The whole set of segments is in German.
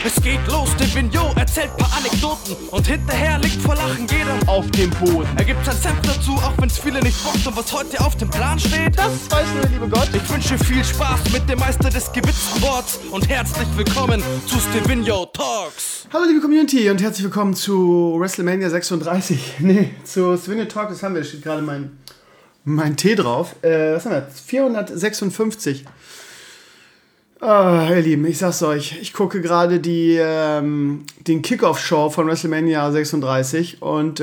Es geht los, Divino erzählt paar Anekdoten und hinterher liegt vor Lachen jeder auf dem Boden. Er gibt sein Senf dazu, auch wenn's viele nicht bockt. Und was heute auf dem Plan steht, das weiß nur der liebe Gott. Ich wünsche viel Spaß mit dem Meister des gewitzten Worts und herzlich willkommen zu Stevino Talks. Hallo liebe Community und herzlich willkommen zu WrestleMania 36. Zu Stevino Talks, das haben wir, da steht gerade mein Tee drauf. Was haben wir? 456. Ihr Lieben, ich sag's euch, ich gucke gerade den Kickoff-Show von WrestleMania 36 und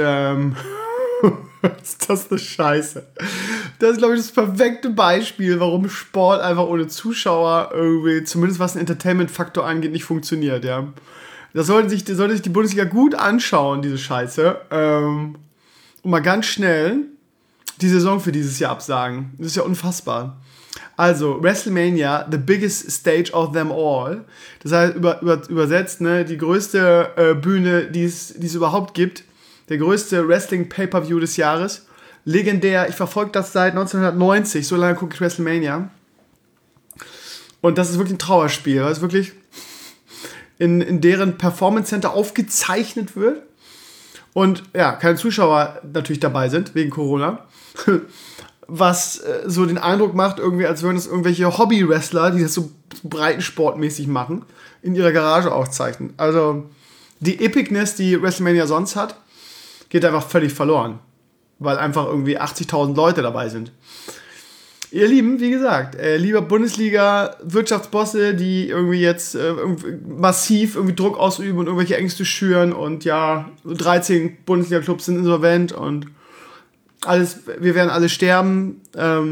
ist das eine Scheiße. Das ist, glaube ich, das perfekte Beispiel, warum Sport einfach ohne Zuschauer irgendwie, zumindest was den Entertainment-Faktor angeht, nicht funktioniert, ja. Das sollte sich die Bundesliga gut anschauen, diese Scheiße. Und mal ganz schnell die Saison für dieses Jahr absagen. Das ist ja unfassbar. Also, WrestleMania, the biggest stage of them all. Das heißt, übersetzt, ne, die größte Bühne, die es überhaupt gibt. Der größte Wrestling-Pay-Per-View des Jahres. Legendär, ich verfolge das seit 1990, so lange gucke ich WrestleMania. Und das ist wirklich ein Trauerspiel, weil es wirklich in deren Performance Center aufgezeichnet wird. Und ja, keine Zuschauer natürlich dabei sind, wegen Corona. Was so den Eindruck macht, irgendwie, als würden es irgendwelche Hobby-Wrestler, die das so breitensportmäßig machen, in ihrer Garage aufzeichnen. Also die Epicness, die WrestleMania sonst hat, geht einfach völlig verloren. Weil einfach irgendwie 80.000 Leute dabei sind. Ihr Lieben, wie gesagt, lieber Bundesliga-Wirtschaftsbosse, die irgendwie jetzt massiv irgendwie Druck ausüben und irgendwelche Ängste schüren und ja, 13 Bundesliga-Clubs sind insolvent und wir werden alle sterben,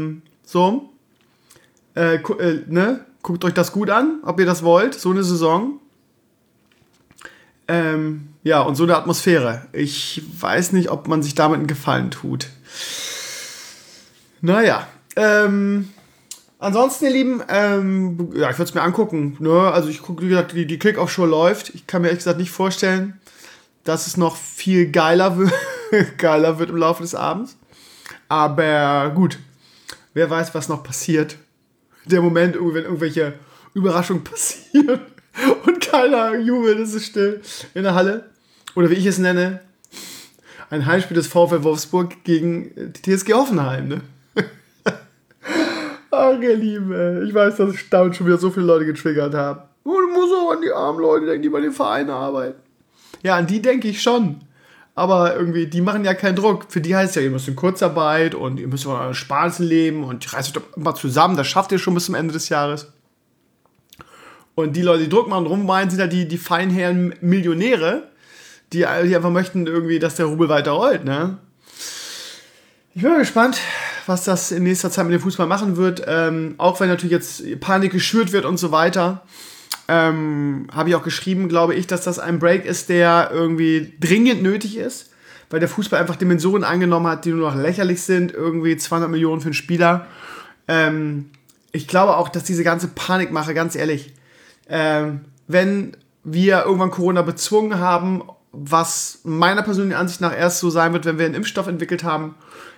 guckt euch das gut an, ob ihr das wollt, so eine Saison. Ja, und so eine Atmosphäre. Ich weiß nicht, ob man sich damit einen Gefallen tut. Naja, ansonsten, ihr Lieben, ja, ich würde es mir angucken. Ne? Also ich gucke, wie gesagt, die Kick-Off-Show läuft. Ich kann mir ehrlich gesagt nicht vorstellen, dass es noch viel geiler wird im Laufe des Abends. Aber gut, wer weiß, was noch passiert. Der Moment, wenn irgendwelche Überraschungen passieren und keiner jubelt, ist es still in der Halle. Oder wie ich es nenne, ein Heimspiel des VfL Wolfsburg gegen die TSG Hoffenheim. Ne? Ach, ihr Lieben, ich weiß, dass ich damit schon wieder so viele Leute getriggert habe. Oh, du musst auch an die armen Leute denken, die bei den Vereinen arbeiten. Ja, an die denke ich schon. Aber irgendwie, die machen ja keinen Druck. Für die heißt es ja, ihr müsst in Kurzarbeit und ihr müsst von euren Sparnissen leben und reißt euch doch mal zusammen, das schafft ihr schon bis zum Ende des Jahres. Und die Leute, die Druck machen, rummeinen, sind ja die feinherren Millionäre, die einfach möchten irgendwie, dass der Rubel weiter rollt, ne? Ich bin mal gespannt, was das in nächster Zeit mit dem Fußball machen wird. Auch wenn natürlich jetzt Panik geschürt wird und so weiter. Habe ich auch geschrieben, glaube ich, dass das ein Break ist, der irgendwie dringend nötig ist, weil der Fußball einfach Dimensionen angenommen hat, die nur noch lächerlich sind, irgendwie 200 Millionen für einen Spieler. Ich glaube auch, dass diese ganze Panikmache, ganz ehrlich, wenn wir irgendwann Corona bezwungen haben, was meiner persönlichen Ansicht nach erst so sein wird, wenn wir einen Impfstoff entwickelt haben,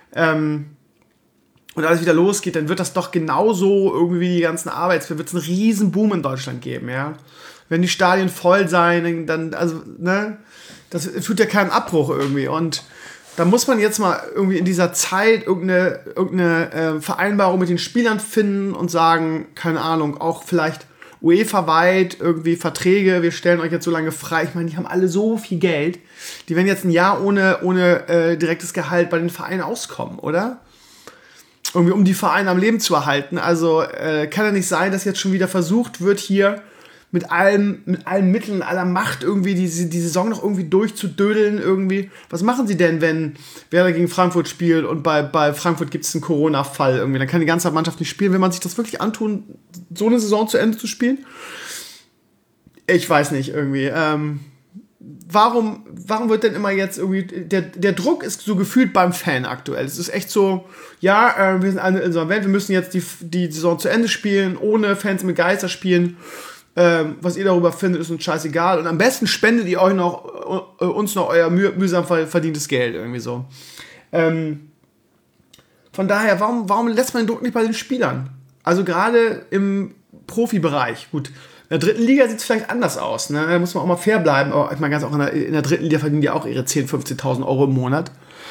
und alles wieder losgeht, dann wird das doch genauso irgendwie die ganzen Arbeitsplätze, wird es einen riesen Boom in Deutschland geben, ja. Wenn die Stadien voll sein, dann, also, ne, das tut ja keinen Abbruch irgendwie. Und da muss man jetzt mal irgendwie in dieser Zeit irgendeine Vereinbarung mit den Spielern finden und sagen, keine Ahnung, auch vielleicht UEFA-weit irgendwie Verträge, wir stellen euch jetzt so lange frei. Ich meine, die haben alle so viel Geld, die werden jetzt ein Jahr ohne direktes Gehalt bei den Vereinen auskommen, oder? Irgendwie um die Vereine am Leben zu erhalten. Also kann ja nicht sein, dass jetzt schon wieder versucht wird, hier mit allen Mitteln, aller Macht irgendwie die Saison noch irgendwie durchzudödeln irgendwie. Was machen sie denn, wenn Werder gegen Frankfurt spielt und bei Frankfurt gibt es einen Corona-Fall irgendwie? Dann kann die ganze Mannschaft nicht spielen. Will man sich das wirklich antun, so eine Saison zu Ende zu spielen? Ich weiß nicht, irgendwie. Warum wird denn immer jetzt irgendwie, der Druck ist so gefühlt beim Fan aktuell. Es ist echt so, ja, wir sind alle insolvent, wir müssen jetzt die Saison zu Ende spielen, ohne Fans mit Geister spielen. Was ihr darüber findet, ist uns scheißegal. Und am besten spendet ihr euch uns noch euer mühsam verdientes Geld, irgendwie so. Von daher, warum lässt man den Druck nicht bei den Spielern? Also gerade im Profibereich, gut, der dritten Liga sieht es vielleicht anders aus. Ne? Da muss man auch mal fair bleiben. Aber ich meine, ganz auch in der dritten Liga verdienen die auch ihre 10.000, 15.000 Euro im Monat.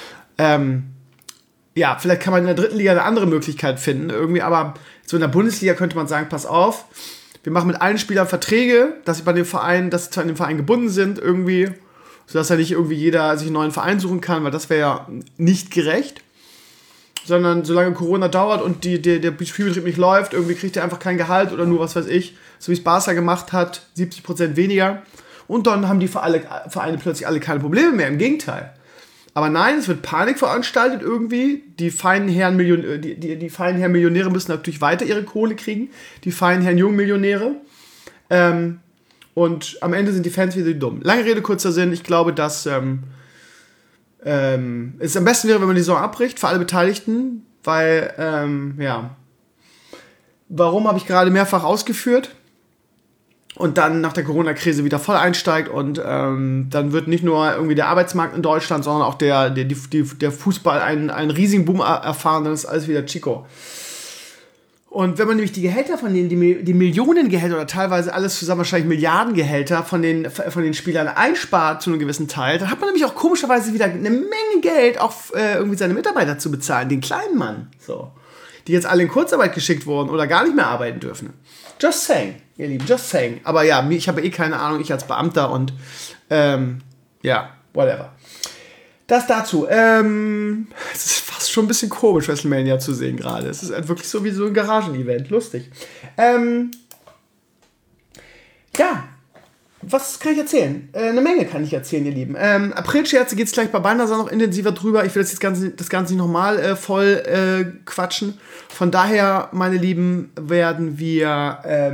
Ja, vielleicht kann man in der dritten Liga eine andere Möglichkeit finden. Irgendwie, aber so in der Bundesliga könnte man sagen, pass auf, wir machen mit allen Spielern Verträge, dass sie zu einem Verein gebunden sind, irgendwie, sodass ja nicht irgendwie jeder sich einen neuen Verein suchen kann, weil das wäre ja nicht gerecht. Sondern solange Corona dauert und der Spielbetrieb nicht läuft, irgendwie kriegt er einfach kein Gehalt oder nur, was weiß ich, so wie es Barca gemacht hat, 70% weniger. Und dann haben die Vereine plötzlich alle keine Probleme mehr, im Gegenteil. Aber nein, es wird Panik veranstaltet irgendwie. Die feinen Herren Millionäre müssen natürlich weiter ihre Kohle kriegen. Die feinen Herren Jungmillionäre. Und am Ende sind die Fans wieder dumm. Lange Rede, kurzer Sinn. Ich glaube, dass es am besten wäre, wenn man die Saison abbricht, für alle Beteiligten. Weil, warum habe ich gerade mehrfach ausgeführt? Und dann nach der Corona-Krise wieder voll einsteigt und dann wird nicht nur irgendwie der Arbeitsmarkt in Deutschland, sondern auch der Fußball einen riesigen Boom erfahren, dann ist alles wieder Chico. Und wenn man nämlich die Gehälter von denen, die Millionengehälter oder teilweise alles zusammen wahrscheinlich Milliardengehälter von den Spielern einspart zu einem gewissen Teil, dann hat man nämlich auch komischerweise wieder eine Menge Geld, auch irgendwie seine Mitarbeiter zu bezahlen, den kleinen Mann, so, die jetzt alle in Kurzarbeit geschickt wurden oder gar nicht mehr arbeiten dürfen. Just saying, ihr Lieben, just saying. Aber ja, ich habe keine Ahnung, ich als Beamter und whatever. Das dazu. Es ist fast schon ein bisschen komisch, WrestleMania zu sehen gerade. Es ist halt wirklich so wie so ein Garagen-Event. Lustig. Was kann ich erzählen? Eine Menge kann ich erzählen, ihr Lieben. Aprilscherze geht es gleich bei Balnasar noch intensiver drüber. Ich will das Ganze nicht nochmal voll quatschen. Von daher, meine Lieben, werden wir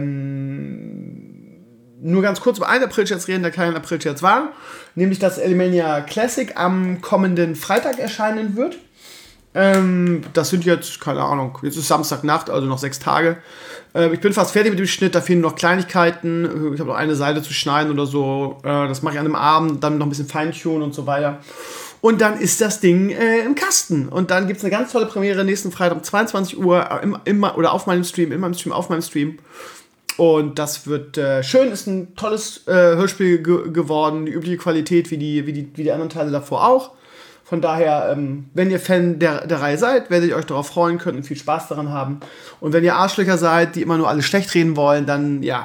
nur ganz kurz über einen Aprilscherz reden, der kein Aprilscherz war. Nämlich, dass Alimania Classic am kommenden Freitag erscheinen wird. Das sind jetzt, keine Ahnung, jetzt ist Samstagnacht, also noch 6 Tage. Ich bin fast fertig mit dem Schnitt, da fehlen noch Kleinigkeiten. Ich habe noch eine Seite zu schneiden oder so. Das mache ich an einem Abend, dann noch ein bisschen Feintunen und so weiter. Und dann ist das Ding im Kasten. Und dann gibt es eine ganz tolle Premiere nächsten Freitag um 22 Uhr auf meinem Stream. Und das wird schön, ist ein tolles Hörspiel geworden, die übliche Qualität wie die anderen Teile davor auch. Von daher, wenn ihr Fan der Reihe seid, werdet ihr euch darauf freuen können und viel Spaß daran haben. Und wenn ihr Arschlöcher seid, die immer nur alles schlecht reden wollen, dann ist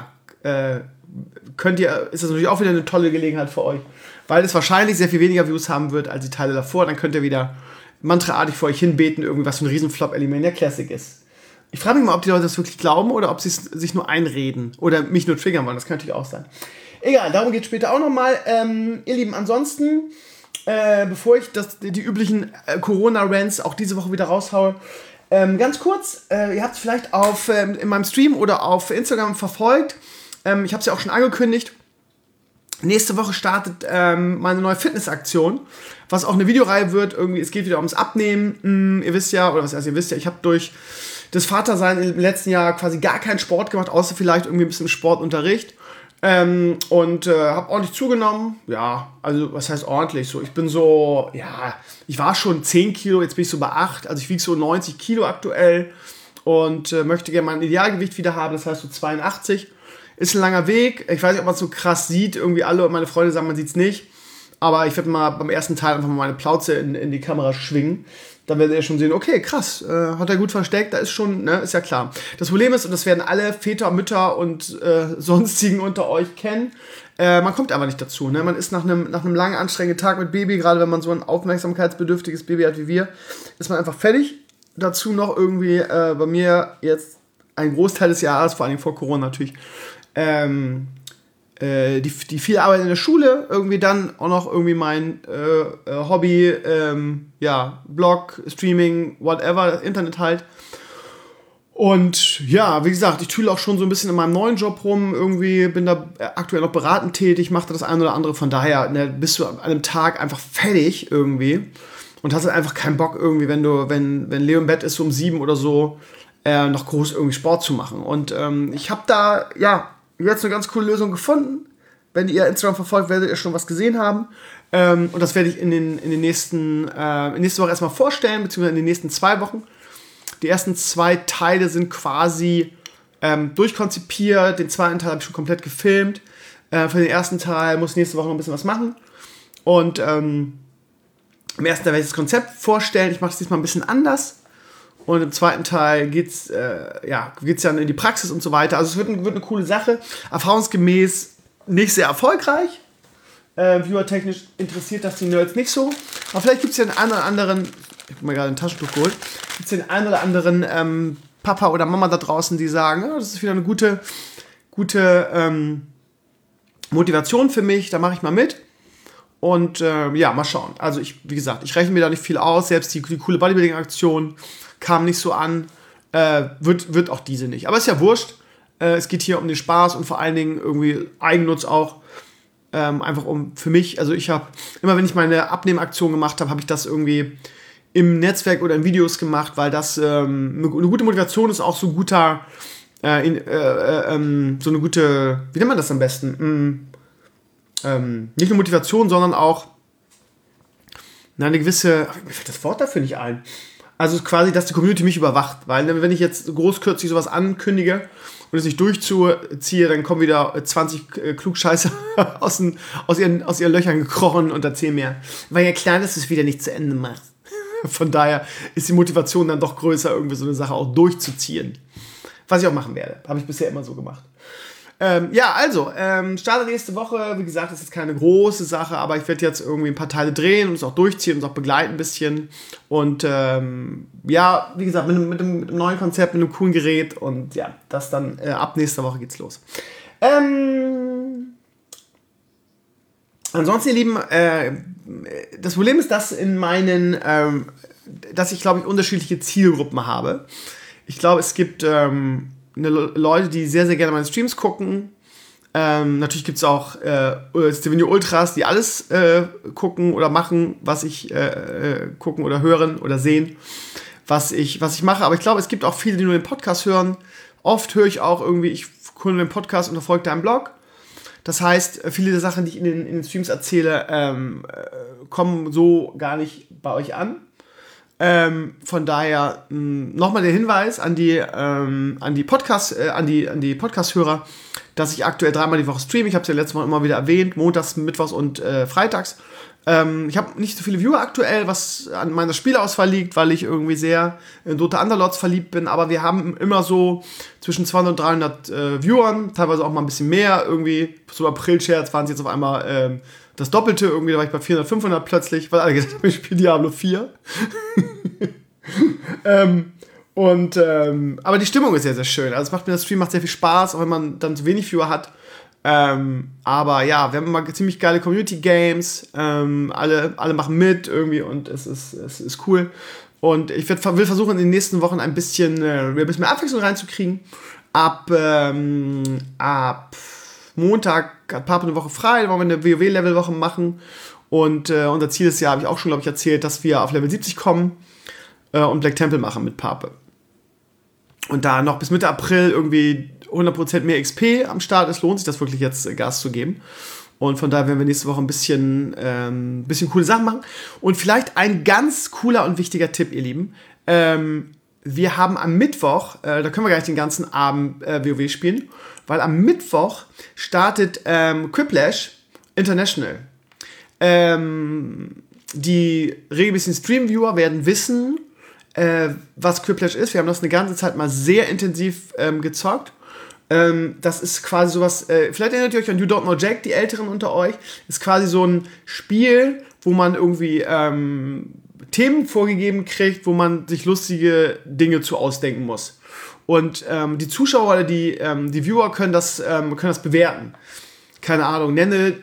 das natürlich auch wieder eine tolle Gelegenheit für euch, weil es wahrscheinlich sehr viel weniger Views haben wird als die Teile davor. Dann könnt ihr wieder mantraartig vor euch hinbeten, irgendwie was für ein Riesenflop Alimania Classic ist. Ich frage mich mal, ob die Leute das wirklich glauben oder ob sie es sich nur einreden oder mich nur triggern wollen. Das kann natürlich auch sein. Egal, darum geht es später auch nochmal. Ihr Lieben, ansonsten, bevor ich die üblichen Corona-Rants auch diese Woche wieder raushaue, ganz kurz, ihr habt es vielleicht in meinem Stream oder auf Instagram verfolgt. Ich habe es ja auch schon angekündigt. Nächste Woche startet meine neue Fitnessaktion, was auch eine Videoreihe wird. Irgendwie, es geht wieder ums Abnehmen. Ihr wisst ja, ich habe durch das Vatersein im letzten Jahr quasi gar keinen Sport gemacht, außer vielleicht irgendwie ein bisschen Sportunterricht. Und habe ordentlich zugenommen. Ja, also was heißt ordentlich? So, ich bin so, ja, ich war schon 10 Kilo, jetzt bin ich so bei 8. Also ich wiege so 90 Kilo aktuell und möchte gerne mein Idealgewicht wieder haben, das heißt so 82. Ist ein langer Weg. Ich weiß nicht, ob man es so krass sieht. Irgendwie alle meine Freunde sagen, man sieht es nicht. Aber ich werde mal beim ersten Teil einfach mal meine Plauze in die Kamera schwingen. Dann werdet ihr schon sehen, okay, krass, hat er gut versteckt, da ist schon, ne, ist ja klar. Das Problem ist, und das werden alle Väter, Mütter und sonstigen unter euch kennen, man kommt einfach nicht dazu. Ne? Man ist nach einem langen, anstrengenden Tag mit Baby, gerade wenn man so ein aufmerksamkeitsbedürftiges Baby hat wie wir, ist man einfach fertig. Dazu noch irgendwie bei mir jetzt ein Großteil des Jahres, vor allem vor Corona natürlich, die viel Arbeit in der Schule, irgendwie dann auch noch irgendwie mein Hobby, Blog, Streaming, whatever, Internet halt. Und ja, wie gesagt, ich tülle auch schon so ein bisschen in meinem neuen Job rum, irgendwie bin da aktuell noch beratend tätig, mache das eine oder andere, von daher bist du an einem Tag einfach fertig irgendwie und hast halt einfach keinen Bock irgendwie, wenn Leo im Bett ist so um 7 oder so, noch groß irgendwie Sport zu machen. Und ich habe da, jetzt eine ganz coole Lösung gefunden. Wenn ihr Instagram verfolgt, werdet ihr schon was gesehen haben. Und das werde ich in den nächste Woche erstmal vorstellen, beziehungsweise in den nächsten 2 Wochen. Die ersten 2 Teile sind quasi durchkonzipiert. Den zweiten Teil habe ich schon komplett gefilmt. Für den ersten Teil muss ich nächste Woche noch ein bisschen was machen. Und im ersten Teil werde ich das Konzept vorstellen. Ich mache es diesmal ein bisschen anders. Und im zweiten Teil geht's dann in die Praxis und so weiter. Also es wird eine coole Sache. Erfahrungsgemäß nicht sehr erfolgreich. Viewer-technisch interessiert das die Nerds nicht so. Aber vielleicht gibt es ja einen oder anderen, ich habe mir gerade ein Taschentuch geholt, gibt es den einen oder anderen Papa oder Mama da draußen, die sagen, das ist wieder eine gute Motivation für mich, da mache ich mal mit. Und mal schauen. Also wie gesagt, ich rechne mir da nicht viel aus. Selbst die coole Bodybuilding-Aktion kam nicht so an. Wird auch diese nicht. Aber ist ja wurscht. Es geht hier um den Spaß und vor allen Dingen irgendwie Eigennutz auch. Einfach für mich. Also ich habe, immer wenn ich meine Abnehmaktion gemacht habe, habe ich das irgendwie im Netzwerk oder in Videos gemacht, weil das eine gute Motivation ist, auch so ein guter, so eine gute, wie nennt man das am besten? Nicht nur Motivation, sondern auch eine gewisse, mir fällt das Wort dafür nicht ein. Also quasi, dass die Community mich überwacht, weil wenn ich jetzt großkürzlich sowas ankündige und es nicht durchziehe, dann kommen wieder 20 Klugscheißer aus ihren Löchern gekrochen und erzählen mir, weil ja klar, dass du es wieder nicht zu Ende machst. Von daher ist die Motivation dann doch größer, irgendwie so eine Sache auch durchzuziehen. Was ich auch machen werde. Habe ich bisher immer so gemacht. Starte nächste Woche. Wie gesagt, das ist keine große Sache, aber ich werde jetzt irgendwie ein paar Teile drehen und es auch durchziehen und es auch begleiten ein bisschen. Und wie gesagt, mit einem neuen Konzept, mit einem coolen Gerät und ja, das dann ab nächster Woche geht's los. Ansonsten, ihr Lieben, das Problem ist, dass dass ich, glaube ich, unterschiedliche Zielgruppen habe. Ich glaube, es gibt Leute, die sehr, sehr gerne meine Streams gucken. Natürlich gibt es auch Stevino Ultras, die alles gucken oder machen, was ich gucken oder hören oder sehen, was ich mache. Aber ich glaube, es gibt auch viele, die nur den Podcast hören. Oft höre ich auch irgendwie, ich höre den Podcast und verfolge deinen Blog. Das heißt, viele der Sachen, die ich in den Streams erzähle, kommen so gar nicht bei euch an. Von daher nochmal der Hinweis an die Podcast-Hörer, dass ich aktuell 3-mal die Woche streame. Ich habe es ja letztes Mal immer wieder erwähnt, montags, mittwochs und freitags. Ich habe nicht so viele Viewer aktuell, was an meiner Spielauswahl liegt, weil ich irgendwie sehr in Dota Underlords verliebt bin. Aber wir haben immer so zwischen 200 und 300 Viewern, teilweise auch mal ein bisschen mehr. Irgendwie so April-Scherz waren es jetzt auf einmal das Doppelte. Irgendwie, da war ich bei 400, 500 plötzlich, weil alle gesagt haben, ich spiele Diablo 4. Aber die Stimmung ist sehr, sehr schön. Also das Stream macht sehr viel Spaß, auch wenn man dann zu wenig Viewer hat. Aber ja, wir haben immer ziemlich geile Community-Games. Alle machen mit irgendwie und es ist cool. Und ich will versuchen, in den nächsten Wochen ein bisschen mehr Abwechslung reinzukriegen. Ab Montag hat Papa eine Woche frei, da wollen wir eine WoW-Level-Woche machen. Und unser Ziel ist ja, habe ich auch schon, glaube ich, erzählt, dass wir auf Level 70 kommen und Black Temple machen mit Pape. Und da noch bis Mitte April irgendwie 100% mehr XP am Start ist, lohnt sich das wirklich jetzt Gas zu geben. Und von daher werden wir nächste Woche ein bisschen coole Sachen machen. Und vielleicht ein ganz cooler und wichtiger Tipp, ihr Lieben. Wir haben am Mittwoch, da können wir gar nicht den ganzen Abend WoW spielen, weil am Mittwoch startet Quiplash International. Die regelmäßigen Stream-Viewer werden wissen, was Quiplash ist. Wir haben das eine ganze Zeit mal sehr intensiv gezockt. Das ist quasi sowas, vielleicht erinnert ihr euch an You Don't Know Jack, die Älteren unter euch. Ist quasi so ein Spiel, wo man irgendwie Themen vorgegeben kriegt, wo man sich lustige Dinge zu ausdenken muss. Und die Zuschauer oder die Viewer können das bewerten. Keine Ahnung, nenne,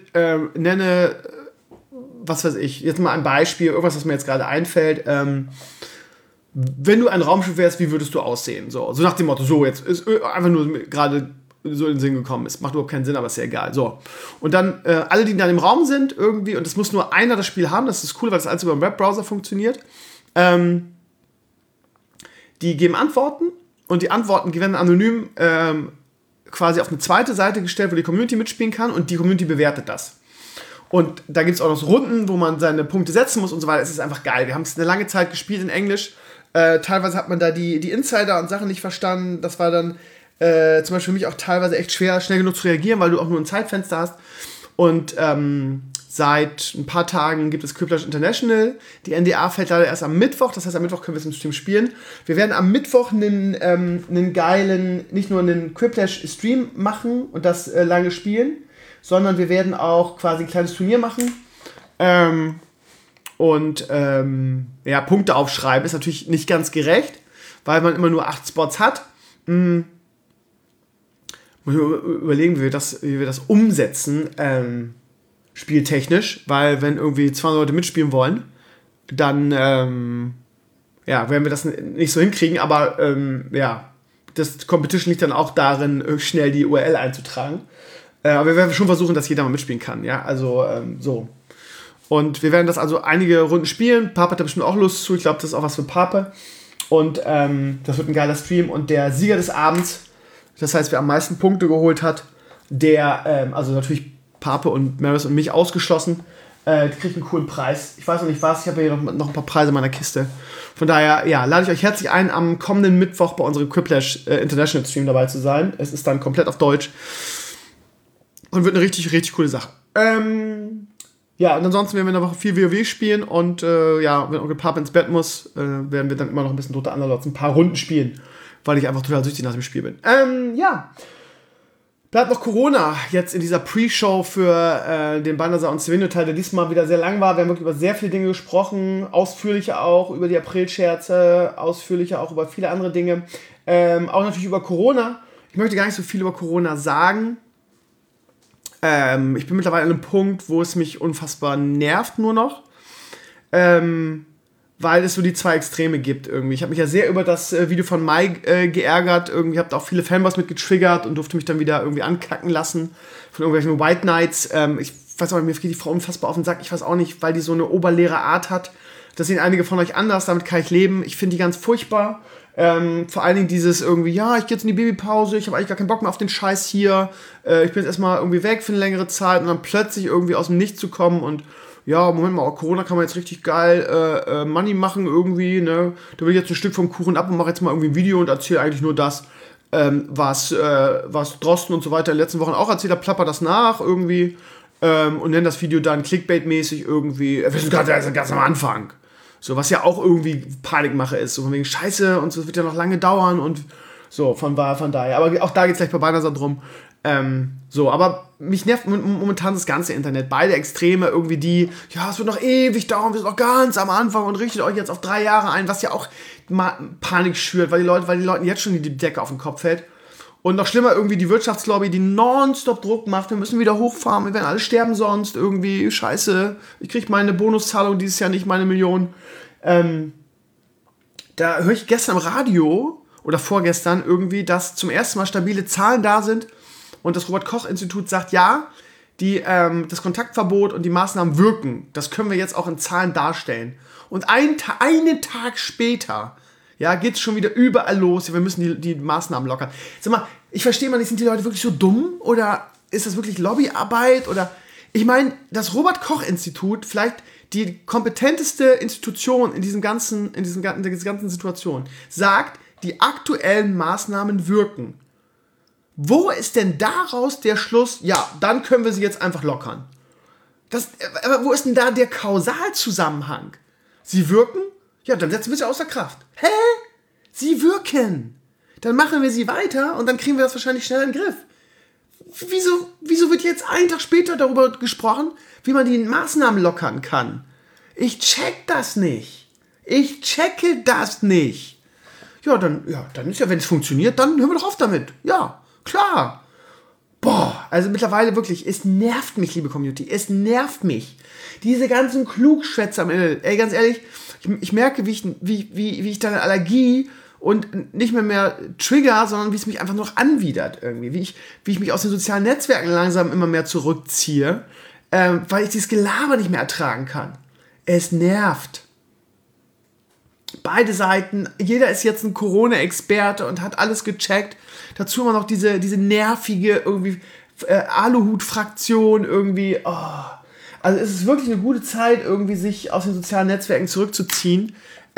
was weiß ich, jetzt mal ein Beispiel, irgendwas, was mir jetzt gerade einfällt. Wenn du ein Raumschiff wärst, wie würdest du aussehen? So nach dem Motto, so, jetzt ist einfach nur gerade so in den Sinn gekommen ist. Macht überhaupt keinen Sinn, aber ist ja egal. So. Und dann alle, die dann im Raum sind irgendwie, und es muss nur einer das Spiel haben, das ist cool, weil das alles über den Webbrowser funktioniert, die geben Antworten und die Antworten werden anonym quasi auf eine zweite Seite gestellt, wo die Community mitspielen kann und die Community bewertet das. Und da gibt es auch noch so Runden, wo man seine Punkte setzen muss und so weiter. Es ist einfach geil. Wir haben es eine lange Zeit gespielt in Englisch. Teilweise hat man da die Insider und Sachen nicht verstanden. Das war dann zum Beispiel für mich auch teilweise echt schwer, schnell genug zu reagieren, weil du auch nur ein Zeitfenster hast. Und seit ein paar Tagen gibt es Quiplash International. Die NDA fällt leider erst am Mittwoch, das heißt, am Mittwoch können wir es im Stream spielen. Wir werden am Mittwoch einen geilen, nicht nur einen Quiplash-Stream machen und das lange spielen, sondern wir werden auch quasi ein kleines Turnier machen. Punkte aufschreiben ist natürlich nicht ganz gerecht, weil man immer nur 8 Spots hat. Muss ich überlegen, wie wir das umsetzen, spieltechnisch, weil wenn irgendwie 200 Leute mitspielen wollen, dann werden wir das nicht so hinkriegen, aber das Competition liegt dann auch darin, schnell die URL einzutragen. Aber wir werden schon versuchen, dass jeder mal mitspielen kann, ja, also so. Und wir werden das also einige Runden spielen. Pape hat da bestimmt auch Lust zu, ich glaube, das ist auch was für Pape. Und das wird ein geiler Stream und der Sieger des Abends, das heißt, wer am meisten Punkte geholt hat, der, also natürlich Pape und Maris und mich ausgeschlossen, die kriegt einen coolen Preis. Ich weiß noch nicht was, ich habe hier noch ein paar Preise in meiner Kiste. Von daher, lade ich euch herzlich ein, am kommenden Mittwoch bei unserem Quiplash International Stream dabei zu sein. Es ist dann komplett auf Deutsch und wird eine richtig, richtig coole Sache. Und ansonsten werden wir in der Woche viel WoW spielen und wenn Onkel Pape ins Bett muss, werden wir dann immer noch ein bisschen Dota Underlords, ein paar Runden spielen, weil ich einfach total süchtig nach dem Spiel bin. Bleibt noch Corona jetzt in dieser Pre-Show für den Bannersaal und Stevenio-Teil, der diesmal wieder sehr lang war. Wir haben wirklich über sehr viele Dinge gesprochen, ausführlicher auch über die April-Scherze, ausführlicher auch über viele andere Dinge. Auch natürlich über Corona. Ich möchte gar nicht so viel über Corona sagen. Ich bin mittlerweile an einem Punkt, wo es mich unfassbar nervt nur noch. Weil es so die zwei Extreme gibt irgendwie. Ich habe mich ja sehr über das Video von Mai geärgert. Irgendwie habe da auch viele Fanboys mit getriggert und durfte mich dann wieder irgendwie ankacken lassen von irgendwelchen White Knights. Ich weiß auch nicht, mir geht die Frau unfassbar auf den Sack. Ich weiß auch nicht, weil die so eine oberleere Art hat. Das sehen einige von euch anders, damit kann ich leben. Ich finde die ganz furchtbar. Vor allen Dingen dieses irgendwie, ich gehe jetzt in die Babypause, ich habe eigentlich gar keinen Bock mehr auf den Scheiß hier. Ich bin jetzt erstmal irgendwie weg für eine längere Zeit und dann plötzlich irgendwie aus dem Nichts zu kommen und Moment mal, Corona kann man jetzt richtig geil Money machen irgendwie, ne? Da will ich jetzt ein Stück vom Kuchen ab und mache jetzt mal irgendwie ein Video und erzähle eigentlich nur das, was Drosten und so weiter in den letzten Wochen auch erzählt hat, plapper das nach irgendwie und nenne das Video dann Clickbait-mäßig irgendwie, wir sind gerade ganz am Anfang. So, was ja auch irgendwie Panikmache ist, so von wegen Scheiße und so, das wird ja noch lange dauern und so, von daher. Aber auch da geht es gleich bei Bannersaal drum. Aber mich nervt momentan das ganze Internet. Beide Extreme irgendwie es wird noch ewig dauern, wir sind noch ganz am Anfang und richtet euch jetzt auf 3 Jahre ein, was ja auch Panik schürt, weil die Leuten jetzt schon die Decke auf den Kopf fällt. Und noch schlimmer irgendwie die Wirtschaftslobby, die nonstop Druck macht, wir müssen wieder hochfahren, wir werden alle sterben sonst, irgendwie, scheiße, ich krieg meine Bonuszahlung dieses Jahr nicht, meine Million. Da höre ich gestern im Radio oder vorgestern irgendwie, dass zum ersten Mal stabile Zahlen da sind und das Robert-Koch-Institut sagt, das Kontaktverbot und die Maßnahmen wirken. Das können wir jetzt auch in Zahlen darstellen. Und einen Tag später geht es schon wieder überall los. Wir müssen die Maßnahmen lockern. Sag mal, ich verstehe mal nicht, sind die Leute wirklich so dumm? Oder ist das wirklich Lobbyarbeit? Oder ich meine, das Robert-Koch-Institut, vielleicht die kompetenteste Institution in dieser ganzen Situation, sagt, die aktuellen Maßnahmen wirken. Wo ist denn daraus der Schluss, dann können wir sie jetzt einfach lockern? Aber wo ist denn da der Kausalzusammenhang? Sie wirken? Ja, dann setzen wir sie außer Kraft. Hä? Sie wirken. Dann machen wir sie weiter und dann kriegen wir das wahrscheinlich schneller in den Griff. Wieso wird jetzt einen Tag später darüber gesprochen, wie man die Maßnahmen lockern kann? Ich check das nicht. Ich checke das nicht. Dann ist wenn es funktioniert, dann hören wir doch auf damit. Ja, klar. Also mittlerweile wirklich, es nervt mich, liebe Community, es nervt mich. Diese ganzen Klugschwätzer am Ende, ganz ehrlich, ich merke, wie ich da eine Allergie und nicht mehr trigger, sondern wie es mich einfach nur noch anwidert irgendwie. Wie ich mich aus den sozialen Netzwerken langsam immer mehr zurückziehe, weil ich dieses Gelaber nicht mehr ertragen kann. Es nervt. Beide Seiten, jeder ist jetzt ein Corona-Experte und hat alles gecheckt. Dazu immer noch diese nervige irgendwie Aluhut-Fraktion irgendwie. Also es ist wirklich eine gute Zeit, irgendwie sich aus den sozialen Netzwerken zurückzuziehen.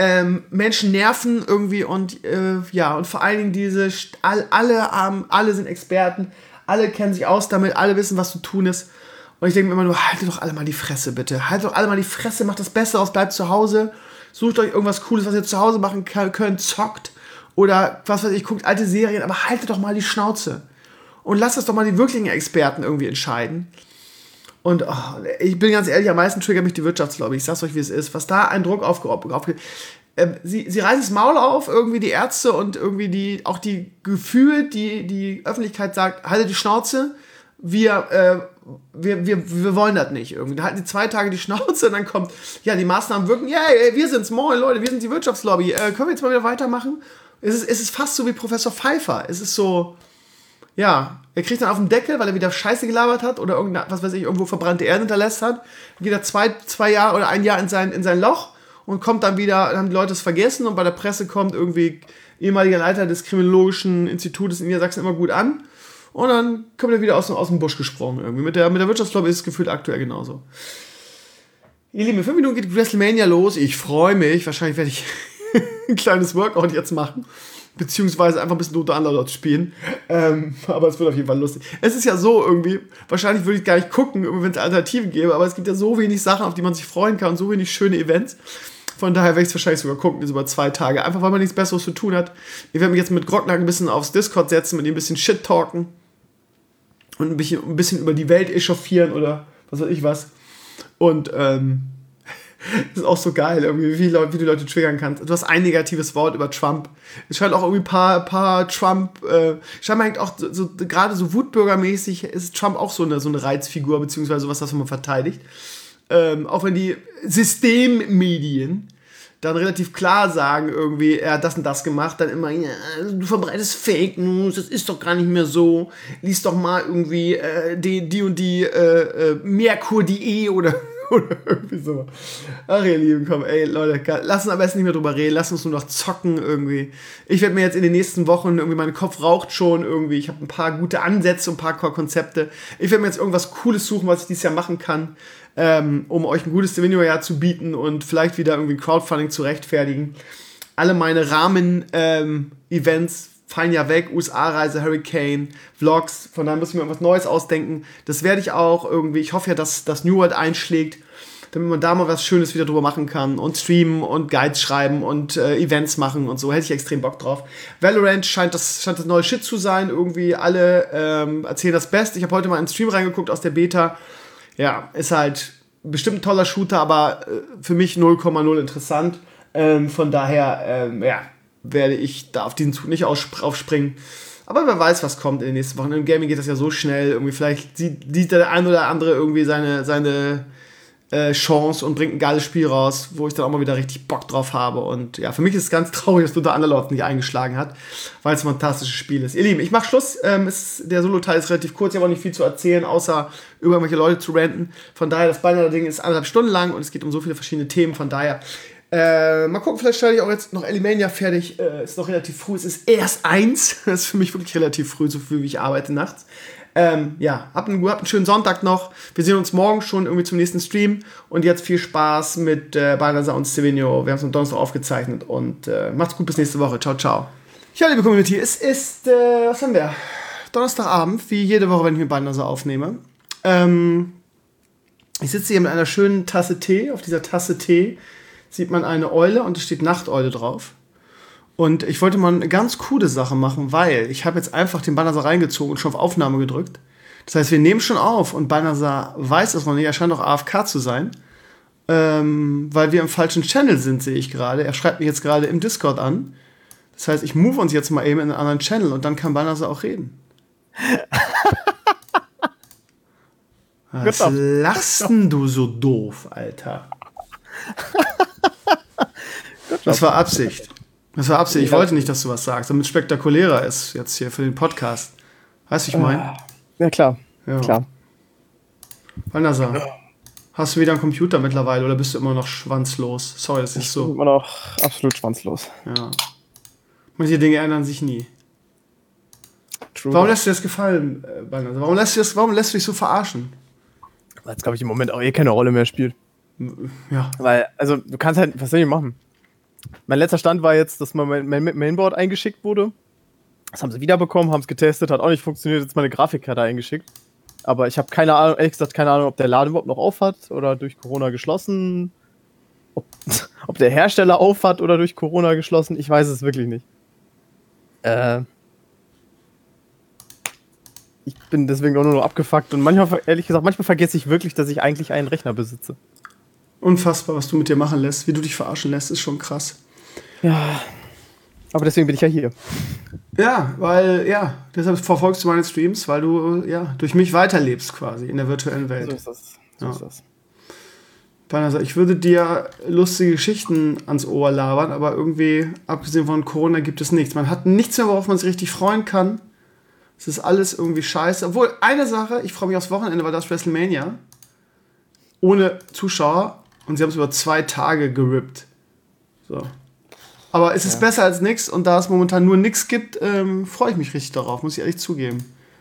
Menschen nerven irgendwie und und vor allen Dingen alle sind Experten, alle kennen sich aus damit, alle wissen, was zu tun ist. Und ich denke mir immer nur, haltet doch alle mal die Fresse, bitte. Haltet doch alle mal die Fresse, macht das Beste aus, bleibt zu Hause. Sucht euch irgendwas Cooles, was ihr zu Hause machen könnt, zockt. Oder was weiß ich, guckt alte Serien, aber haltet doch mal die Schnauze. Und lasst es doch mal die wirklichen Experten irgendwie entscheiden. Und ich bin ganz ehrlich, am meisten triggert mich die Wirtschaftslobby. Ich sag's euch, wie es ist. Was da ein Druck sie reißen das Maul auf, irgendwie die Ärzte und irgendwie die Öffentlichkeit sagt, haltet die Schnauze, wir wollen das nicht irgendwie. Da halten die 2 Tage die Schnauze und dann kommt, die Maßnahmen wirken, wir sind's, moin Leute, wir sind die Wirtschaftslobby, können wir jetzt mal wieder weitermachen? Es ist fast so wie Professor Pfeiffer. Es ist so, er kriegt dann auf den Deckel, weil er wieder Scheiße gelabert hat oder irgendwo verbrannte Erde hinterlässt hat. Dann geht er 2 Jahre oder 1 Jahr in sein Loch und kommt dann wieder, dann haben die Leute es vergessen und bei der Presse kommt irgendwie ehemaliger Leiter des Kriminologischen Institutes in Niedersachsen immer gut an und dann kommt er wieder aus dem Busch gesprungen irgendwie. Mit der Wirtschaftslobby ist es gefühlt aktuell genauso. Ihr Lieben, in 5 Minuten geht WrestleMania los. Ich freue mich. Wahrscheinlich werde ich ein kleines Workout jetzt machen. Beziehungsweise einfach ein bisschen Dota Underlords spielen. Aber es wird auf jeden Fall lustig. Es ist ja so irgendwie, wahrscheinlich würde ich gar nicht gucken, wenn es Alternativen gäbe, aber es gibt ja so wenig Sachen, auf die man sich freuen kann und so wenig schöne Events. Von daher werde ich es wahrscheinlich sogar gucken, über 2 Tage. Einfach, weil man nichts Besseres zu tun hat. Ich werde mich jetzt mit Grocknack ein bisschen aufs Discord setzen, mit ihm ein bisschen Shit talken. Und ein bisschen über die Welt echauffieren oder was weiß ich was. Und, das ist auch so geil, irgendwie, wie du Leute triggern kannst. Du hast ein negatives Wort über Trump. Es scheint auch irgendwie ein paar Trump, scheinbar hängt auch so gerade so wutbürgermäßig ist Trump auch so eine Reizfigur, beziehungsweise sowas, was man verteidigt. Auch wenn die Systemmedien dann relativ klar sagen, irgendwie, er hat das und das gemacht, dann immer, du verbreitest Fake News, das ist doch gar nicht mehr so, lies doch mal irgendwie die und die Merkur.de oder irgendwie so. Ach ihr Lieben, komm, ey, Leute, lass uns am besten nicht mehr drüber reden, lass uns nur noch zocken irgendwie. Ich werde mir jetzt in den nächsten Wochen irgendwie, mein Kopf raucht schon irgendwie, ich habe ein paar gute Ansätze, ein paar Konzepte. Ich werde mir jetzt irgendwas Cooles suchen, was ich dieses Jahr machen kann, um euch ein gutes Video zu bieten und vielleicht wieder irgendwie Crowdfunding zu rechtfertigen. Alle meine Rahmen-Events fallen ja weg, USA-Reise, Hurricane, Vlogs, von daher muss ich mir irgendwas Neues ausdenken. Das werde ich auch irgendwie, ich hoffe ja, dass das New World einschlägt, damit man da mal was Schönes wieder drüber machen kann und streamen und Guides schreiben und Events machen und so, hätte ich extrem Bock drauf. Valorant scheint das neue Shit zu sein, irgendwie alle erzählen das Beste. Ich habe heute mal in den Stream reingeguckt aus der Beta. Ja, ist halt bestimmt ein toller Shooter, aber für mich 0,0 interessant. Von daher, werde ich da auf diesen Zug nicht aufspringen. Aber wer weiß, was kommt in den nächsten Wochen. Im Gaming geht das ja so schnell. Irgendwie vielleicht sieht der ein oder andere irgendwie seine Chance und bringt ein geiles Spiel raus, wo ich dann auch mal wieder richtig Bock drauf habe. Und ja, für mich ist es ganz traurig, dass Dota Underlords nicht eingeschlagen hat, weil es ein fantastisches Spiel ist. Ihr Lieben, ich mach Schluss. Der Solo-Teil ist relativ kurz. Ich habe auch nicht viel zu erzählen, außer über irgendwelche Leute zu ranten. Von daher, das Banner-Ding ist 1,5 Stunden lang und es geht um so viele verschiedene Themen. Von daher, mal gucken, vielleicht stelle ich auch jetzt noch Elimania fertig. Ist noch relativ früh. Es ist erst 1. Das ist für mich wirklich relativ früh, so früh wie ich arbeite nachts. Habt einen schönen Sonntag noch. Wir sehen uns morgen schon irgendwie zum nächsten Stream. Und jetzt viel Spaß mit Balnasar und Stevino. Wir haben es am Donnerstag aufgezeichnet. Und macht's gut, bis nächste Woche. Ciao, ciao. Ja, liebe Community, es ist, was haben wir? Donnerstagabend, wie jede Woche, wenn ich mit Balnasar aufnehme. Ich sitze hier mit einer schönen Tasse Tee. Auf dieser Tasse Tee sieht man eine Eule und es steht Nachteule drauf. Und ich wollte mal eine ganz coole Sache machen, weil ich habe jetzt einfach den Balnasar reingezogen und schon auf Aufnahme gedrückt. Das heißt, wir nehmen schon auf und Balnasar weiß es noch nicht, er scheint auch AFK zu sein, weil wir im falschen Channel sind, sehe ich gerade. Er schreibt mich jetzt gerade im Discord an. Das heißt, ich move uns jetzt mal eben in einen anderen Channel und dann kann Balnasar auch reden. Was lachst denn du so doof, Alter? Das war Absicht. Das war Absicht. Ich wollte nicht, dass du was sagst, damit es spektakulärer ist jetzt hier für den Podcast. Weißt du, ich meine? Ja, klar. Ja. Klar. Balnasar, hast du wieder einen Computer mittlerweile oder bist du immer noch schwanzlos? Sorry, das ist so. Ich bin immer noch absolut schwanzlos. Ja. Manche Dinge ändern sich nie. True. Warum lässt dir das gefallen, Balnasar? Warum lässt du dich so verarschen? Weil es, glaube ich, im Moment auch keine Rolle mehr spielt. Ja. Weil, also, du kannst halt, was soll ich machen? Mein letzter Stand war jetzt, dass mein Mainboard eingeschickt wurde. Das haben sie wiederbekommen, haben es getestet, hat auch nicht funktioniert, jetzt meine Grafikkarte eingeschickt. Aber ich habe keine Ahnung, ehrlich gesagt, keine Ahnung, ob der Laden überhaupt noch auf hat oder durch Corona geschlossen. Ob der Hersteller auf hat oder durch Corona geschlossen, ich weiß es wirklich nicht. Ich bin deswegen auch nur noch abgefuckt und manchmal, ehrlich gesagt, manchmal vergesse ich wirklich, dass ich eigentlich einen Rechner besitze. Unfassbar, was du mit dir machen lässt, wie du dich verarschen lässt, ist schon krass. Ja, aber deswegen bin ich ja hier. Ja, weil, deshalb verfolgst du meine Streams, weil du, durch mich weiterlebst quasi in der virtuellen Welt. So ist das. So ist das. Also ich würde dir lustige Geschichten ans Ohr labern, aber irgendwie, abgesehen von Corona, gibt es nichts. Man hat nichts mehr, worauf man sich richtig freuen kann. Es ist alles irgendwie scheiße. Obwohl, eine Sache, ich freue mich aufs Wochenende, war das WrestleMania. Ohne Zuschauer. Und sie haben es über 2 Tage gerippt. So. Aber es ist besser als nichts. Und da es momentan nur nichts gibt, freue ich mich richtig darauf, muss ich ehrlich zugeben.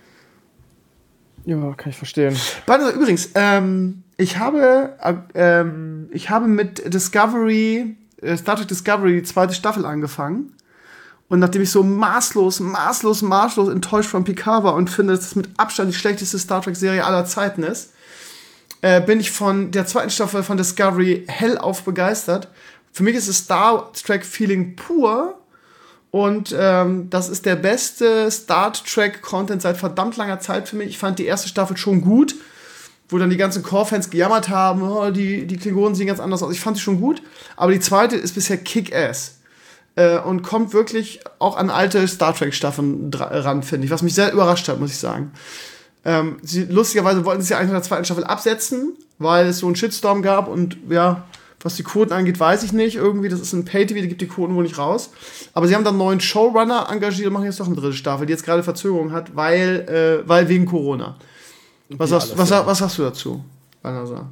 Ja, kann ich verstehen. Übrigens, ich habe mit Discovery, Star Trek Discovery, die 2. Staffel angefangen. Und nachdem ich so maßlos enttäuscht von Picard war und finde, dass das mit Abstand die schlechteste Star Trek-Serie aller Zeiten ist, bin ich von der 2. Staffel von Discovery hellauf begeistert. Für mich ist es Star Trek-Feeling pur. Und das ist der beste Star Trek-Content seit verdammt langer Zeit für mich. Ich fand die 1. Staffel schon gut, wo dann die ganzen Core-Fans gejammert haben, oh, die Klingonen sehen ganz anders aus. Ich fand die schon gut, aber die 2. ist bisher Kick-Ass. Und kommt wirklich auch an alte Star Trek-Staffeln ran, finde ich. Was mich sehr überrascht hat, muss ich sagen. Lustigerweise wollten sie ja eigentlich nach der 2. Staffel absetzen, weil es so einen Shitstorm gab und was die Quoten angeht, weiß ich nicht. Irgendwie, das ist ein Pay-TV, die gibt die Quoten wohl nicht raus. Aber sie haben dann einen neuen Showrunner engagiert und machen jetzt doch eine 3. Staffel, die jetzt gerade Verzögerung hat, weil wegen Corona. Was sagst du dazu, Banasa?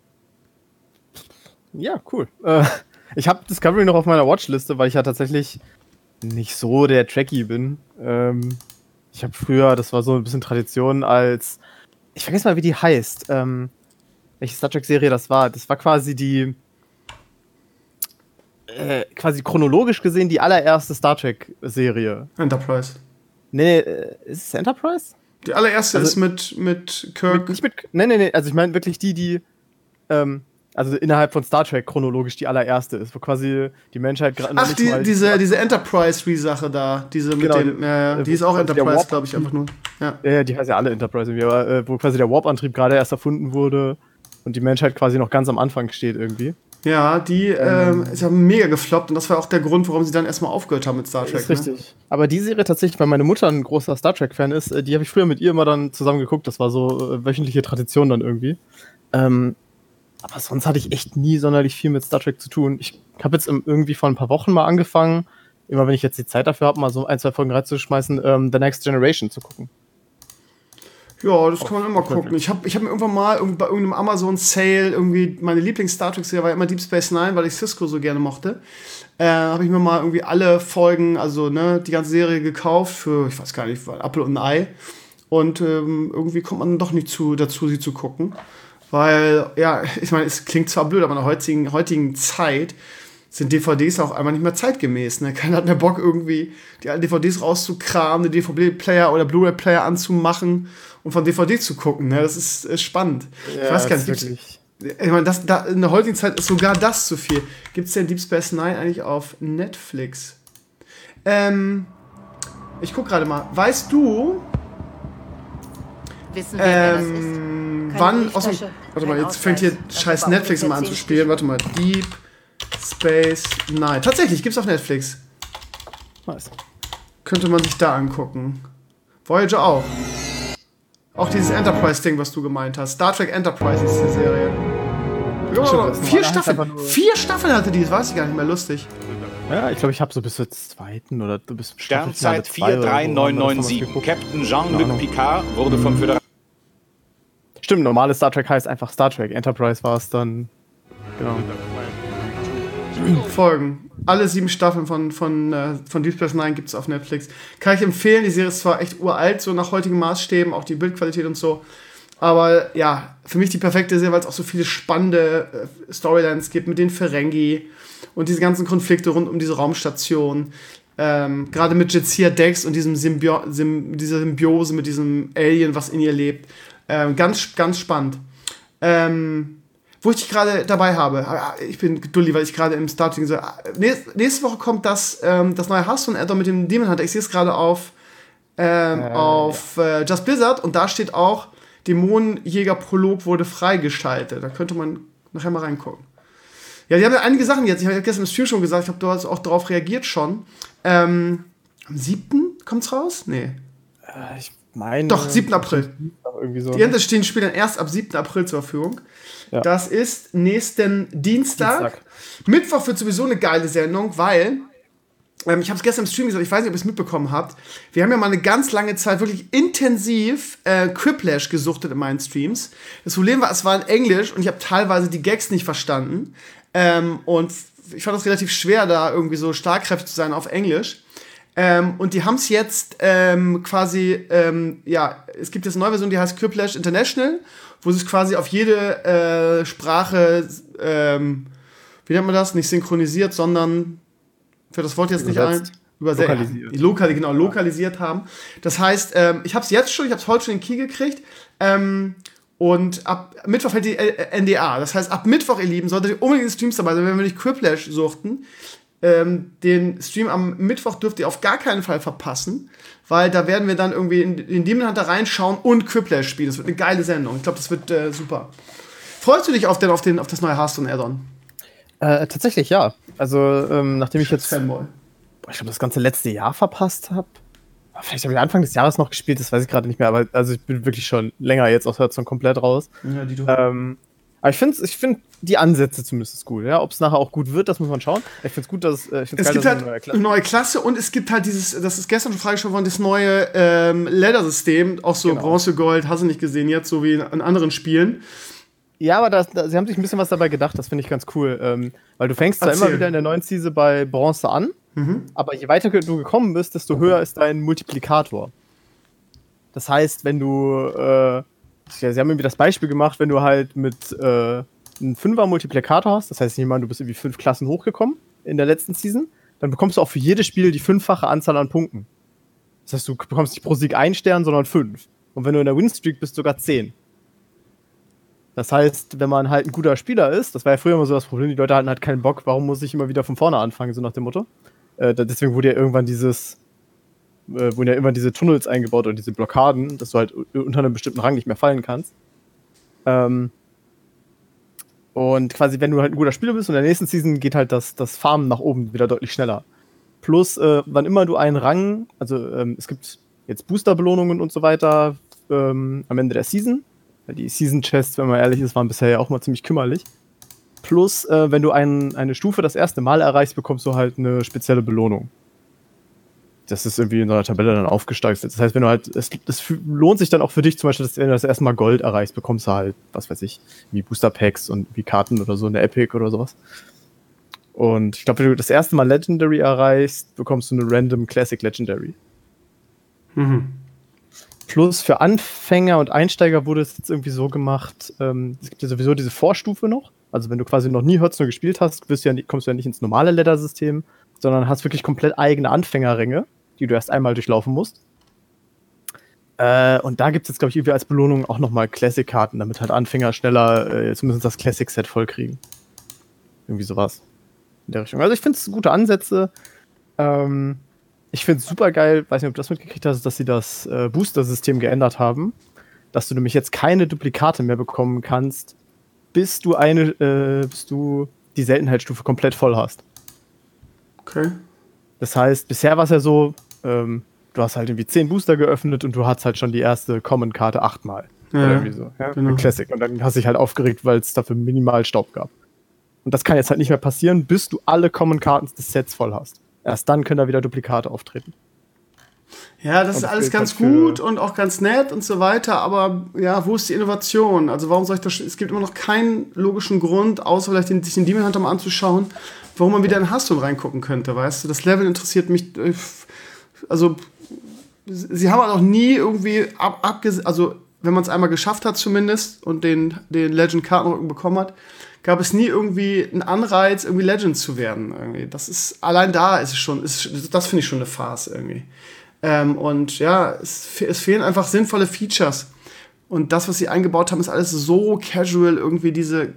Ja, cool. Ich habe Discovery noch auf meiner Watchliste, weil ich ja tatsächlich nicht so der Trekkie bin. Ich habe früher, das war so ein bisschen Tradition, ich vergesse mal, wie die heißt. Welche Star Trek-Serie das war. Das war quasi quasi chronologisch gesehen die allererste Star Trek-Serie. Enterprise. Nee, ist es Enterprise? Die allererste ist mit Kirk. Nee, also ich meine wirklich also innerhalb von Star Trek chronologisch die allererste ist, wo quasi die Menschheit gerade noch nicht mal... diese Enterprise-Sache da, diese mit dem... die ist auch Enterprise, glaube ich, einfach nur. Ja, die heißt ja alle Enterprise irgendwie, aber wo quasi der Warp-Antrieb gerade erst erfunden wurde und die Menschheit quasi noch ganz am Anfang steht irgendwie. Ja, die ist ja mega gefloppt und das war auch der Grund, warum sie dann erstmal aufgehört haben mit Star Trek. Ist richtig. Ne? Aber die Serie tatsächlich, weil meine Mutter ein großer Star Trek-Fan ist, die habe ich früher mit ihr immer dann zusammen geguckt, das war so wöchentliche Tradition dann irgendwie. Aber sonst hatte ich echt nie sonderlich viel mit Star Trek zu tun. Ich habe jetzt irgendwie vor ein paar Wochen mal angefangen, immer wenn ich jetzt die Zeit dafür habe, mal so 1, 2 Folgen reinzuschmeißen, The Next Generation zu gucken. Ja, das kann man immer gucken. Ich hab mir irgendwann mal bei irgendeinem Amazon-Sale irgendwie, meine Lieblings-Star Trek-Serie war immer Deep Space Nine, weil ich Cisco so gerne mochte. Habe ich mir mal irgendwie alle Folgen, also die ganze Serie gekauft für, ich weiß gar nicht, Apfel und ein Ei. Und irgendwie kommt man doch nicht dazu, sie zu gucken. Weil, ich meine, es klingt zwar blöd, aber in der heutigen Zeit sind DVDs auch einfach nicht mehr zeitgemäß. Ne? Keiner hat mehr Bock, irgendwie die alten DVDs rauszukramen, den DVD-Player oder Blu-ray-Player anzumachen und von DVD zu gucken. Ne? Das ist spannend. Ja, ich weiß gar nicht, ich meine, in der heutigen Zeit ist sogar das zu viel. Gibt es denn Deep Space Nine eigentlich auf Netflix? Ich guck gerade mal. Weißt du, Wissen wir, wer das ist? warte mal, jetzt fängt hier scheiß Netflix mal an zu spielen. Warte mal, Deep Space Nine. Tatsächlich, gibt's auf Netflix. Nice. Könnte man sich da angucken. Voyager auch. Auch dieses Enterprise-Ding, was du gemeint hast. Star Trek Enterprise ist die Serie. Ja, 4 Staffeln. 4 Staffeln hatte die, das weiß ich gar nicht mehr, lustig. Ja, ich glaube, ich habe so bis zur 2. oder bis Sternzeit 43997. Captain Jean-Luc Picard wurde vom Föderation. Stimmt, normales Star Trek heißt einfach Star Trek. Enterprise war es dann. Genau. Folgen. Alle 7 Staffeln von Deep Space Nine gibt es auf Netflix. Kann ich empfehlen. Die Serie ist zwar echt uralt, so nach heutigen Maßstäben, auch die Bildqualität und so. Aber ja, für mich die perfekte Serie, weil es auch so viele spannende Storylines gibt mit den Ferengi und diese ganzen Konflikte rund um diese Raumstation. Gerade mit Jadzia Dex und dieser Symbiose mit diesem Alien, was in ihr lebt. Ganz, ganz spannend. Wo ich dich gerade dabei habe, ich bin geduldig, weil ich gerade im Starting so. Nächste Woche kommt das neue Hearthstone-Add-on mit dem Demon Hunter. Ich sehe es gerade auf Just Blizzard und da steht auch, Dämonenjäger-Prolog wurde freigeschaltet. Da könnte man nachher mal reingucken. Ja, die haben ja einige Sachen jetzt. Ich habe gestern im Stream schon gesagt, ich habe dort auch darauf reagiert schon. Am 7. kommt's raus? Nee. Ich meine. Doch, 7. April. Irgendwie so. Die Ende stehen Spiele dann erst ab 7. April zur Verfügung. Ja. Das ist nächsten Dienstag. Mittwoch wird sowieso eine geile Sendung, weil ich habe es gestern im Stream gesagt, ich weiß nicht, ob ihr es mitbekommen habt. Wir haben ja mal eine ganz lange Zeit wirklich intensiv Quiplash gesuchtet in meinen Streams. Das Problem war, es war in Englisch und ich habe teilweise die Gags nicht verstanden. Und ich fand es relativ schwer, da irgendwie so schlagkräftig zu sein auf Englisch. Und die haben es jetzt quasi, es gibt jetzt eine neue Version, die heißt Quiplash International, wo sie es quasi auf jede Sprache, wie nennt man das? Nicht synchronisiert, sondern für das Wort jetzt übersetzt. Nicht lokalisiert haben. Das heißt, ich habe es heute schon in den Key gekriegt. Und ab Mittwoch fällt die NDA. Das heißt, ab Mittwoch, ihr Lieben, solltet ihr unbedingt in den Streams dabei sein, wenn wir nicht Quiplash suchten. Den Stream am Mittwoch dürft ihr auf gar keinen Fall verpassen, weil da werden wir dann irgendwie in den Demon Hunter reinschauen und Quiplash spielen. Das wird eine geile Sendung. Ich glaube, das wird super. Freust du dich auf das neue Hearthstone Add-on? Tatsächlich, ja. Also, nachdem ich jetzt Fanboy. ich glaube, das ganze letzte Jahr verpasst habe. Vielleicht habe ich Anfang des Jahres noch gespielt, das weiß ich gerade nicht mehr, aber also ich bin wirklich schon länger jetzt aus Hearthstone komplett raus. Ja, aber ich finde die Ansätze zumindest gut. Ja? Ob es nachher auch gut wird, das muss man schauen. Ich finde es gut, dass es gibt halt eine neue Klasse und es gibt halt dieses, das ist gestern schon freigestellt worden, das neue Ladder-System, auch so Bronze, Gold, hast du nicht gesehen jetzt, so wie in anderen Spielen. Ja, aber sie haben sich ein bisschen was dabei gedacht, das finde ich ganz cool. Weil du fängst zwar immer wieder in der neuen Season bei Bronze an, aber je weiter du gekommen bist, desto höher ist dein Multiplikator. Das heißt, wenn du, sie haben irgendwie das Beispiel gemacht, wenn du halt mit einem 5er Multiplikator hast, das heißt, du bist irgendwie 5 Klassen hochgekommen in der letzten Season, dann bekommst du auch für jedes Spiel die 5-fache Anzahl an Punkten. Das heißt, du bekommst nicht pro Sieg 1 Stern, sondern 5. Und wenn du in der Winstreak bist, sogar 10. Das heißt, wenn man halt ein guter Spieler ist, das war ja früher immer so das Problem, die Leute hatten halt keinen Bock, warum muss ich immer wieder von vorne anfangen, so nach dem Motto. Deswegen wurde ja irgendwann wurden ja immer diese Tunnels eingebaut oder diese Blockaden, dass du halt unter einem bestimmten Rang nicht mehr fallen kannst. Und quasi, wenn du halt ein guter Spieler bist und in der nächsten Season geht halt das Farmen nach oben wieder deutlich schneller. Plus, wann immer du einen Rang, also es gibt jetzt Booster-Belohnungen und so weiter am Ende der Season. Die Season-Chests, wenn man ehrlich ist, waren bisher ja auch mal ziemlich kümmerlich. Plus, wenn du eine Stufe das erste Mal erreichst, bekommst du halt eine spezielle Belohnung. Das ist irgendwie in so einer Tabelle dann aufgesteigt. Das heißt, wenn du halt, es lohnt sich dann auch für dich zum Beispiel, dass wenn du das erste Mal Gold erreichst, bekommst du halt, was weiß ich, wie Booster-Packs und wie Karten oder so in der Epic oder sowas. Und ich glaube, wenn du das erste Mal Legendary erreichst, bekommst du eine Random Classic Legendary. Plus für Anfänger und Einsteiger wurde es jetzt irgendwie so gemacht, es gibt ja sowieso diese Vorstufe noch. Also wenn du quasi noch nie Hearthstone gespielt hast, kommst du ja nicht ins normale Ladder-System, sondern hast wirklich komplett eigene Anfängerränge, die du erst einmal durchlaufen musst. Und da gibt es jetzt, glaube ich, irgendwie als Belohnung auch nochmal Classic-Karten, damit halt Anfänger schneller zumindest das Classic-Set vollkriegen. Irgendwie sowas in der Richtung. Also ich finde es gute Ansätze. Ich finde es super geil, weiß nicht, ob du das mitgekriegt hast, dass sie das Booster-System geändert haben, dass du nämlich jetzt keine Duplikate mehr bekommen kannst, bis du die Seltenheitsstufe komplett voll hast. Okay. Das heißt, bisher war es ja so, du hast halt irgendwie 10 Booster geöffnet und du hattest halt schon die erste Common-Karte 8-mal. Ja, oder irgendwie so. Ja? Genau. Classic. Und dann hast du dich halt aufgeregt, weil es dafür minimal Staub gab. Und das kann jetzt halt nicht mehr passieren, bis du alle Common-Karten des Sets voll hast. Erst dann können da wieder Duplikate auftreten. Ja, das ist alles ganz gut und auch ganz nett und so weiter, aber ja, wo ist die Innovation? Also warum soll ich das? Es gibt immer noch keinen logischen Grund, außer vielleicht sich den Demon Hunter mal anzuschauen, warum man wieder in Hearthstone reingucken könnte, weißt du? Das Level interessiert mich, also sie haben halt auch nie irgendwie wenn man es einmal geschafft hat zumindest und den Legend-Kartenrücken bekommen hat, gab es nie irgendwie einen Anreiz, irgendwie Legend zu werden. Irgendwie. Das ist, allein da ist es schon, das finde ich schon eine Farce irgendwie. Und ja, es fehlen einfach sinnvolle Features. Und das, was sie eingebaut haben, ist alles so casual, irgendwie diese,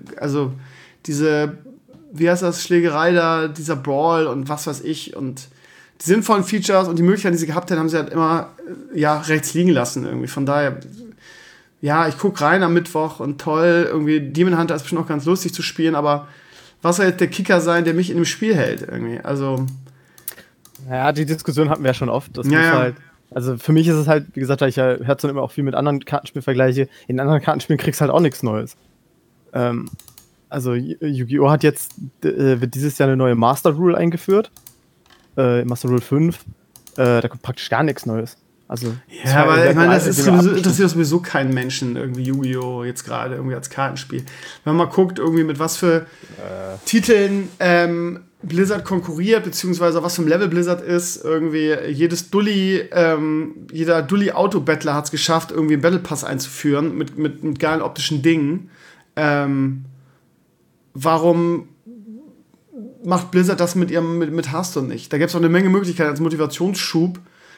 wie heißt das, Schlägerei da, dieser Brawl und was weiß ich. Und die sinnvollen Features und die Möglichkeiten, die sie gehabt haben sie halt immer rechts liegen lassen irgendwie. Von daher, ja, ich gucke rein am Mittwoch und toll, irgendwie Demon Hunter ist bestimmt auch ganz lustig zu spielen, aber was soll jetzt der Kicker sein, der mich in dem Spiel hält irgendwie? Also ja, die Diskussion hatten wir ja schon oft. Das muss halt, also für mich ist es halt, wie gesagt, da ich ja Hearthstone immer auch viel mit anderen Kartenspielen vergleiche, in anderen Kartenspielen kriegst du halt auch nichts Neues. Also Yu-Gi-Oh! Hat jetzt, wird dieses Jahr eine neue Master Rule eingeführt. Master Rule 5. Da kommt praktisch gar nichts Neues. Also, ja, aber ich meine, das interessiert sowieso keinen Menschen, irgendwie Yu-Gi-Oh! Jetzt gerade irgendwie als Kartenspiel. Wenn man mal guckt, irgendwie mit was für Titeln Blizzard konkurriert, beziehungsweise was für ein Level Blizzard ist, irgendwie jeder Dulli-Auto-Battler hat es geschafft, irgendwie einen Battle Pass einzuführen mit geilen optischen Dingen. Warum macht Blizzard das mit Hearthstone nicht? Da gäbe es auch eine Menge Möglichkeiten als Motivationsschub.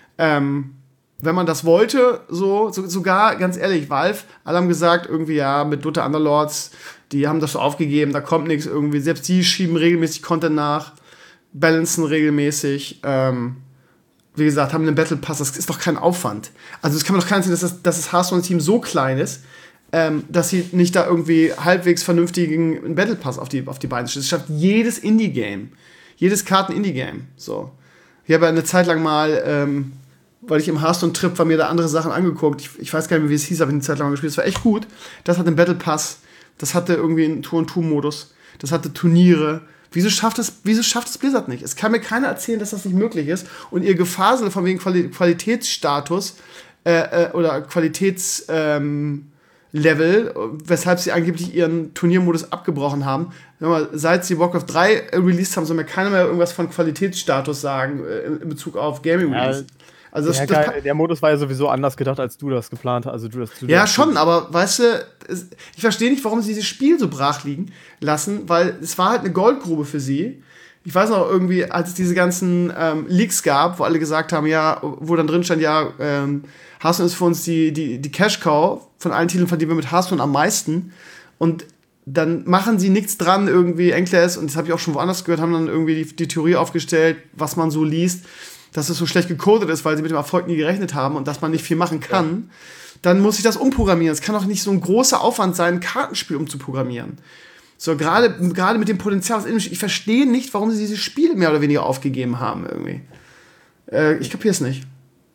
Wenn man das wollte, sogar, ganz ehrlich, Valve, alle haben gesagt, irgendwie, ja, mit Dota Underlords, die haben das so aufgegeben, da kommt nichts irgendwie. Selbst die schieben regelmäßig Content nach, balancen regelmäßig. Wie gesagt, haben einen Battle Pass, das ist doch kein Aufwand. Also, das kann man doch keiner sehen, dass das Hearthstone-Team so klein ist, dass sie nicht da irgendwie halbwegs vernünftigen Battle Pass auf die Beine stellen. Das schafft jedes Indie-Game. Jedes Karten-Indie-Game. So. Ich habe ja eine Zeit lang mal, weil ich im Hearthstone-Trip war, mir da andere Sachen angeguckt. Ich weiß gar nicht mehr, wie es hieß, aber ich eine Zeit lang mal gespielt. Das war echt gut. Das hatte einen Battle Pass. Das hatte irgendwie einen Tour-and-Two-Modus. Das hatte Turniere. Wieso schafft es Blizzard nicht? Es kann mir keiner erzählen, dass das nicht möglich ist. Und ihr Gefasel von wegen Qualitätsstatus oder Qualitätslevel, weshalb sie angeblich ihren Turniermodus abgebrochen haben. Seit sie Warcraft 3 released haben, soll mir keiner mehr irgendwas von Qualitätsstatus sagen in Bezug auf Gaming-Release. Also der Modus war ja sowieso anders gedacht, als du das geplant hast. Also schon, aber weißt du, ich verstehe nicht, warum sie dieses Spiel so brach liegen lassen, weil es war halt eine Goldgrube für sie. Ich weiß noch irgendwie, als es diese ganzen Leaks gab, wo alle gesagt haben, ja, wo dann drin stand, ja, Hearthstone ist für uns die Cash-Cow von allen Titeln, verdienen wir mit Hearthstone am meisten. Und dann machen sie nichts dran, irgendwie Enclaves, und das habe ich auch schon woanders gehört, haben dann irgendwie die Theorie aufgestellt, was man so liest, dass es so schlecht gecodet ist, weil sie mit dem Erfolg nie gerechnet haben und dass man nicht viel machen kann. Ja. Dann muss ich das umprogrammieren. Es kann doch nicht so ein großer Aufwand sein, ein Kartenspiel umzuprogrammieren. So, gerade mit dem Potenzial, ich verstehe nicht, warum sie dieses Spiel mehr oder weniger aufgegeben haben, irgendwie. Ich kapiere es nicht.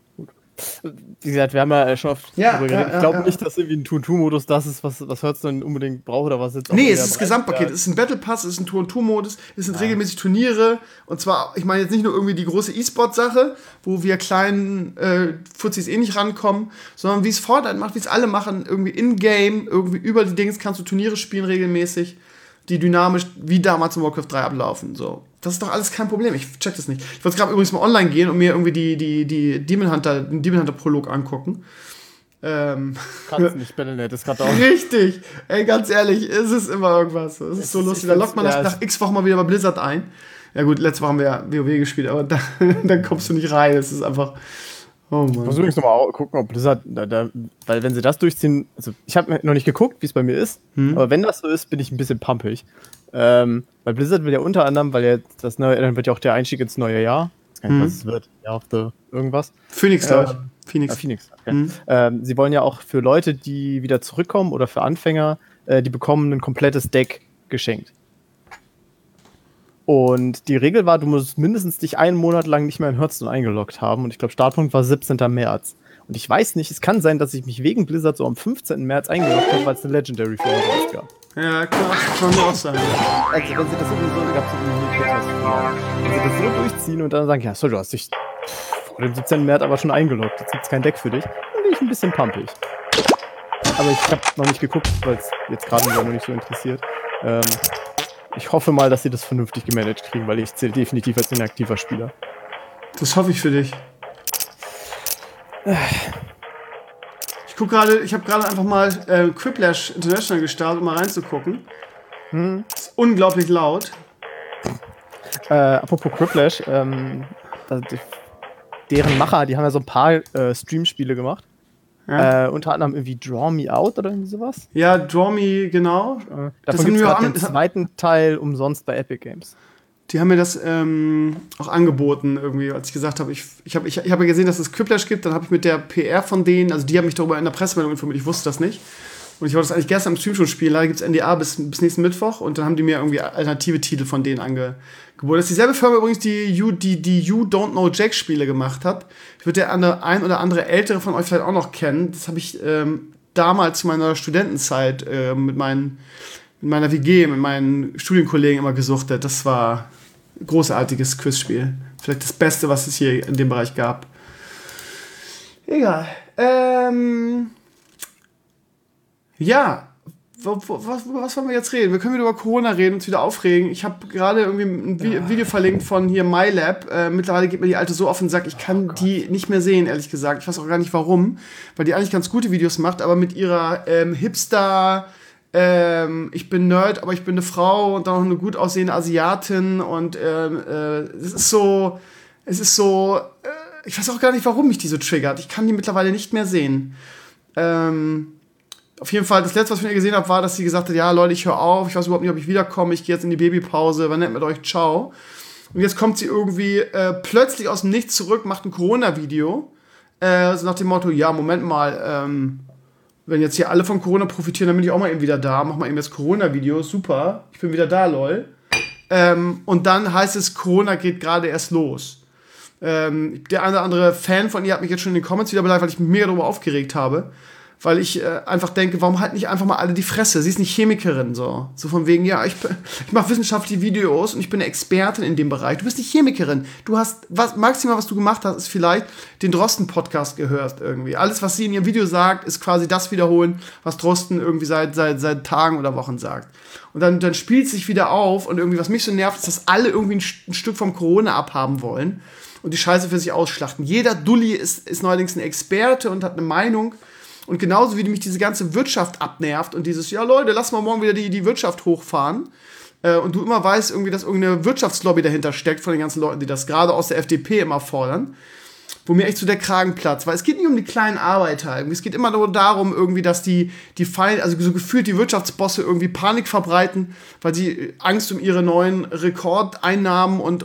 Wie gesagt, wir haben ja schon oft darüber geredet. Ich glaube nicht, dass irgendwie ein Tour-and-Two-Modus das ist, was Hearthstone unbedingt braucht oder was jetzt auch. Nee, es ist das Gesamtpaket. Es ist ein Battle Pass, es ist ein Tour-and-Two-Modus, es sind regelmäßig Turniere. Und zwar, ich meine jetzt nicht nur irgendwie die große E-Sport-Sache, wo wir kleinen Fuzis nicht rankommen, sondern wie es Fortnite macht, wie es alle machen, irgendwie in-game, irgendwie über die Dings kannst du Turniere spielen regelmäßig, die dynamisch wie damals in Warcraft 3 ablaufen. So. Das ist doch alles kein Problem. Ich check das nicht. Ich wollte gerade übrigens mal online gehen und mir irgendwie den Demon Hunter Prolog angucken. Kannst nicht, Battle.net ist gerade auch. Richtig. Ey, ganz ehrlich, ist es immer irgendwas. Es ist so lustig. Da lockt man nach x Wochen mal wieder bei Blizzard ein. Ja gut, letzte Woche haben wir ja WoW gespielt, aber dann kommst du nicht rein. Es ist einfach... Oh Mann. Ich muss übrigens nochmal gucken, ob Blizzard, weil wenn sie das durchziehen, also ich habe noch nicht geguckt, wie es bei mir ist, aber wenn das so ist, bin ich ein bisschen pumpig. Weil Blizzard will ja unter anderem, weil ja dann wird ja auch der Einstieg ins neue Jahr, ich weiß gar nicht, was es wird, Jahr of the irgendwas. Phoenix, glaube ich. Phoenix, okay. Sie wollen ja auch für Leute, die wieder zurückkommen oder für Anfänger, die bekommen ein komplettes Deck geschenkt. Und die Regel war, du musst mindestens dich einen Monat lang nicht mehr in Hearthstone eingeloggt haben. Und ich glaube, Startpunkt war 17. März. Und ich weiß nicht, es kann sein, dass ich mich wegen Blizzard so am 15. März eingeloggt habe, weil es eine Legendary für uns gab. Ja, klar, kann mir auch sein. Also, wenn sie das wenn sie das so durchziehen und dann sagen, ja, so, du hast dich vor dem 17. März aber schon eingeloggt, jetzt gibt's kein Deck für dich, dann bin ich ein bisschen pumpig. Aber ich habe noch nicht geguckt, weil es jetzt gerade noch nicht so interessiert. Ich hoffe mal, dass sie das vernünftig gemanagt kriegen, weil ich zähle definitiv als inaktiver Spieler. Das hoffe ich für dich. Ich habe gerade einfach mal Quiplash International gestartet, um mal reinzugucken. Ist unglaublich laut. Apropos Quiplash, deren Macher, die haben ja so ein paar Stream-Spiele gemacht. Ja. Unter anderem irgendwie Draw Me Out oder irgendwie sowas. Ja, Draw Me, genau. Davon gibt es gerade den zweiten Teil umsonst bei Epic Games. Die haben mir das auch angeboten, irgendwie, als ich gesagt habe, ich habe ja gesehen, dass es Quiplash gibt, dann habe ich mit der PR von denen, also die haben mich darüber in der Pressemeldung informiert, ich wusste das nicht. Und ich wollte das eigentlich gestern im Stream schon spielen, leider gibt es NDA bis nächsten Mittwoch und dann haben die mir irgendwie alternative Titel von denen angeboten. Das ist dieselbe Firma übrigens, die You Don't Know Jack Spiele gemacht hat. Ich würde der ein oder andere Ältere von euch vielleicht auch noch kennen. Das habe ich damals zu meiner Studentenzeit mit meiner WG, mit meinen Studienkollegen immer gesuchtet. Das war ein großartiges Quizspiel. Vielleicht das Beste, was es hier in dem Bereich gab. Egal. Ja, was wollen wir jetzt reden? Wir können wieder über Corona reden, uns wieder aufregen. Ich habe gerade irgendwie ein Video verlinkt von hier MyLab. Mittlerweile geht mir die Alte so auf den Sack, ich kann die nicht mehr sehen, ehrlich gesagt. Ich weiß auch gar nicht warum, weil die eigentlich ganz gute Videos macht, aber mit ihrer Hipster, ich bin Nerd, aber ich bin eine Frau und dann noch eine gut aussehende Asiatin und es ist so, ich weiß auch gar nicht, warum mich die so triggert. Ich kann die mittlerweile nicht mehr sehen. Auf jeden Fall, das letzte, was ich von ihr gesehen habe, war, dass sie gesagt hat, ja, Leute, ich höre auf, ich weiß überhaupt nicht, ob ich wiederkomme, ich gehe jetzt in die Babypause, war nett mit euch, ciao. Und jetzt kommt sie irgendwie plötzlich aus dem Nichts zurück, macht ein Corona-Video, so nach dem Motto, ja, Moment mal, wenn jetzt hier alle von Corona profitieren, dann bin ich auch mal eben wieder da, mach mal eben das Corona-Video, super, ich bin wieder da, lol. Und dann heißt es, Corona geht gerade erst los. Der eine oder andere Fan von ihr hat mich jetzt schon in den Comments wieder beleidigt, weil ich mich mega darüber aufgeregt habe. Weil ich einfach denke, warum halten nicht einfach mal alle die Fresse? Sie ist eine Chemikerin, so von wegen, ja, ich mache wissenschaftliche Videos und ich bin eine Expertin in dem Bereich. Du bist eine Chemikerin. Du hast, maximal, was du gemacht hast, ist vielleicht den Drosten-Podcast gehört irgendwie. Alles, was sie in ihrem Video sagt, ist quasi das wiederholen, was Drosten irgendwie seit Tagen oder Wochen sagt. Und dann spielt es sich wieder auf und irgendwie, was mich so nervt, ist, dass alle irgendwie ein Stück vom Corona abhaben wollen und die Scheiße für sich ausschlachten. Jeder Dulli ist neuerdings ein Experte und hat eine Meinung. Und genauso wie mich diese ganze Wirtschaft abnervt und dieses, ja Leute, lass mal morgen wieder die Wirtschaft hochfahren. Und du immer weißt irgendwie, dass irgendeine Wirtschaftslobby dahinter steckt von den ganzen Leuten, die das gerade aus der FDP immer fordern. Wo mir echt so der Kragen platzt. Weil es geht nicht um die kleinen Arbeiter. Es geht immer nur darum, irgendwie, dass die Fallen, also so gefühlt die Wirtschaftsbosse irgendwie Panik verbreiten, weil sie Angst um ihre neuen Rekordeinnahmen und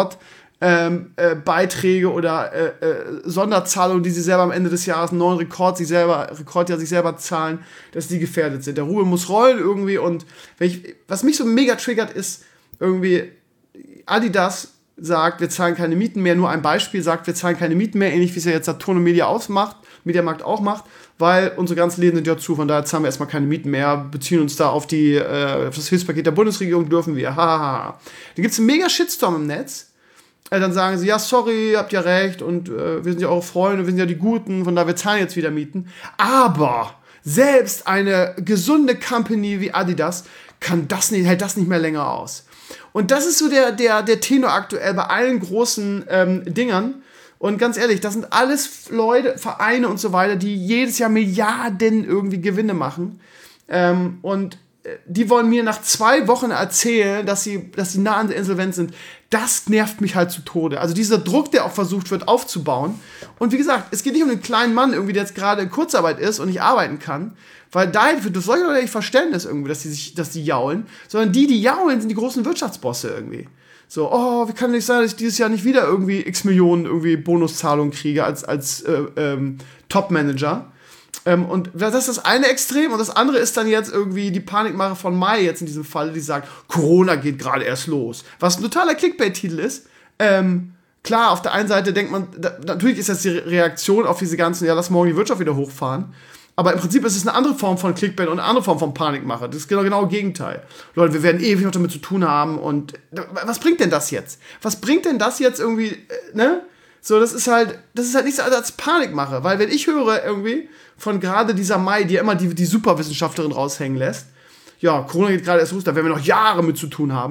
Beiträge oder Sonderzahlungen, die sie selber am Ende des Jahres, einen neuen Rekordjahr sich selber zahlen, dass die gefährdet sind. Der Rubel muss rollen irgendwie und was mich so mega triggert ist, irgendwie Adidas sagt, wir zahlen keine Mieten mehr, nur ein Beispiel sagt, wir zahlen keine Mieten mehr, ähnlich wie es ja jetzt Saturn und Mediamarkt auch macht, weil unsere ganzen Läden sind ja zu, von daher zahlen wir erstmal keine Mieten mehr, beziehen uns da auf das Hilfspaket der Bundesregierung, dürfen wir, hahaha. Da gibt es einen mega Shitstorm im Netz. Dann sagen sie, ja, sorry, habt ja recht und wir sind ja eure Freunde, wir sind ja die Guten, von daher wir zahlen jetzt wieder Mieten. Aber selbst eine gesunde Company wie Adidas hält das nicht mehr länger aus. Und das ist so der Tenor aktuell bei allen großen Dingern. Und ganz ehrlich, das sind alles Leute, Vereine und so weiter, die jedes Jahr Milliarden irgendwie Gewinne machen. Und die wollen mir nach 2 Wochen erzählen, dass sie nah an der Insolvenz sind. Das nervt mich halt zu Tode. Also dieser Druck, der auch versucht wird aufzubauen. Und wie gesagt, es geht nicht um den kleinen Mann irgendwie, der jetzt gerade in Kurzarbeit ist und nicht arbeiten kann. Weil für solche Leute nicht Verständnis irgendwie, dass die jaulen. Sondern die jaulen, sind die großen Wirtschaftsbosse irgendwie. So, wie kann nicht sein, dass ich dieses Jahr nicht wieder irgendwie x Millionen irgendwie Bonuszahlungen kriege als Top-Manager. Und das ist das eine Extrem und das andere ist dann jetzt irgendwie die Panikmache von Mai jetzt in diesem Fall, die sagt, Corona geht gerade erst los. Was ein totaler Clickbait-Titel ist. Klar, auf der einen Seite denkt man, natürlich ist das die Reaktion auf diese ganzen, ja, lass morgen die Wirtschaft wieder hochfahren. Aber im Prinzip ist es eine andere Form von Clickbait und eine andere Form von Panikmache. Das ist genau das Gegenteil. Leute, wir werden ewig noch damit zu tun haben und was bringt denn das jetzt? Was bringt denn das jetzt irgendwie, ne? So, das ist halt nichts als Panikmache. Weil wenn ich höre irgendwie von gerade dieser Mai, die ja immer die Superwissenschaftlerin raushängen lässt, ja, Corona geht gerade erst los, da werden wir noch Jahre mit zu tun haben,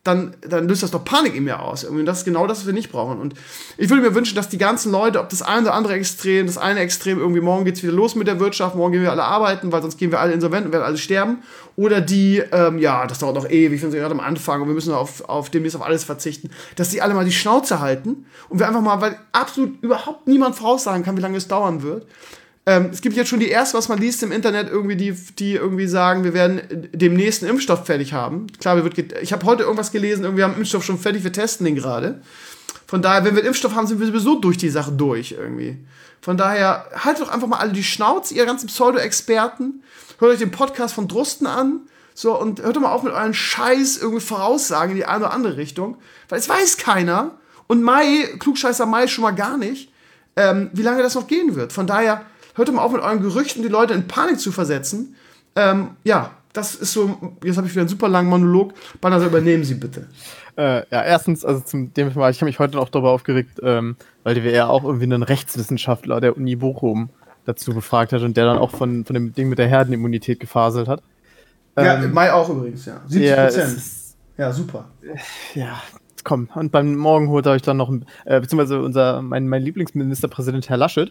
dann löst das doch Panik in mir aus. Und das ist genau das, was wir nicht brauchen. Und ich würde mir wünschen, dass die ganzen Leute, ob das eine oder andere Extrem, das eine Extrem irgendwie, morgen geht's wieder los mit der Wirtschaft, morgen gehen wir alle arbeiten, weil sonst gehen wir alle insolvent und werden alle sterben. Oder die, das dauert noch ewig, wir sind gerade am Anfang und wir müssen demnächst auf alles verzichten, dass die alle mal die Schnauze halten und wir einfach mal, weil absolut überhaupt niemand voraussagen kann, wie lange es dauern wird. Es gibt jetzt schon die erste, was man liest im Internet, irgendwie, die irgendwie sagen, wir werden demnächst einen Impfstoff fertig haben. Klar, ich habe heute irgendwas gelesen, irgendwie haben Impfstoff schon fertig, wir testen den gerade. Von daher, wenn wir einen Impfstoff haben, sind wir sowieso durch die Sache durch irgendwie. Von daher, haltet doch einfach mal alle die Schnauze, ihr ganzen Pseudo-Experten. Hört euch den Podcast von Drosten an. So, und hört doch mal auf mit euren Scheiß irgendwie Voraussagen in die eine oder andere Richtung. Weil es weiß keiner. Und Klugscheißer Mai schon mal gar nicht, wie lange das noch gehen wird. Von daher, hört doch mal auf mit euren Gerüchten, die Leute in Panik zu versetzen. Das ist so, jetzt habe ich wieder einen super langen Monolog. Banner, übernehmen Sie bitte. Erstens, also zum dem Mal, ich habe mich heute noch darüber aufgeregt, weil die WR auch irgendwie einen Rechtswissenschaftler der Uni Bochum dazu befragt hat und der dann auch von dem Ding mit der Herdenimmunität gefaselt hat. Im Mai auch übrigens, ja. 70%. Ja, super. Ja, komm. Und beim Morgen holt euch dann noch, beziehungsweise mein Lieblingsministerpräsident Herr Laschet,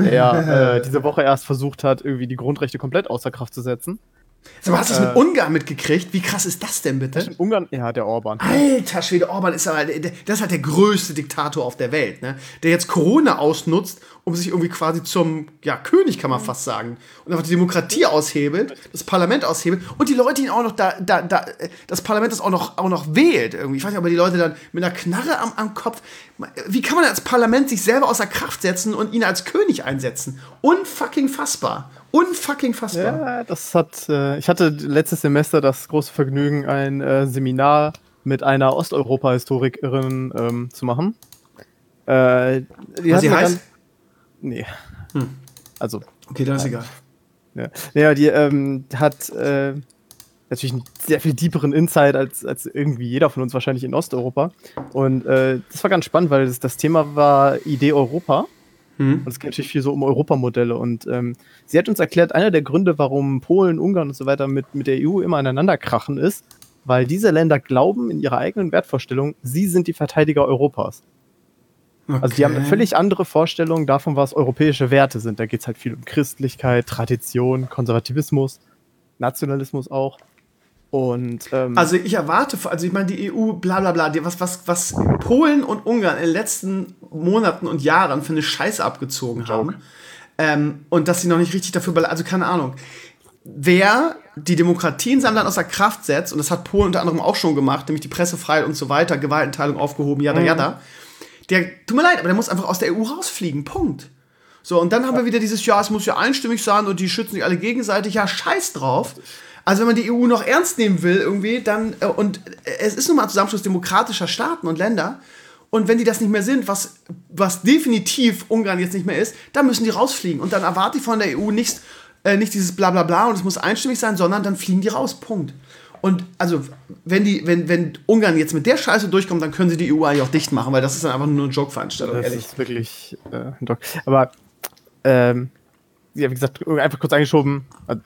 der diese Woche erst versucht hat, irgendwie die Grundrechte komplett außer Kraft zu setzen. Sag mal, hast du das mit Ungarn mitgekriegt? Wie krass ist das denn bitte? Ungarn? Ja, der Orban. Alter Schwede, Orban ist aber, das ist halt der größte Diktator auf der Welt, ne? Der jetzt Corona ausnutzt, um sich irgendwie quasi zum König, kann man fast sagen. Und einfach die Demokratie aushebelt, das Parlament aushebelt und die Leute ihn auch noch das Parlament das auch noch wählt irgendwie. Ich weiß nicht, aber die Leute dann mit einer Knarre am Kopf. Wie kann man als Parlament sich selber außer Kraft setzen und ihn als König einsetzen? Unfucking fassbar. Ja, ich hatte letztes Semester das große Vergnügen, ein Seminar mit einer Osteuropa-Historikerin zu machen. Was sie heißt? Nee. Also. Okay, das ist egal. Ja, die hat natürlich einen sehr viel tieferen Insight als irgendwie jeder von uns wahrscheinlich in Osteuropa. Und das war ganz spannend, weil das Thema war Idee Europa. Und es geht natürlich viel so um Europamodelle. Und sie hat uns erklärt, einer der Gründe, warum Polen, Ungarn und so weiter mit der EU immer aneinander krachen, ist, weil diese Länder glauben in ihrer eigenen Wertvorstellung, sie sind die Verteidiger Europas. Okay. Also die haben eine völlig andere Vorstellung davon, was europäische Werte sind. Da geht es halt viel um Christlichkeit, Tradition, Konservativismus, Nationalismus auch. Und, also ich erwarte, ich meine, die EU, bla bla bla, was Polen und Ungarn in den letzten Monaten und Jahren für eine Scheiße abgezogen haben. Und dass sie noch nicht richtig dafür, also keine Ahnung. Wer die Demokratie in seinem Land außer Kraft setzt, und das hat Polen unter anderem auch schon gemacht, nämlich die Pressefreiheit und so weiter, Gewaltenteilung aufgehoben, jada, der, tut mir leid, aber der muss einfach aus der EU rausfliegen, Punkt. So, und dann haben wir wieder dieses, es muss ja einstimmig sein und die schützen sich alle gegenseitig, scheiß drauf. Also wenn man die EU noch ernst nehmen will irgendwie, dann, und es ist nun mal ein Zusammenschluss demokratischer Staaten und Länder, und wenn die das nicht mehr sind, was definitiv Ungarn jetzt nicht mehr ist, dann müssen die rausfliegen. Und dann erwarte ich von der EU nicht dieses Blablabla und es muss einstimmig sein, sondern dann fliegen die raus, Punkt. Und also, wenn Ungarn jetzt mit der Scheiße durchkommt, dann können sie die EU eigentlich auch dicht machen, weil das ist dann einfach nur eine Joke-Veranstaltung, ehrlich. Das ist wirklich ein Joke. Aber, ja, wie gesagt, einfach kurz eingeschoben.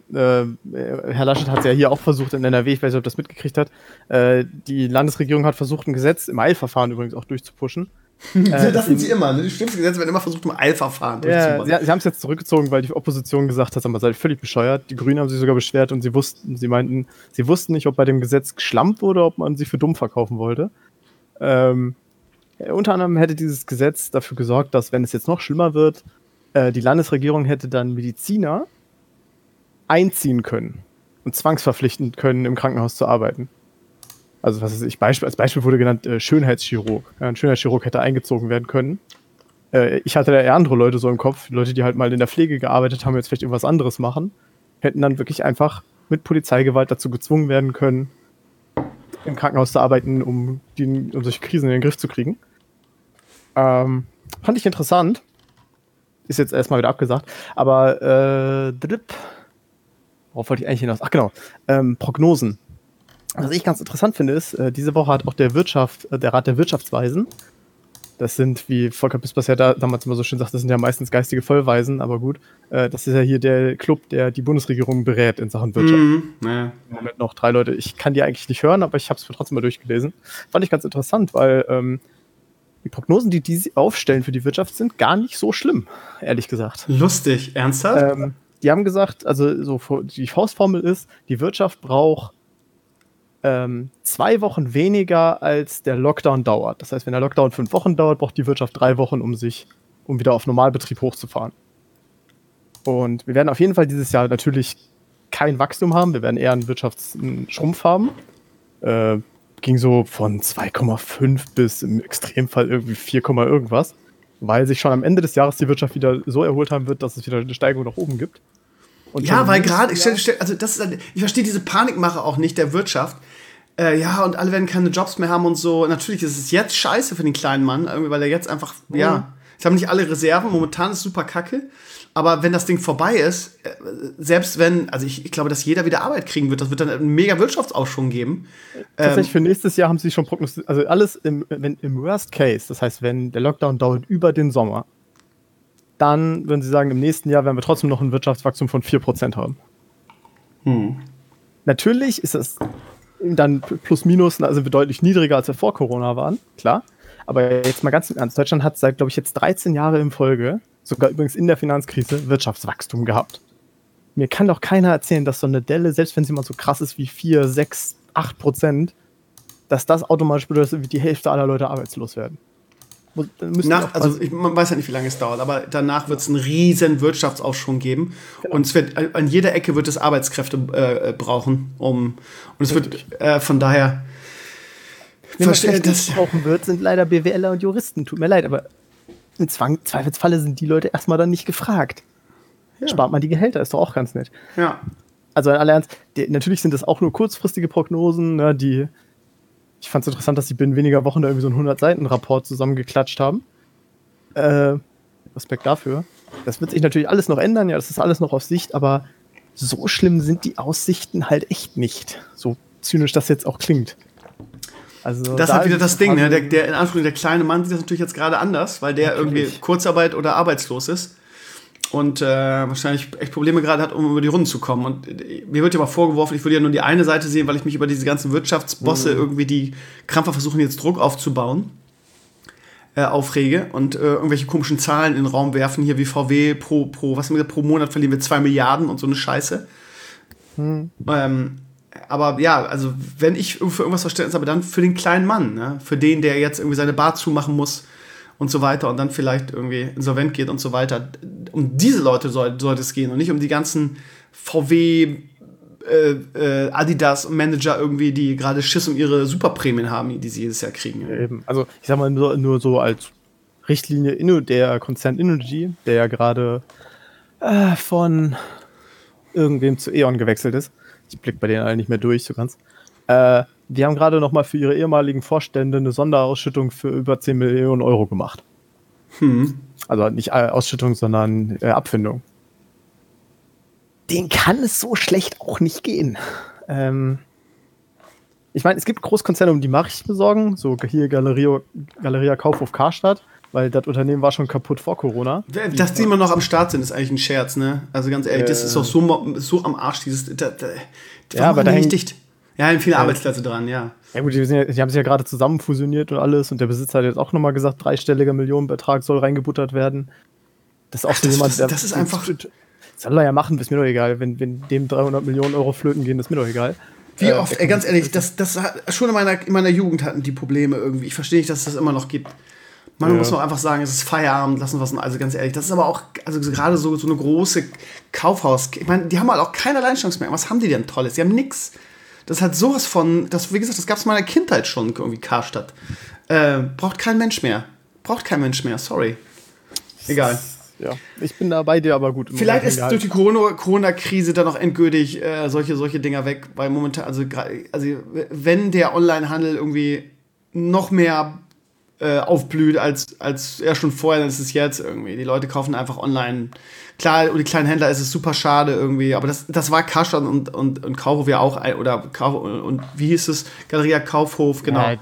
Herr Laschet hat es ja hier auch versucht in NRW, ich weiß nicht, ob das mitgekriegt hat. Die Landesregierung hat versucht, ein Gesetz im Eilverfahren übrigens auch durchzupushen. Das sind sie immer, ne? Die schlimmsten Gesetze werden immer versucht, im Eilverfahren durchzumachen. Sie haben es jetzt zurückgezogen, weil die Opposition gesagt hat, seid völlig bescheuert. Die Grünen haben sich sogar beschwert und sie wussten nicht, ob bei dem Gesetz geschlampt wurde, ob man sie für dumm verkaufen wollte. Unter anderem hätte dieses Gesetz dafür gesorgt, dass, wenn es jetzt noch schlimmer wird, die Landesregierung hätte dann Mediziner einziehen können und zwangsverpflichten können, im Krankenhaus zu arbeiten. Also was weiß ich, als Beispiel wurde genannt Schönheitschirurg. Ja, ein Schönheitschirurg hätte eingezogen werden können. Ich hatte da eher andere Leute so im Kopf, Leute, die halt mal in der Pflege gearbeitet haben, jetzt vielleicht irgendwas anderes machen, hätten dann wirklich einfach mit Polizeigewalt dazu gezwungen werden können, im Krankenhaus zu arbeiten, um solche Krisen in den Griff zu kriegen. Fand ich interessant. Ist jetzt erstmal wieder abgesagt. Aber worauf wollte ich eigentlich hinaus? Ach genau, Prognosen. Was ich ganz interessant finde, ist, diese Woche hat auch der Rat der Wirtschaftsweisen Das sind, wie Volker Pispers ja damals immer so schön sagt, das sind ja meistens geistige Vollweisen, aber gut. Das ist ja hier der Club, der die Bundesregierung berät in Sachen Wirtschaft. Ja. Im Moment noch 3 Leute. Ich kann die eigentlich nicht hören, aber ich habe es mir trotzdem mal durchgelesen. Fand ich ganz interessant, weil die Prognosen, die sie aufstellen für die Wirtschaft, sind gar nicht so schlimm, ehrlich gesagt. Lustig, ernsthaft? Die haben gesagt, also so die Faustformel ist, die Wirtschaft braucht 2 Wochen weniger, als der Lockdown dauert. Das heißt, wenn der Lockdown 5 Wochen dauert, braucht die Wirtschaft 3 Wochen, um wieder auf Normalbetrieb hochzufahren. Und wir werden auf jeden Fall dieses Jahr natürlich kein Wachstum haben. Wir werden eher einen Wirtschaftsschrumpf haben. Ging so von 2,5 bis im Extremfall irgendwie 4, irgendwas. Weil sich schon am Ende des Jahres die Wirtschaft wieder so erholt haben wird, dass es wieder eine Steigerung nach oben gibt. Und ja, weil gerade, ich verstehe diese Panikmache auch nicht der Wirtschaft. Und alle werden keine Jobs mehr haben und so. Natürlich ist es jetzt scheiße für den kleinen Mann, irgendwie, weil er jetzt einfach, jetzt haben nicht alle Reserven, momentan ist es super kacke. Aber wenn das Ding vorbei ist, selbst wenn, also ich glaube, dass jeder wieder Arbeit kriegen wird, das wird dann einen mega Wirtschaftsaufschwung geben. Tatsächlich für nächstes Jahr haben sie schon prognostiziert, also alles im Worst Case, das heißt, wenn der Lockdown dauert über den Sommer, dann würden sie sagen, im nächsten Jahr werden wir trotzdem noch ein Wirtschaftswachstum von 4% haben. Natürlich ist es dann plus minus, also deutlich niedriger, als wir vor Corona waren, klar. Aber jetzt mal ganz im Ernst, Deutschland hat seit, glaube ich, jetzt 13 Jahre in Folge, sogar übrigens in der Finanzkrise, Wirtschaftswachstum gehabt. Mir kann doch keiner erzählen, dass so eine Delle, selbst wenn sie mal so krass ist wie 4, 6, 8%, dass das automatisch bedeutet, dass die Hälfte aller Leute arbeitslos werden. Man weiß ja nicht, wie lange es dauert, aber danach wird es einen riesen Wirtschaftsaufschwung geben. Genau. Und es wird an jeder Ecke wird es Arbeitskräfte brauchen, und es wird von daher verstehe, das brauchen wird, sind leider BWLer und Juristen. Tut mir leid, aber im Zweifelsfalle sind die Leute erstmal dann nicht gefragt. Ja. Spart man die Gehälter, ist doch auch ganz nett. Ja. Also in aller Ernst, natürlich sind das auch nur kurzfristige Prognosen, ne, ich fand es interessant, dass die binnen weniger Wochen da irgendwie so einen 100-Seiten-Rapport zusammengeklatscht haben. Respekt dafür. Das wird sich natürlich alles noch ändern, ja, das ist alles noch auf Sicht, aber so schlimm sind die Aussichten halt echt nicht. So zynisch das jetzt auch klingt. Also, das ist halt wieder das Ding, ne? Der in Anführungszeichen der kleine Mann sieht das natürlich jetzt gerade anders, weil der irgendwie Kurzarbeit oder arbeitslos ist und wahrscheinlich echt Probleme gerade hat, um über die Runden zu kommen. Und mir wird ja mal vorgeworfen, ich würde ja nur die eine Seite sehen, weil ich mich über diese ganzen Wirtschaftsbosse irgendwie, die krampfhaft versuchen, jetzt Druck aufzubauen, aufrege und irgendwelche komischen Zahlen in den Raum werfen, hier wie VW pro Monat verlieren wir 2 Milliarden und so eine Scheiße. Aber ja, also wenn ich für irgendwas Verständnis habe, dann für den kleinen Mann, ne? Für den, der jetzt irgendwie seine Bar zumachen muss und so weiter und dann vielleicht irgendwie insolvent geht und so weiter. Um diese Leute sollte es gehen und nicht um die ganzen VW, Adidas-Manager irgendwie, die gerade Schiss um ihre Superprämien haben, die sie jedes Jahr kriegen. Ja, eben. Also ich sag mal nur so als Richtlinie der Konzern Innogy, der ja gerade von irgendwem zu E.ON gewechselt ist. Ich blicke bei denen alle nicht mehr durch, so ganz. Die haben gerade noch mal für ihre ehemaligen Vorstände eine Sonderausschüttung für über 10 Millionen Euro gemacht. Also nicht Ausschüttung, sondern Abfindung. Den kann es so schlecht auch nicht gehen. Ich meine, es gibt Großkonzerne, um die mache ich mir Sorgen. So hier Galeria Kaufhof Karstadt, weil das Unternehmen war schon kaputt vor Corona. Dass die immer noch am Start sind, ist eigentlich ein Scherz, ne? Also ganz ehrlich, das ist doch so am Arsch, aber da hängt dicht. Ja, hängen viele Arbeitsplätze dran, ja. Ja gut, die haben sich ja gerade zusammen fusioniert und alles und der Besitzer hat jetzt auch nochmal gesagt, 3-stelliger Millionenbetrag soll reingebuttert werden. Das ist auch so jemand, der... Das ist einfach... Soll er ja machen, ist mir doch egal. Wenn dem 300 Millionen Euro flöten gehen, ist mir doch egal. Wie oft, ganz ehrlich, das schon in meiner Jugend hatten die Probleme irgendwie. Ich verstehe nicht, dass es das immer noch gibt. Man muss auch einfach sagen, es ist Feierabend, lassen wir es, also ganz ehrlich, das ist aber auch, also gerade so eine große Kaufhaus, ich meine, die haben halt auch keine Alleinstellungsmerkmale. Was haben die denn Tolles? Die haben nix. Das ist halt sowas von, wie gesagt, das gab es in meiner Kindheit schon, irgendwie Karstadt. Braucht kein Mensch mehr, sorry. Egal. Ja, ich bin da bei dir, aber gut. Vielleicht ist durch die Corona-Krise dann auch endgültig solche Dinger weg, weil momentan, also wenn der Onlinehandel irgendwie noch mehr aufblüht als er schon vorher, dann ist es jetzt irgendwie. Die Leute kaufen einfach online. Klar, die kleinen Händler ist es super schade irgendwie, aber das war Karstadt und Kaufhof ja auch, und wie hieß es? Galeria Kaufhof, genau.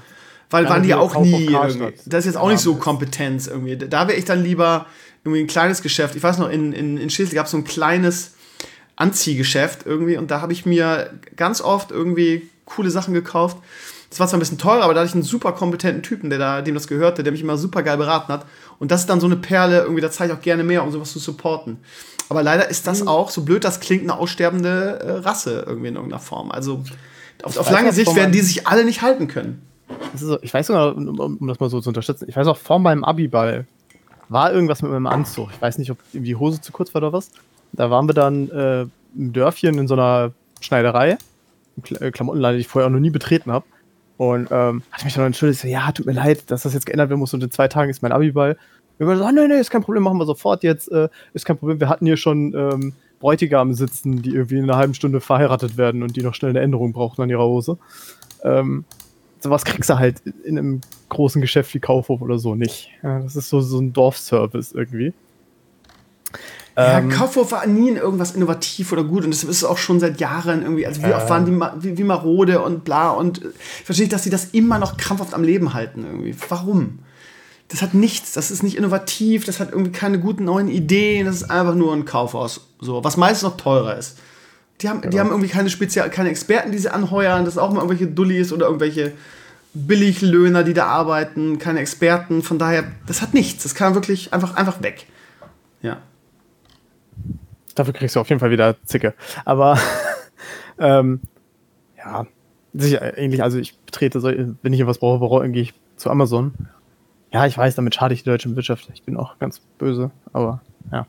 Weil waren die ja auch nie. Karstadt. Das ist jetzt auch nicht so Kompetenz irgendwie. Da wäre ich dann lieber irgendwie ein kleines Geschäft. Ich weiß noch, in Schleswig gab es so ein kleines Anziehgeschäft irgendwie und da habe ich mir ganz oft irgendwie coole Sachen gekauft. Das war zwar ein bisschen teurer, aber da hatte ich einen super kompetenten Typen, dem das gehörte, der mich immer super geil beraten hat. Und das ist dann so eine Perle, irgendwie, da zahle ich auch gerne mehr, um sowas zu supporten. Aber leider ist das auch, so blöd das klingt, eine aussterbende Rasse irgendwie in irgendeiner Form. Also auf lange Sicht werden die sich alle nicht halten können. Das ist so, ich weiß sogar, um das mal so zu unterstützen, ich weiß auch, vor meinem Abiball war irgendwas mit meinem Anzug. Ich weiß nicht, ob die Hose zu kurz war oder was. Da waren wir dann im Dörfchen in so einer Schneiderei, Klamottenladen, die ich vorher auch noch nie betreten habe. Und hatte mich dann entschuldigt, so, ja, tut mir leid, dass das jetzt geändert werden muss und in 2 Tagen ist mein Abiball. Und wir so, nee, ist kein Problem, machen wir sofort jetzt, ist kein Problem. Wir hatten hier schon Bräutigam sitzen, die irgendwie in einer halben Stunde verheiratet werden und die noch schnell eine Änderung brauchen an ihrer Hose. Sowas kriegst du halt in einem großen Geschäft wie Kaufhof oder so nicht. Ja, das ist so ein Dorfservice irgendwie. Ja, Kaufhof war nie in irgendwas innovativ oder gut und deshalb ist es auch schon seit Jahren irgendwie, also wie oft waren die wie marode und bla und ich verstehe nicht, dass die das immer noch krampfhaft am Leben halten irgendwie. Warum? Das hat nichts, das ist nicht innovativ, das hat irgendwie keine guten neuen Ideen, das ist einfach nur ein Kaufhaus, so, was meistens noch teurer ist. Die haben irgendwie keine Experten, die sie anheuern, das ist auch mal irgendwelche Dullis oder irgendwelche Billiglöhner, die da arbeiten, keine Experten, von daher, das hat nichts, das kann wirklich einfach weg. Ja. Dafür kriegst du auf jeden Fall wieder Zicke. Aber ja, sicher, ähnlich, also ich betrete, wenn ich etwas brauche, gehe ich zu Amazon. Ja, ich weiß, damit schade ich der deutschen Wirtschaft. Ich bin auch ganz böse, aber ja.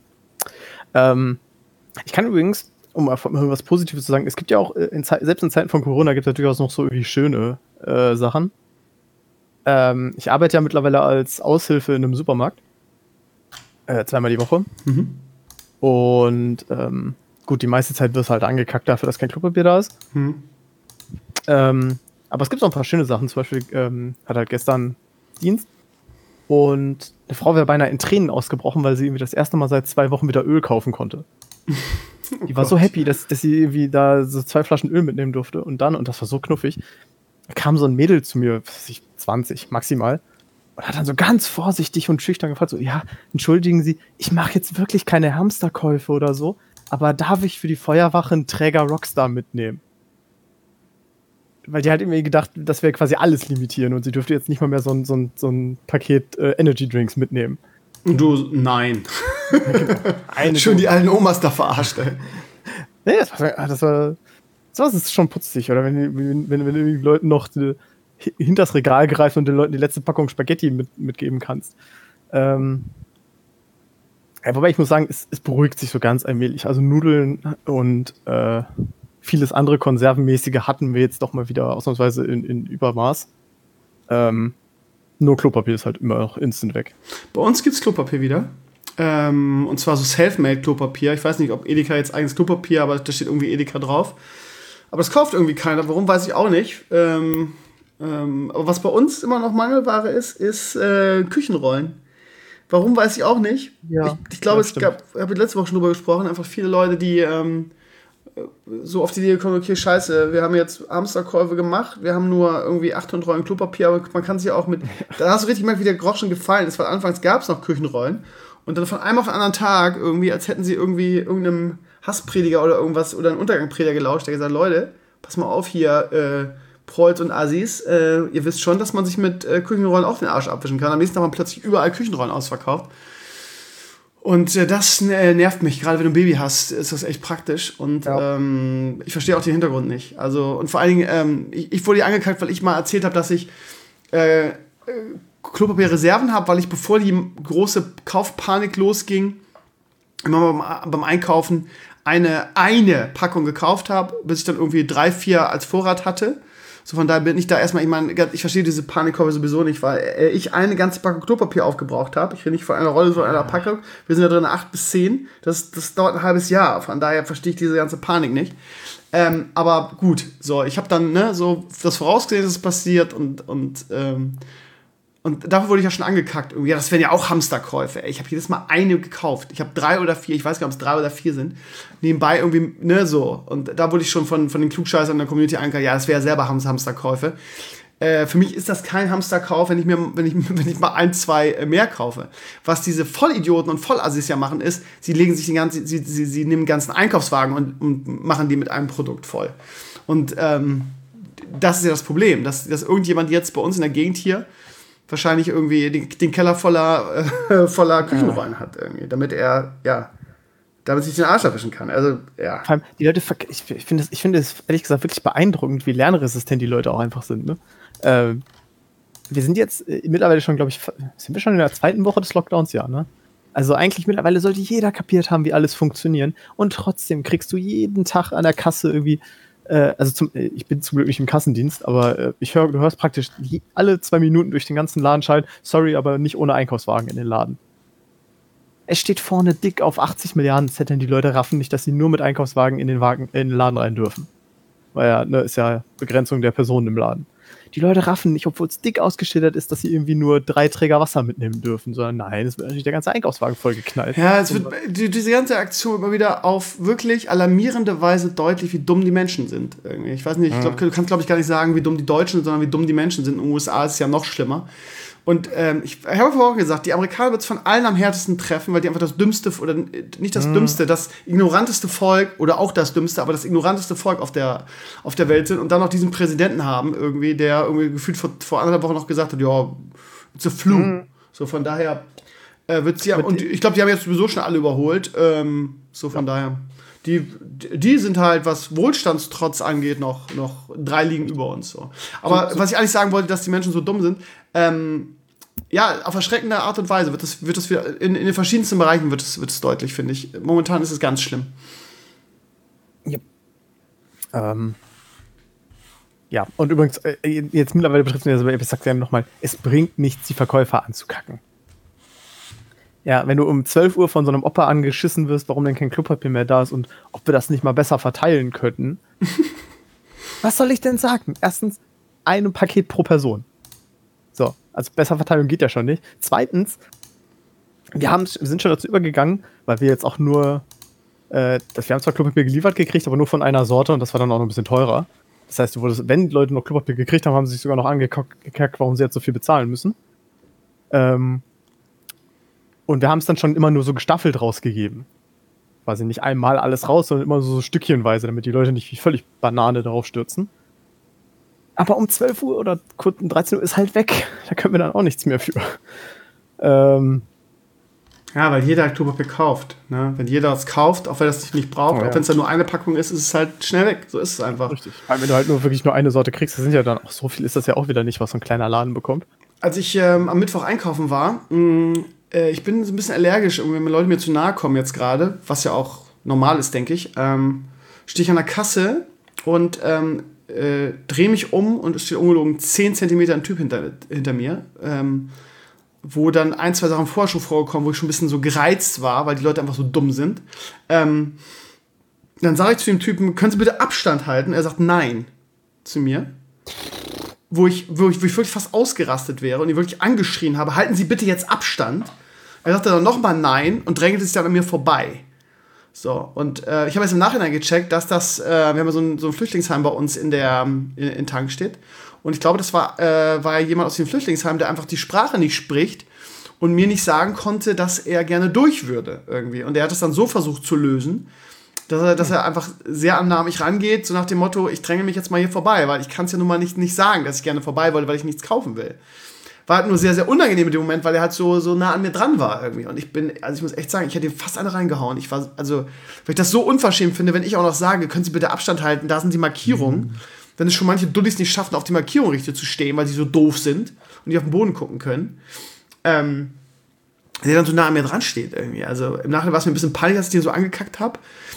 Ich kann übrigens, um mal was Positives zu sagen, es gibt ja auch, selbst in Zeiten von Corona gibt es natürlich auch noch so irgendwie schöne Sachen. Ich arbeite ja mittlerweile als Aushilfe in einem Supermarkt. 2-mal die Woche. Mhm. Und gut, die meiste Zeit wirst du halt angekackt dafür, dass kein Klopapier da ist. Mhm. Aber es gibt auch ein paar schöne Sachen. Zum Beispiel hat halt gestern Dienst und eine Frau wäre beinahe in Tränen ausgebrochen, weil sie irgendwie das erste Mal seit 2 Wochen wieder Öl kaufen konnte. Die war so happy, dass sie irgendwie da so 2 Flaschen Öl mitnehmen durfte. Und das war so knuffig, kam so ein Mädel zu mir, 20 maximal, und hat dann so ganz vorsichtig und schüchtern gefragt, so, ja, entschuldigen Sie, ich mache jetzt wirklich keine Hamsterkäufe oder so, aber darf ich für die Feuerwache einen Träger Rockstar mitnehmen? Weil die halt irgendwie gedacht, dass wir quasi alles limitieren und sie dürfte jetzt nicht mal mehr so ein Paket Energy Drinks mitnehmen. Und du, nein. Schön die alten Omas da verarscht, ey. Nee, das ist schon putzig, oder? Wenn du den Leuten noch hinters Regal greifen und den Leuten die letzte Packung Spaghetti mitgeben kannst. Ja, wobei ich muss sagen, es beruhigt sich so ganz allmählich. Also Nudeln und vieles andere Konservenmäßige hatten wir jetzt doch mal wieder ausnahmsweise in Übermaß. Nur Klopapier ist halt immer noch instant weg. Bei uns gibt's Klopapier wieder. Und zwar so Selfmade-Klopapier. Ich weiß nicht, ob Edeka jetzt eigenes Klopapier, aber da steht irgendwie Edeka drauf. Aber das kauft irgendwie keiner. Warum, weiß ich auch nicht. Aber was bei uns immer noch Mangelware ist Küchenrollen. Warum, weiß ich auch nicht. Ja, ich glaube, ich habe letzte Woche schon drüber gesprochen, einfach viele Leute, die so auf die Idee gekommen, okay, scheiße, wir haben jetzt Hamsterkäufe gemacht, wir haben nur irgendwie 800 Rollen Klopapier, aber man kann sich ja auch da hast du richtig gemerkt, wie der Groschen gefallen ist, weil anfangs gab es noch Küchenrollen und dann von einem auf den anderen Tag irgendwie, als hätten sie irgendwie irgendeinem Hassprediger oder irgendwas oder einen Untergangsprediger gelauscht, der gesagt, Leute, pass mal auf hier, Prolls und Assis, ihr wisst schon, dass man sich mit Küchenrollen auch den Arsch abwischen kann. Am nächsten Tag haben plötzlich überall Küchenrollen ausverkauft. Und das nervt mich. Gerade wenn du ein Baby hast, ist das echt praktisch. Und ja. Ich verstehe auch den Hintergrund nicht. Also, und vor allen Dingen, ich wurde hier angekackt, weil ich mal erzählt habe, dass ich Klopapierreserven habe, weil ich, bevor die große Kaufpanik losging, immer beim Einkaufen eine Packung gekauft habe, bis ich dann irgendwie 3, 4 als Vorrat hatte. So, von daher bin ich da erstmal, ich verstehe diese Panikkäufe sowieso nicht, weil ich eine ganze Packung Klopapier aufgebraucht habe. Ich rede nicht von einer Rolle, sondern einer Packung. Wir sind da drin 8 bis 10. Das dauert ein halbes Jahr. Von daher verstehe ich diese ganze Panik nicht. Aber gut, so, ich habe dann so das vorausgesehen, dass es passiert und dafür wurde ich ja schon angekackt. Ja, das wären ja auch Hamsterkäufe. Ey. Ich habe jedes Mal eine gekauft. Ich habe 3 oder 4, ich weiß gar nicht, ob es 3 oder 4 sind. Nebenbei irgendwie, so. Und da wurde ich schon von den Klugscheißern in der Community angekackt, ja, das wäre ja selber Hamsterkäufe. Für mich ist das kein Hamsterkauf, wenn ich mal 1, 2 mehr kaufe. Was diese Vollidioten und Vollassis ja machen, ist, sie nehmen den ganzen Einkaufswagen und machen die mit einem Produkt voll. Und das ist ja das Problem, dass irgendjemand jetzt bei uns in der Gegend hier wahrscheinlich irgendwie den Keller voller Küchenrollen hat, irgendwie, damit sich den Arsch erwischen kann. Also, ja. Vor allem, die Leute, ich finde es ehrlich gesagt wirklich beeindruckend, wie lernresistent die Leute auch einfach sind. Ne? Wir sind jetzt mittlerweile schon, glaube ich, sind wir schon in der 2. Woche des Lockdowns, ja, ne? Also eigentlich mittlerweile sollte jeder kapiert haben, wie alles funktioniert. Und trotzdem kriegst du jeden Tag an der Kasse irgendwie, ich bin zum Glück nicht im Kassendienst, aber du hörst praktisch alle 2 Minuten durch den ganzen Laden schalten, sorry, aber nicht ohne Einkaufswagen in den Laden. Es steht vorne dick auf 80 Milliarden Zetteln, die Leute raffen nicht, dass sie nur mit Einkaufswagen in den Laden rein dürfen. Weil ja, ne, ist ja Begrenzung der Personen im Laden. Die Leute raffen nicht, obwohl es dick ausgeschildert ist, dass sie irgendwie nur 3 Träger Wasser mitnehmen dürfen, sondern nein, es wird natürlich der ganze Einkaufswagen vollgeknallt. Ja, es wird diese ganze Aktion immer wieder auf wirklich alarmierende Weise deutlich, wie dumm die Menschen sind. Irgendwie. Ich weiß nicht, du kannst, glaube ich, gar nicht sagen, wie dumm die Deutschen sind, sondern wie dumm die Menschen sind. In den USA ist es ja noch schlimmer. Und ich habe vorher auch gesagt, die Amerikaner wird es von allen am härtesten treffen, weil die einfach das dümmste, oder nicht das dümmste, das ignoranteste Volk, oder auch das dümmste, aber das ignoranteste Volk auf der Welt sind und dann noch diesen Präsidenten haben, irgendwie, der irgendwie gefühlt vor 1,5 Wochen noch gesagt hat, ja, it's a flu. So, von daher wird es ja, und ich glaube, die haben jetzt sowieso schon alle überholt, so von daher. Die sind halt, was Wohlstandstrotz angeht, noch 3 Ligen über uns. So. Aber was ich eigentlich sagen wollte, dass die Menschen so dumm sind, auf erschreckende Art und Weise wird das wieder in den verschiedensten Bereichen wird es deutlich, finde ich. Momentan ist es ganz schlimm. Ja. Ja, und übrigens, jetzt mittlerweile betrifft es mir, ich sag's ja nochmal, es bringt nichts, die Verkäufer anzukacken. Ja, wenn du um 12 Uhr von so einem Opa angeschissen wirst, warum denn kein Klopapier mehr da ist und ob wir das nicht mal besser verteilen könnten. Was soll ich denn sagen? Erstens, ein Paket pro Person. So, also besser Verteilung geht ja schon nicht. Zweitens, wir sind schon dazu übergegangen, weil wir jetzt auch nur, wir haben zwar Klopapier geliefert gekriegt, aber nur von einer Sorte und das war dann auch noch ein bisschen teurer. Das heißt, wenn die Leute noch Klopapier gekriegt haben, haben sie sich sogar noch angekackt, warum sie jetzt so viel bezahlen müssen. Und wir haben es dann schon immer nur so gestaffelt rausgegeben. Quasi nicht einmal alles raus, sondern immer so stückchenweise, damit die Leute nicht wie völlig Banane darauf stürzen. Aber um 12 Uhr oder kurz um 13 Uhr ist halt weg. Da können wir dann auch nichts mehr für. Ja, weil jeder Klopapier kauft. Ne? Wenn jeder es kauft, auch wenn er es nicht braucht, auch wenn es dann nur eine Packung ist, ist es halt schnell weg. So ist es einfach. Richtig. Weil wenn du halt wirklich nur eine Sorte kriegst, das sind ja dann auch so viel, ist das ja auch wieder nicht, was so ein kleiner Laden bekommt. Als ich am Mittwoch einkaufen war, ich bin so ein bisschen allergisch, wenn Leute mir zu nahe kommen jetzt gerade, was ja auch normal ist, denke ich, stehe ich an der Kasse und drehe mich um und es steht ungelogen 10 Zentimeter ein Typ hinter mir, wo dann 1, 2 Sachen vorher schon vorgekommen, wo ich schon ein bisschen so gereizt war, weil die Leute einfach so dumm sind. Dann sage ich zu dem Typen, können Sie bitte Abstand halten? Er sagt nein zu mir. Wo ich wirklich fast ausgerastet wäre und ihn wirklich angeschrien habe, halten Sie bitte jetzt Abstand. Er sagte dann nochmal nein und drängelte sich dann an mir vorbei. So, und ich habe jetzt im Nachhinein gecheckt, dass wir haben ja so ein Flüchtlingsheim bei uns in Tankstedt. Und ich glaube, das war ja jemand aus dem Flüchtlingsheim, der einfach die Sprache nicht spricht und mir nicht sagen konnte, dass er gerne durch würde irgendwie. Und er hat es dann so versucht zu lösen, dass er einfach sehr annahmlich rangeht, so nach dem Motto, ich dränge mich jetzt mal hier vorbei, weil ich kann es ja nun mal nicht sagen, dass ich gerne vorbei wollte, weil ich nichts kaufen will. War halt nur sehr, sehr unangenehm in dem Moment, weil er halt so nah an mir dran war irgendwie. Und ich muss echt sagen, ich hätte ihm fast eine reingehauen. Weil ich das so unverschämt finde, wenn ich auch noch sage, können Sie bitte Abstand halten, da sind die Markierungen. Wenn es schon manche Dullis nicht schaffen, auf die Markierung richtig zu stehen, weil sie so doof sind und die auf den Boden gucken können. Der dann so nah an mir dran steht irgendwie. Also im Nachhinein war es mir ein bisschen peinlich, dass ich den so angekackt habe.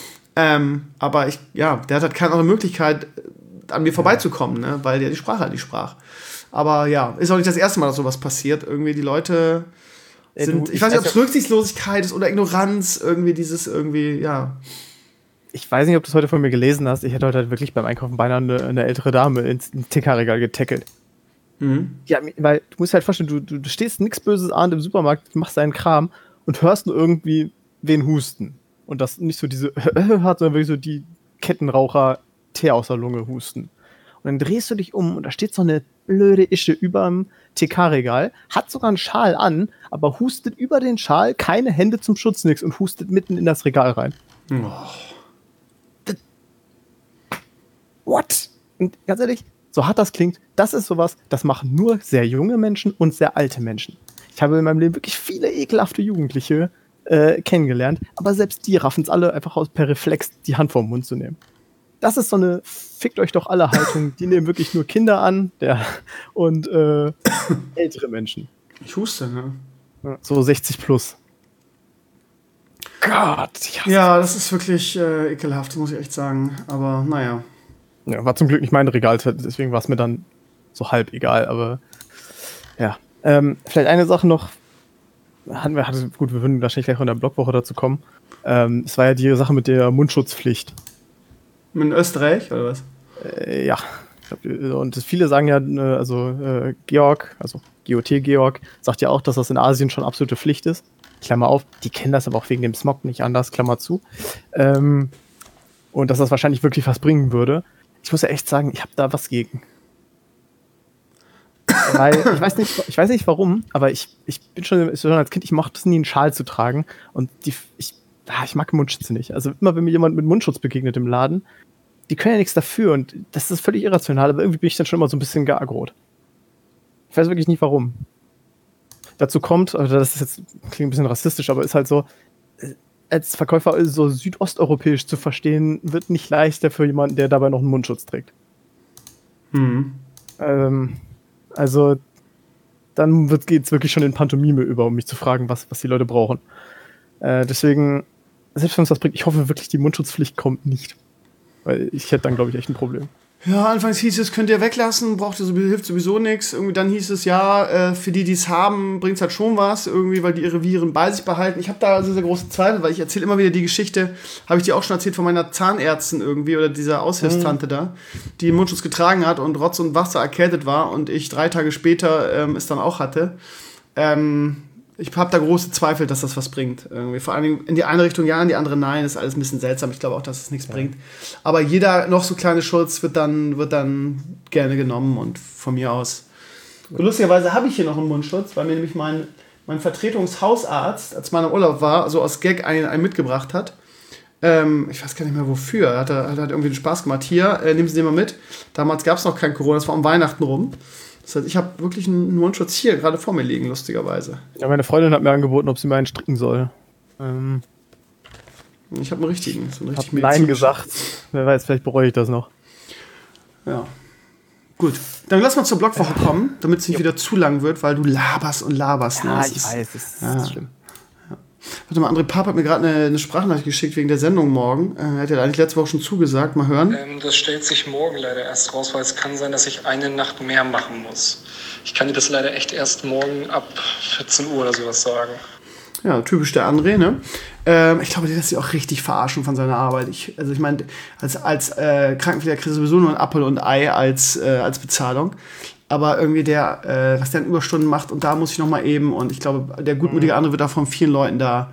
Aber der hat halt keine andere Möglichkeit, an mir vorbeizukommen, ne? Weil der die Sprache halt nicht sprach. Aber ja, ist auch nicht das erste Mal, dass sowas passiert. Irgendwie die Leute sind, ich weiß nicht, ob es Rücksichtslosigkeit ist oder Ignoranz, irgendwie dieses irgendwie, ja. Ich weiß nicht, ob du es heute von mir gelesen hast. Ich hätte heute halt wirklich beim Einkaufen beinahe eine ältere Dame ins TK-Regal getackelt. Mhm. Ja, weil du musst halt vorstellen, du stehst nichts Böses ahnt im Supermarkt, machst deinen Kram und hörst nur irgendwie wen husten. Und das nicht so diese hat, sondern wirklich so die Kettenraucher Tee aus der Lunge husten. Und dann drehst du dich um und da steht so eine blöde Ische überm TK-Regal, hat sogar einen Schal an, aber hustet über den Schal, keine Hände zum Schutz, nix und hustet mitten in das Regal rein. What? Und ganz ehrlich, so hart das klingt, das ist sowas, das machen nur sehr junge Menschen und sehr alte Menschen. Ich habe in meinem Leben wirklich viele ekelhafte Jugendliche kennengelernt, aber selbst die raffen es alle einfach aus per Reflex, die Hand vorm Mund zu nehmen. Das ist so eine fickt euch doch alle Haltung, die nehmen wirklich nur Kinder an und ältere Menschen. Ich huste, ne? Ja, so 60 plus. Gott, ja, das ist wirklich ekelhaft, muss ich echt sagen. Aber naja. Ja, war zum Glück nicht mein Regal, deswegen war es mir dann so halb egal, aber ja. Vielleicht eine Sache noch, gut, wir würden wahrscheinlich gleich in der Blogwoche dazu kommen. Es war ja die Sache mit der Mundschutzpflicht. In Österreich, oder was? Ja. Und viele sagen ja, Georg, also GOT-Georg, sagt ja auch, dass das in Asien schon absolute Pflicht ist. Klammer auf, die kennen das aber auch wegen dem Smog nicht anders, Klammer zu. Und dass das wahrscheinlich wirklich was bringen würde. Ich muss ja echt sagen, ich habe da was gegen. Weil, ich weiß nicht warum, aber ich bin schon als Kind, ich mochte es nie, einen Schal zu tragen. Und ich mag Mundschütze nicht. Also immer, wenn mir jemand mit Mundschutz begegnet im Laden, die können ja nichts dafür und das ist völlig irrational, aber irgendwie bin ich dann schon immer so ein bisschen geaggrot. Ich weiß wirklich nicht, warum. Dazu kommt, also das ist jetzt, klingt ein bisschen rassistisch, aber ist halt so, als Verkäufer so südosteuropäisch zu verstehen, wird nicht leichter für jemanden, der dabei noch einen Mundschutz trägt. Also, dann geht's wirklich schon in Pantomime über, um mich zu fragen, was die Leute brauchen. Deswegen, selbst wenn uns das bringt, ich hoffe wirklich, die Mundschutzpflicht kommt nicht. Weil ich hätte dann, glaube ich, echt ein Problem. Ja, anfangs hieß es, könnt ihr weglassen, hilft sowieso nichts. Irgendwie dann hieß es, ja, für die es haben, bringt es halt schon was, irgendwie, weil die ihre Viren bei sich behalten. Ich habe da sehr, sehr große Zweifel, weil ich erzähle immer wieder die Geschichte, habe ich dir auch schon erzählt, von meiner Zahnärztin irgendwie oder dieser Aushilfstante da, die einen Mundschutz getragen hat und Rotz und Wasser erkältet war und ich 3 Tage später es dann auch hatte. Ich habe da große Zweifel, dass das was bringt. Irgendwie. Vor allem in die eine Richtung ja, in die andere nein. Das ist alles ein bisschen seltsam. Ich glaube auch, dass es nichts bringt. Aber jeder noch so kleine Schutz wird dann gerne genommen und von mir aus. Und lustigerweise habe ich hier noch einen Mundschutz, weil mir nämlich mein Vertretungshausarzt, als meiner Urlaub war, so aus Gag einen mitgebracht hat. Ich weiß gar nicht mehr wofür. Hat irgendwie den Spaß gemacht. Hier, nehmen Sie den mal mit. Damals gab es noch kein Corona, das war um Weihnachten rum. Das heißt, ich habe wirklich einen Mundschutz hier gerade vor mir liegen, lustigerweise. Ja, meine Freundin hat mir angeboten, ob sie mir einen stricken soll. Ich habe einen richtigen. So einen richtig Nein gesagt. Wer weiß, vielleicht bereue ich das noch. Ja. Gut, dann lass mal zur Blogwoche kommen, damit es nicht wieder zu lang wird, weil du laberst und laberst. Ja, ich weiß, das ist schlimm. Warte mal, André Papp hat mir gerade eine Sprachnachricht geschickt wegen der Sendung morgen. Er hat ja eigentlich letzte Woche schon zugesagt. Mal hören. Das stellt sich morgen leider erst raus, weil es kann sein, dass ich eine Nacht mehr machen muss. Ich kann dir das leider echt erst morgen ab 14 Uhr oder sowas sagen. Ja, typisch der André, ne? Ich glaube, der lässt sich auch richtig verarschen von seiner Arbeit. Ich meine, als Krankenpfleger kriegst du sowieso nur ein Apfel und Ei als Bezahlung. Aber irgendwie was der an Überstunden macht und da muss ich noch mal eben und ich glaube, der gutmütige andere wird da von vielen Leuten da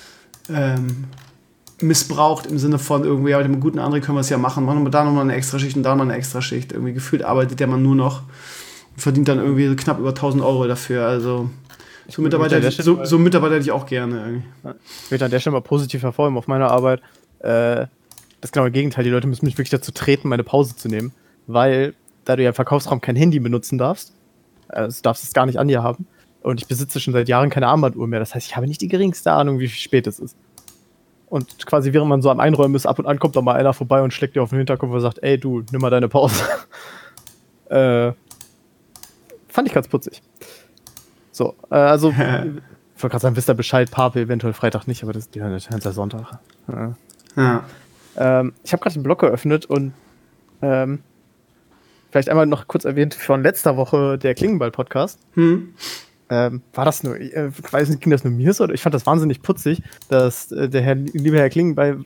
missbraucht im Sinne von irgendwie, ja, mit dem guten André können wir es ja machen wir da nochmal eine Extraschicht und da mal eine Extraschicht. Irgendwie gefühlt arbeitet der Mann nur noch und verdient dann irgendwie knapp über 1.000 Euro dafür, also so Mitarbeiter hätte ich auch gerne irgendwie. Ich möchte an der Stelle mal positiv hervorheben auf meiner Arbeit. Das genaue Gegenteil, die Leute müssen mich wirklich dazu treten, meine Pause zu nehmen, weil da du ja im Verkaufsraum kein Handy benutzen darfst, du darfst es gar nicht an dir haben. Und ich besitze schon seit Jahren keine Armbanduhr mehr. Das heißt, ich habe nicht die geringste Ahnung, wie spät es ist. Und quasi während man so am Einräumen ist, ab und an kommt doch mal einer vorbei und schlägt dir auf den Hinterkopf und sagt, ey du, nimm mal deine Pause. Fand ich ganz putzig. So, also, ich wollte gerade sagen, wisst ihr Bescheid, Pape eventuell Freitag nicht, aber das ist ja Sonntag. Ja. Ich habe gerade den Blog geöffnet und vielleicht einmal noch kurz erwähnt, von letzter Woche der Klingenball-Podcast. War das nur, ich weiß nicht, ging das nur mir so? Oder ich fand das wahnsinnig putzig, dass der liebe Herr Klingenball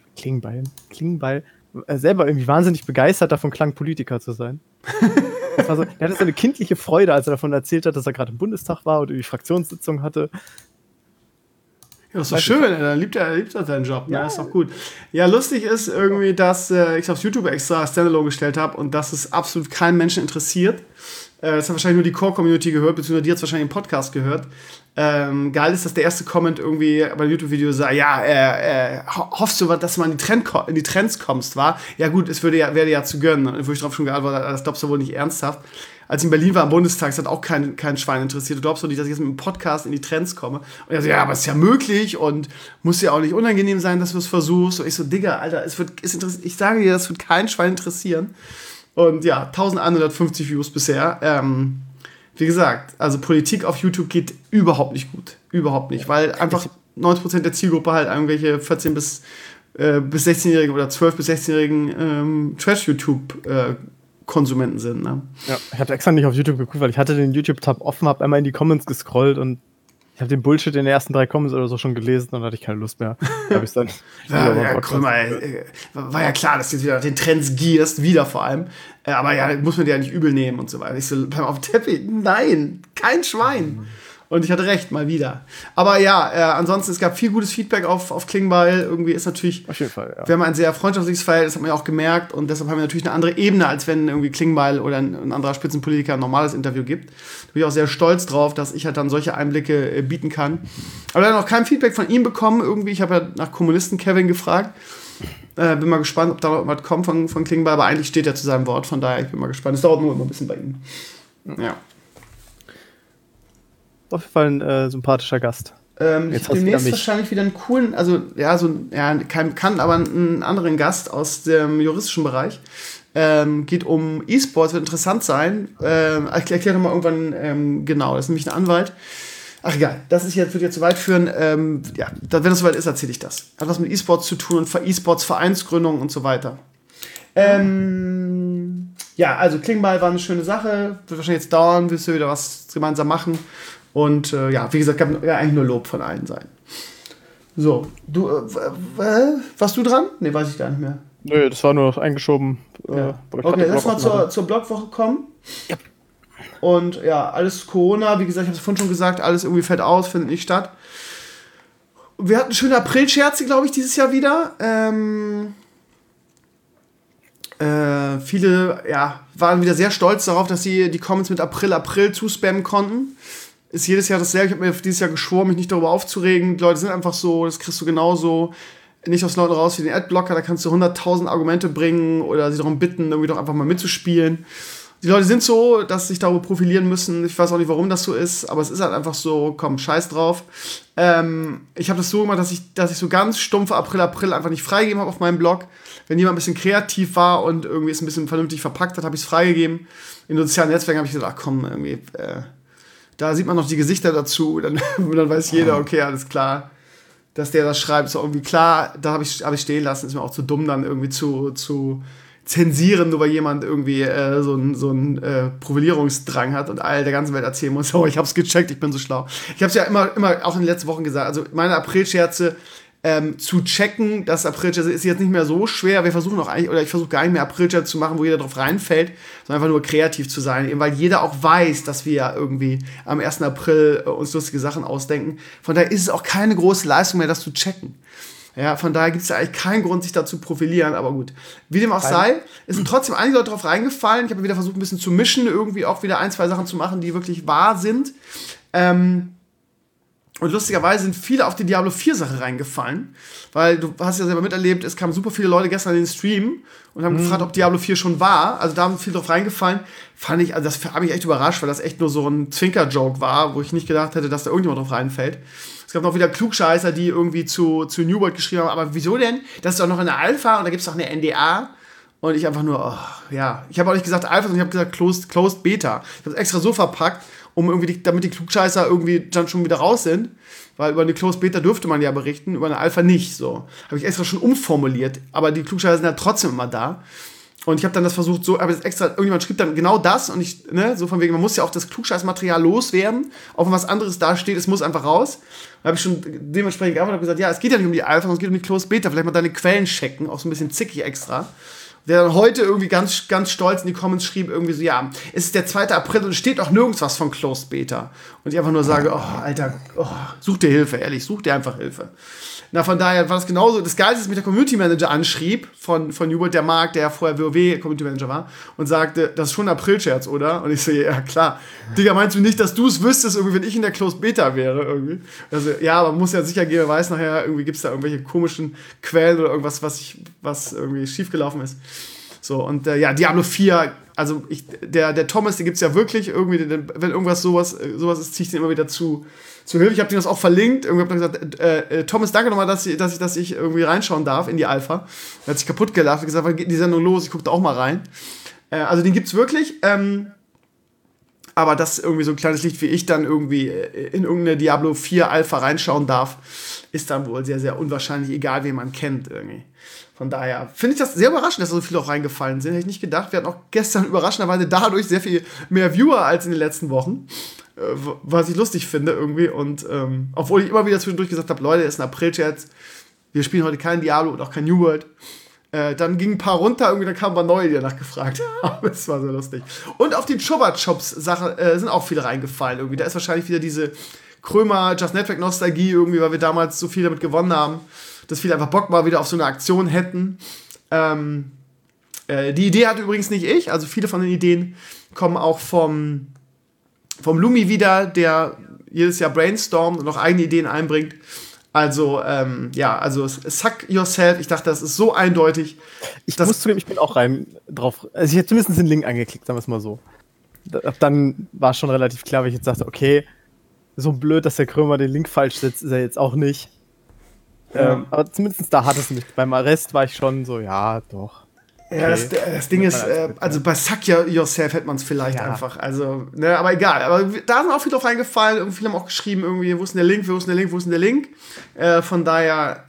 selber irgendwie wahnsinnig begeistert davon klang, Politiker zu sein. Der hatte so eine kindliche Freude, als er davon erzählt hat, dass er gerade im Bundestag war und die Fraktionssitzung hatte. Ja, das ist doch schön, dann liebt er seinen Job, ne? Ja. Ist doch gut. Ja, lustig ist irgendwie, dass ich auf YouTube extra Standalone gestellt habe und dass es absolut keinen Menschen interessiert. Das hat wahrscheinlich nur die Core-Community gehört, beziehungsweise die hat es wahrscheinlich im Podcast gehört. Geil ist, dass der erste Comment irgendwie beim YouTube-Video sagt, hoffst du, dass du mal in die Trends kommst, war? Ja gut, es wäre ja zu gönnen. Und wo ich drauf schon geantwortet habe, das glaubst du wohl nicht ernsthaft. Als ich in Berlin war am Bundestag, das hat auch kein Schwein interessiert. Du glaubst doch nicht, dass ich jetzt mit einem Podcast in die Trends komme. Und er so, ja, aber es ist ja möglich und muss ja auch nicht unangenehm sein, dass du es versuchst. Und ich so, Digga, Alter, ich sage dir, das wird kein Schwein interessieren. Und ja, 1150 Views bisher. Wie gesagt, also Politik auf YouTube geht überhaupt nicht gut. Überhaupt nicht, weil einfach 90% der Zielgruppe halt irgendwelche 14- bis 16-Jährigen oder 12- bis 16-Jährigen Trash-YouTube-Konsumenten sind. Ne? Ja, ich habe extra nicht auf YouTube geguckt, weil ich hatte den YouTube-Tab offen, habe einmal in die Comments gescrollt und ich habe den Bullshit in den ersten 3 Comments oder so schon gelesen und dann hatte ich keine Lust mehr. Hab ich's dann war ja klar, dass du jetzt wieder den Trends gierst, wieder vor allem. Aber ja, muss man dir ja nicht übel nehmen und so weiter. Ich so, beim auf dem Teppich, nein, kein Schwein. Und ich hatte recht, mal wieder. Aber ja, ansonsten, es gab viel gutes Feedback auf Klingbeil. Irgendwie ist natürlich, auf jeden Fall, ja. Wir haben ein sehr freundschaftliches Verhältnis, das hat man ja auch gemerkt. Und deshalb haben wir natürlich eine andere Ebene, als wenn irgendwie Klingbeil oder ein anderer Spitzenpolitiker ein normales Interview gibt. Da bin ich auch sehr stolz drauf, dass ich halt dann solche Einblicke bieten kann. Aber dann noch kein Feedback von ihm bekommen. Irgendwie, ich habe ja nach Kommunisten Kevin gefragt. Bin mal gespannt, ob da was kommt von Klingbeil. Aber eigentlich steht er zu seinem Wort. Von daher, ich bin mal gespannt. Es dauert nur immer ein bisschen bei ihm. Ja. Auf jeden Fall ein sympathischer Gast. Demnächst wahrscheinlich wieder einen coolen, keinen bekannten, aber einen anderen Gast aus dem juristischen Bereich. Geht um E-Sports, wird interessant sein. Ich erkläre nochmal irgendwann genau, das ist nämlich ein Anwalt. Ach egal, das ist wird jetzt zu weit führen. Wenn es soweit ist, erzähle ich das. Hat was mit E-Sports zu tun und E-Sports Vereinsgründung und so weiter. Also Klingbeil war eine schöne Sache. Wird wahrscheinlich jetzt dauern, bis wir wieder was gemeinsam machen. Und wie gesagt, gab eigentlich nur Lob von allen Seiten. So, du, warst du dran? Ne, weiß ich gar nicht mehr. Nö, das war nur noch eingeschoben. Okay, lass mal zur Blogwoche kommen. Ja. Und ja, alles Corona, wie gesagt, ich habe es vorhin schon gesagt, alles irgendwie fällt aus, findet nicht statt. Wir hatten schöne April-Scherze, glaube ich, dieses Jahr wieder. Viele waren wieder sehr stolz darauf, dass sie die Comments mit April zuspammen konnten. Ist jedes Jahr dasselbe. Ich habe mir dieses Jahr geschworen, mich nicht darüber aufzuregen. Die Leute sind einfach so, das kriegst du genauso nicht aus Leuten raus wie den Adblocker. Da kannst du 100.000 Argumente bringen oder sie darum bitten, irgendwie doch einfach mal mitzuspielen. Die Leute sind so, dass sie sich darüber profilieren müssen. Ich weiß auch nicht, warum das so ist, aber es ist halt einfach so, komm, scheiß drauf. Ich habe das so gemacht, dass ich so ganz stumpfe April einfach nicht freigegeben habe auf meinem Blog. Wenn jemand ein bisschen kreativ war und irgendwie es ein bisschen vernünftig verpackt hat, habe ich es freigegeben. In den sozialen Netzwerken habe ich gesagt, ach komm, irgendwie, da sieht man noch die Gesichter dazu, dann weiß jeder, okay, alles klar, dass der das schreibt, ist auch irgendwie klar, da habe ich stehen lassen, ist mir auch zu dumm, dann irgendwie zu zensieren, nur weil jemand irgendwie so einen Profilierungsdrang hat und der ganzen Welt erzählen muss, oh, ich hab's gecheckt, ich bin so schlau. Ich hab's ja immer auch in den letzten Wochen gesagt, also meine April-Scherze zu checken, dass April-Scherze ist jetzt nicht mehr so schwer. Ich versuche gar nicht mehr April-Scherze zu machen, wo jeder drauf reinfällt, sondern einfach nur kreativ zu sein, eben weil jeder auch weiß, dass wir ja irgendwie am 1. April uns lustige Sachen ausdenken. Von daher ist es auch keine große Leistung mehr, das zu checken. Ja, von daher gibt es ja eigentlich keinen Grund, sich da zu profilieren, aber gut. Wie dem auch sei, es sind trotzdem einige Leute drauf reingefallen. Ich habe wieder versucht, ein bisschen zu mischen, irgendwie auch wieder 1, 2 Sachen zu machen, die wirklich wahr sind. Und lustigerweise sind viele auf die Diablo 4 Sache reingefallen, weil du hast ja selber miterlebt, es kamen super viele Leute gestern in den Stream und haben gefragt, ob Diablo 4 schon war. Also da haben viele drauf reingefallen. Das hat mich echt überrascht, weil das echt nur so ein Zwinker-Joke war, wo ich nicht gedacht hätte, dass da irgendjemand drauf reinfällt. Es gab noch wieder Klugscheißer, die irgendwie zu New World geschrieben haben, aber wieso denn? Das ist doch noch eine Alpha und da gibt es doch eine NDA. Und ich einfach nur, ich habe auch nicht gesagt Alpha, sondern ich habe gesagt Closed Beta. Ich habe es extra so verpackt, um irgendwie damit die Klugscheißer irgendwie dann schon wieder raus sind. Weil über eine Closed Beta dürfte man ja berichten, über eine Alpha nicht. So habe ich extra schon umformuliert. Aber die Klugscheißer sind ja trotzdem immer da. Und ich habe dann das versucht, so, aber irgendjemand schrieb dann genau das. Und so von wegen, man muss ja auch das Klugscheißmaterial loswerden. Auch wenn was anderes da steht, es muss einfach raus. Da habe ich schon dementsprechend geantwortet und gesagt, ja, es geht ja nicht um die Alpha, sondern es geht um die Closed Beta. Vielleicht mal deine Quellen checken, auch so ein bisschen zickig extra. Der dann heute irgendwie ganz, ganz stolz in die Comments schrieb, irgendwie so, ja, es ist der 2. April und es steht auch nirgends was von Closed Beta. Und ich einfach nur sage, oh, Alter, such dir Hilfe, ehrlich, such dir einfach Hilfe. Na, von daher war das genauso. Das Geilste ist, mich der Community Manager anschrieb von New World, der Marc, der vorher WoW Community Manager war, und sagte, das ist schon ein April-Scherz, oder? Und ich so, ja, klar. Digga, meinst du nicht, dass du es wüsstest, irgendwie, wenn ich in der Closed Beta wäre, irgendwie? Also, ja, aber man muss ja sicher gehen, wer weiß nachher, irgendwie gibt es da irgendwelche komischen Quellen oder irgendwas, was irgendwie schiefgelaufen ist. So, und ja, Diablo 4, also der Thomas, den gibt's ja wirklich irgendwie, wenn irgendwas sowas ist, ziehe ich den immer wieder zu Hilfe. Ich habe den das auch verlinkt. Irgendwie habe ich gesagt, Thomas, danke nochmal, dass ich irgendwie reinschauen darf in die Alpha. Er hat sich kaputt gelacht und gesagt, wann geht die Sendung los? Ich gucke da auch mal rein. Also den gibt's wirklich. Aber dass irgendwie so ein kleines Licht wie ich dann irgendwie in irgendeine Diablo 4 Alpha reinschauen darf, ist dann wohl sehr, sehr unwahrscheinlich, egal wen man kennt irgendwie. Von daher finde ich das sehr überraschend, dass so viele auch reingefallen sind. Hätte ich nicht gedacht. Wir hatten auch gestern überraschenderweise dadurch sehr viel mehr Viewer als in den letzten Wochen. Was ich lustig finde irgendwie. Und obwohl ich immer wieder zwischendurch gesagt habe, Leute, ist ein April-Scherz. Wir spielen heute kein Diablo und auch kein New World. Dann gingen ein paar runter, irgendwie, dann kamen ein paar neue, die danach gefragt haben. Das war so lustig. Und auf die Chubba-Chops-Sache sind auch viele reingefallen irgendwie. Da ist wahrscheinlich wieder diese Krömer Just Network-Nostalgie irgendwie, weil wir damals so viel damit gewonnen haben, dass viele einfach Bock mal wieder auf so eine Aktion hätten. Die Idee hatte übrigens nicht ich, also viele von den Ideen kommen auch vom Lumi wieder, der jedes Jahr brainstormt und auch eigene Ideen einbringt. Also, also Suck Yourself, ich dachte, das ist so eindeutig. Ich muss zugeben, ich bin auch rein drauf. Also ich hätte zumindest den Link angeklickt, sagen wir es mal so. Dann war schon relativ klar, weil ich jetzt dachte, okay, so blöd, dass der Krömer den Link falsch setzt, ist er jetzt auch nicht. Ja. Aber zumindest da hat es mich. Beim Rest war ich schon so, ja, doch. Okay. Ja, das Ding ist, also bei Suck Yourself hätte man es vielleicht einfach. Also, ne, aber egal. Aber da sind auch viele drauf reingefallen. Und viele haben auch geschrieben, irgendwie, wo ist denn der Link, wo ist denn der Link? Von daher,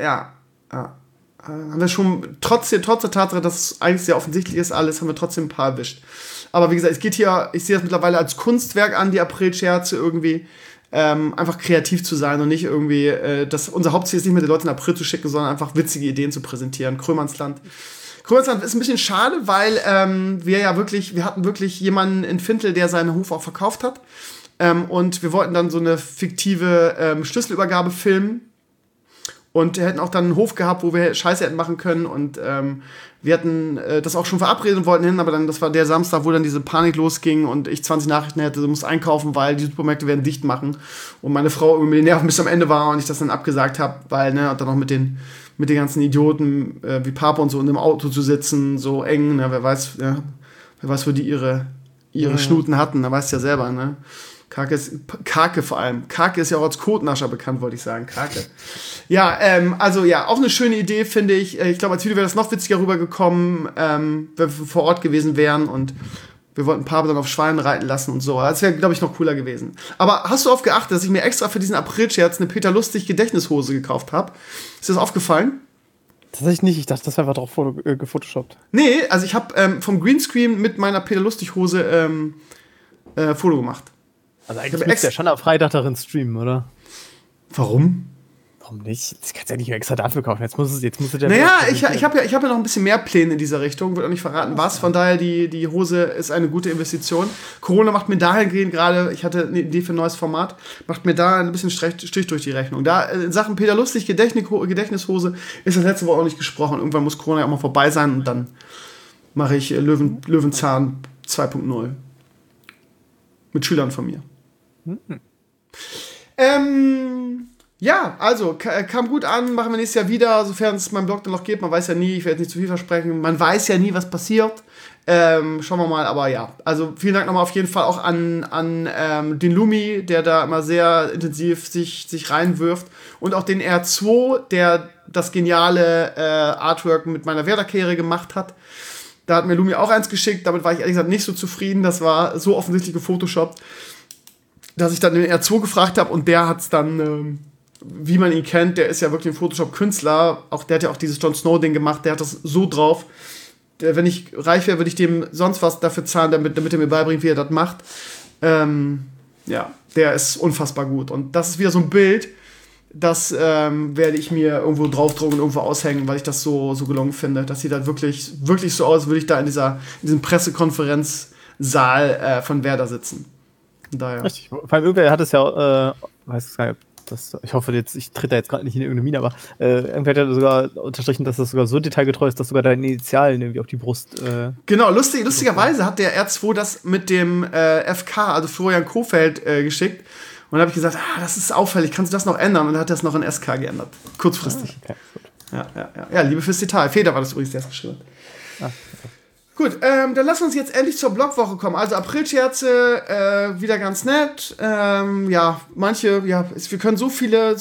haben wir schon, trotz der Tatsache, dass es eigentlich sehr offensichtlich ist, alles, haben wir trotzdem ein paar erwischt. Aber wie gesagt, es geht hier, ich sehe das mittlerweile als Kunstwerk an, die April-Scherze irgendwie. Einfach kreativ zu sein und nicht irgendwie, unser Hauptziel ist nicht mehr, die Leute in April zu schicken, sondern einfach witzige Ideen zu präsentieren. Krömersland ist ein bisschen schade, weil wir hatten wirklich jemanden in Fintel, der seinen Hof auch verkauft hat. Und wir wollten dann so eine fiktive Schlüsselübergabe filmen. Und wir hätten auch dann einen Hof gehabt, wo wir Scheiße hätten machen können. Und wir hatten das auch schon verabredet und wollten hin, aber dann, das war der Samstag, wo dann diese Panik losging und ich 20 Nachrichten hätte, du musst einkaufen, weil die Supermärkte werden dicht machen. Und meine Frau mit den Nerven bis am Ende war und ich das dann abgesagt habe, weil, ne, dann noch mit den ganzen Idioten wie Papa und so in dem Auto zu sitzen, so eng, ne, wer weiß, wo die ihre Schnuten hatten, da weißt du ja selber, ne. Kake vor allem. Kake ist ja auch als Kotnascher bekannt, wollte ich sagen. Kake. Ja, auch eine schöne Idee, finde ich. Ich glaube, als Video wäre das noch witziger rübergekommen, wenn wir vor Ort gewesen wären und wir wollten Papa dann auf Schweinen reiten lassen und so. Das wäre, glaube ich, noch cooler gewesen. Aber hast du darauf geachtet, dass ich mir extra für diesen April-Scherz eine Peter Lustig Gedächtnishose gekauft habe? Ist dir das aufgefallen? Tatsächlich nicht. Ich dachte, das wäre einfach drauf gefotoshoppt. Nee, also ich habe vom Greenscreen mit meiner Peter Lustig Hose Foto gemacht. Also eigentlich müsste der schon am Freitag darin streamen, oder? Warum? Warum nicht? Das kannst du ja nicht mehr extra dafür kaufen. Jetzt musst du der. Naja, ich hab ja noch ein bisschen mehr Pläne in dieser Richtung. Würde auch nicht verraten, was. Von daher, die Hose ist eine gute Investition. Corona macht mir dahingehend gerade, ich hatte eine Idee für ein neues Format, macht mir da ein bisschen Strich durch die Rechnung. Da in Sachen Peter Lustig Gedächtnishose ist das letzte Woche auch nicht gesprochen. Irgendwann muss Corona ja auch mal vorbei sein und dann mache ich Löwenzahn 2.0. Mit Schülern von mir. Ja, also kam gut an, machen wir nächstes Jahr wieder, sofern es meinen Blog dann noch gibt. Man weiß ja nie, ich werde jetzt nicht zu viel versprechen. Man weiß ja nie, was passiert. Schauen wir mal, aber ja. Also vielen Dank nochmal auf jeden Fall auch an den Lumi, der da immer sehr intensiv sich reinwirft. Und auch den R2, der das geniale Artwork mit meiner Werder-Karriere gemacht hat. Da hat mir Lumi auch eins geschickt, damit war ich ehrlich gesagt nicht so zufrieden. Das war so offensichtlich gefotoshoppt, dass ich dann den R2 gefragt habe und der hat es dann, wie man ihn kennt, der ist ja wirklich ein Photoshop-Künstler, auch der hat ja auch dieses Jon Snow-Ding gemacht, der hat das so drauf. Wenn ich reich wäre, würde ich dem sonst was dafür zahlen, damit er mir beibringt, wie er das macht. Der ist unfassbar gut. Und das ist wieder so ein Bild, Das werde ich mir irgendwo draufdrucken und irgendwo aushängen, weil ich das so gelungen finde. Das sieht halt wirklich so aus, würde ich da in diesem Pressekonferenzsaal von Werder sitzen. Von daher. Richtig. Vor allem irgendwer hat es ja, weiß es gar nicht, ich hoffe jetzt, ich trete da jetzt gerade nicht in irgendeine Mine, aber irgendwer hat ja sogar unterstrichen, dass das sogar so detailgetreu ist, dass sogar deine Initialen irgendwie auf die Brust. Genau, lustigerweise hat der R2 das mit dem FK, also Florian Kohfeldt, geschickt. Und da habe ich gesagt, das ist auffällig, kannst du das noch ändern? Und dann hat er es noch in SK geändert. Kurzfristig. Okay, gut. Ja, Liebe fürs Detail. Feder war das übrigens, der es geschrieben hat. Gut, dann lass uns jetzt endlich zur Blogwoche kommen. Also Aprilscherze, wieder ganz nett. Wir können so viele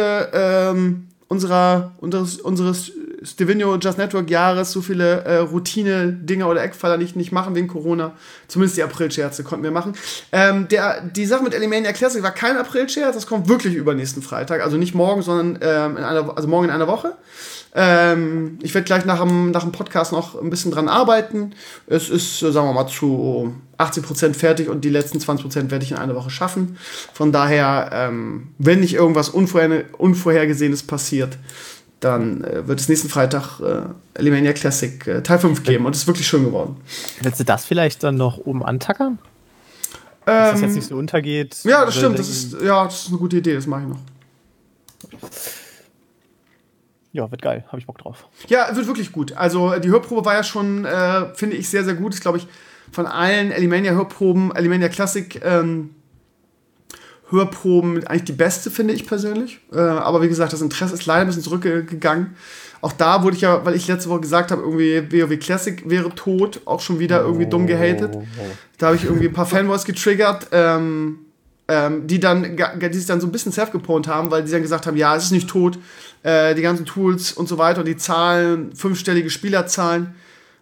unseres Stevino Just Network Jahres, so viele Routine-Dinge oder Eckpfeiler nicht machen wegen Corona. Zumindest die Aprilscherze konnten wir machen. Die Sache mit Alimania Classic war kein Aprilscherz, das kommt wirklich übernächsten Freitag. Also nicht morgen, sondern morgen in einer Woche. Ich werde gleich nach dem Podcast noch ein bisschen dran arbeiten. Es ist, sagen wir mal, zu 80% fertig und die letzten 20% werde ich in einer Woche schaffen. Von daher, wenn nicht irgendwas Unvorhergesehenes passiert, dann wird es nächsten Freitag Alimania Classic Teil 5 geben und es ist wirklich schön geworden. Willst du das vielleicht dann noch oben antackern? Dass das jetzt nicht so untergeht? Ja, das stimmt. Das ist eine gute Idee, das mache ich noch. Ja, wird geil, habe ich Bock drauf. Ja, wird wirklich gut. Also die Hörprobe war ja schon, finde ich, sehr, sehr gut. Ist, glaube ich, von allen Alimania-Hörproben, Alimania Classic Hörproben eigentlich die beste, finde ich persönlich. Aber wie gesagt, das Interesse ist leider ein bisschen zurückgegangen. Auch da wurde ich ja, weil ich letzte Woche gesagt habe, irgendwie WoW Classic wäre tot, auch schon wieder irgendwie dumm gehatet. Da habe ich irgendwie ein paar Fanboys getriggert, die sich dann so ein bisschen self-geponed haben, weil die dann gesagt haben, ja, es ist nicht tot. Die ganzen Tools und so weiter, die Zahlen, 5-stellige Spielerzahlen,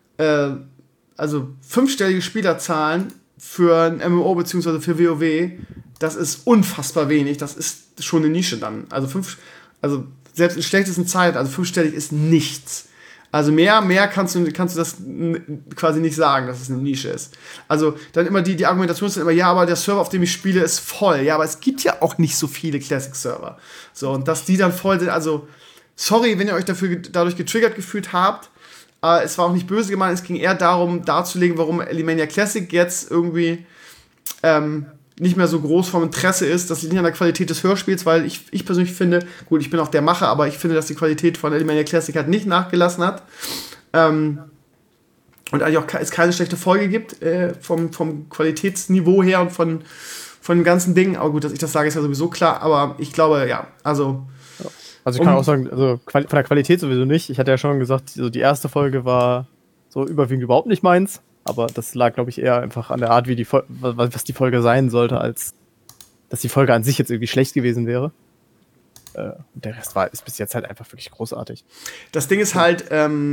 also 5-stellige Spielerzahlen für ein MMO bzw. für WoW, das ist unfassbar wenig, das ist schon eine Nische dann. Also selbst in schlechtesten Zeiten, also 5-stellig ist nichts. Also mehr kannst du das quasi nicht sagen, dass es eine Nische ist. Also dann immer die Argumentation ist dann immer, ja, aber der Server, auf dem ich spiele, ist voll. Ja, aber es gibt ja auch nicht so viele Classic-Server. So, und dass die dann voll sind, also sorry, wenn ihr euch dadurch getriggert gefühlt habt. Es war auch nicht böse gemeint, es ging eher darum, darzulegen, warum Alimania Classic jetzt irgendwie nicht mehr so groß vom Interesse ist. Das liegt an der Qualität des Hörspiels, weil ich persönlich finde, gut, ich bin auch der Macher, aber ich finde, dass die Qualität von Alimania Classic halt nicht nachgelassen hat. Und eigentlich auch es keine schlechte Folge gibt, vom Qualitätsniveau her und von dem ganzen Ding. Aber gut, dass ich das sage, ist ja sowieso klar. Aber ich glaube, ja, also ich kann auch sagen, also von der Qualität sowieso nicht. Ich hatte ja schon gesagt, so die erste Folge war so überwiegend überhaupt nicht meins. Aber das lag, glaube ich, eher einfach an der Art, was die Folge sein sollte, als dass die Folge an sich jetzt irgendwie schlecht gewesen wäre. Und der Rest ist bis jetzt halt einfach wirklich großartig. Das Ding ist halt,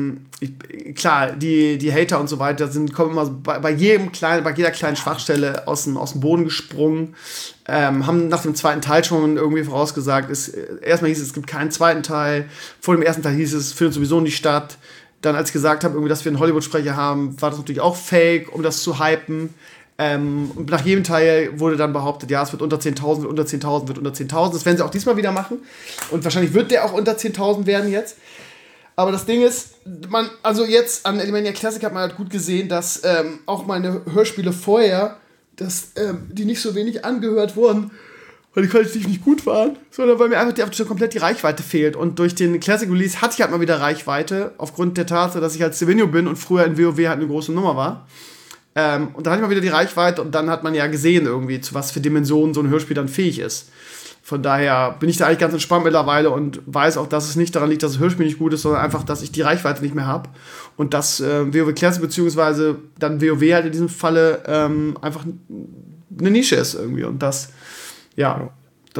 klar, die Hater und so weiter kommen immer bei jeder kleinen Schwachstelle aus dem Boden gesprungen, haben nach dem zweiten Teil schon irgendwie vorausgesagt, erstmal hieß es gibt keinen zweiten Teil, vor dem ersten Teil hieß es, findet sowieso nicht statt. Dann, als ich gesagt habe, irgendwie, dass wir einen Hollywood-Sprecher haben, war das natürlich auch fake, um das zu hypen. Und nach jedem Teil wurde dann behauptet, ja, es wird unter 10.000, wird unter 10.000, wird unter 10.000. Das werden sie auch diesmal wieder machen. Und wahrscheinlich wird der auch unter 10.000 werden jetzt. Aber das Ding ist, also jetzt an Alimania Classic hat man halt gut gesehen, dass auch meine Hörspiele vorher, dass die nicht so wenig angehört wurden, weil die qualitativ nicht gut waren, sondern weil mir einfach schon komplett die Reichweite fehlt. Und durch den Classic Release hatte ich halt mal wieder Reichweite, aufgrund der Tatsache, dass ich halt Stevino bin und früher in WoW halt eine große Nummer war. Und dann hatte ich mal wieder die Reichweite und dann hat man ja gesehen irgendwie, zu was für Dimensionen so ein Hörspiel dann fähig ist. Von daher bin ich da eigentlich ganz entspannt mittlerweile und weiß auch, dass es nicht daran liegt, dass das Hörspiel nicht gut ist, sondern einfach, dass ich die Reichweite nicht mehr habe. Und dass WoW Classic beziehungsweise dann WoW halt in diesem Falle einfach eine Nische ist irgendwie. Und das ja,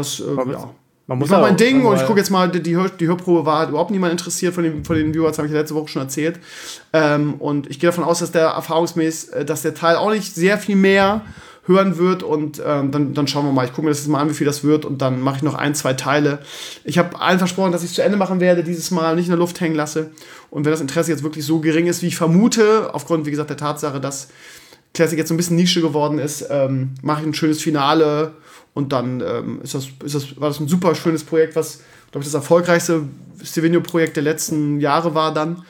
Man muss war mein Ding und ich gucke jetzt mal, die Hörprobe war überhaupt niemand interessiert von den Viewers, habe ich letzte Woche schon erzählt. Und ich gehe davon aus, dass der erfahrungsmäßig, dass der Teil auch nicht sehr viel mehr hören wird und dann schauen wir mal. Ich gucke mir das jetzt mal an, wie viel das wird und dann mache ich noch 1-2 Teile. Ich habe allen versprochen, dass ich es zu Ende machen werde, dieses Mal nicht in der Luft hängen lasse. Und wenn das Interesse jetzt wirklich so gering ist, wie ich vermute, aufgrund, wie gesagt, der Tatsache, dass Classic jetzt so ein bisschen Nische geworden ist, mache ich ein schönes Finale Und dann war das ein super schönes Projekt, was, glaube ich, das erfolgreichste Stevino-Projekt der letzten Jahre war dann.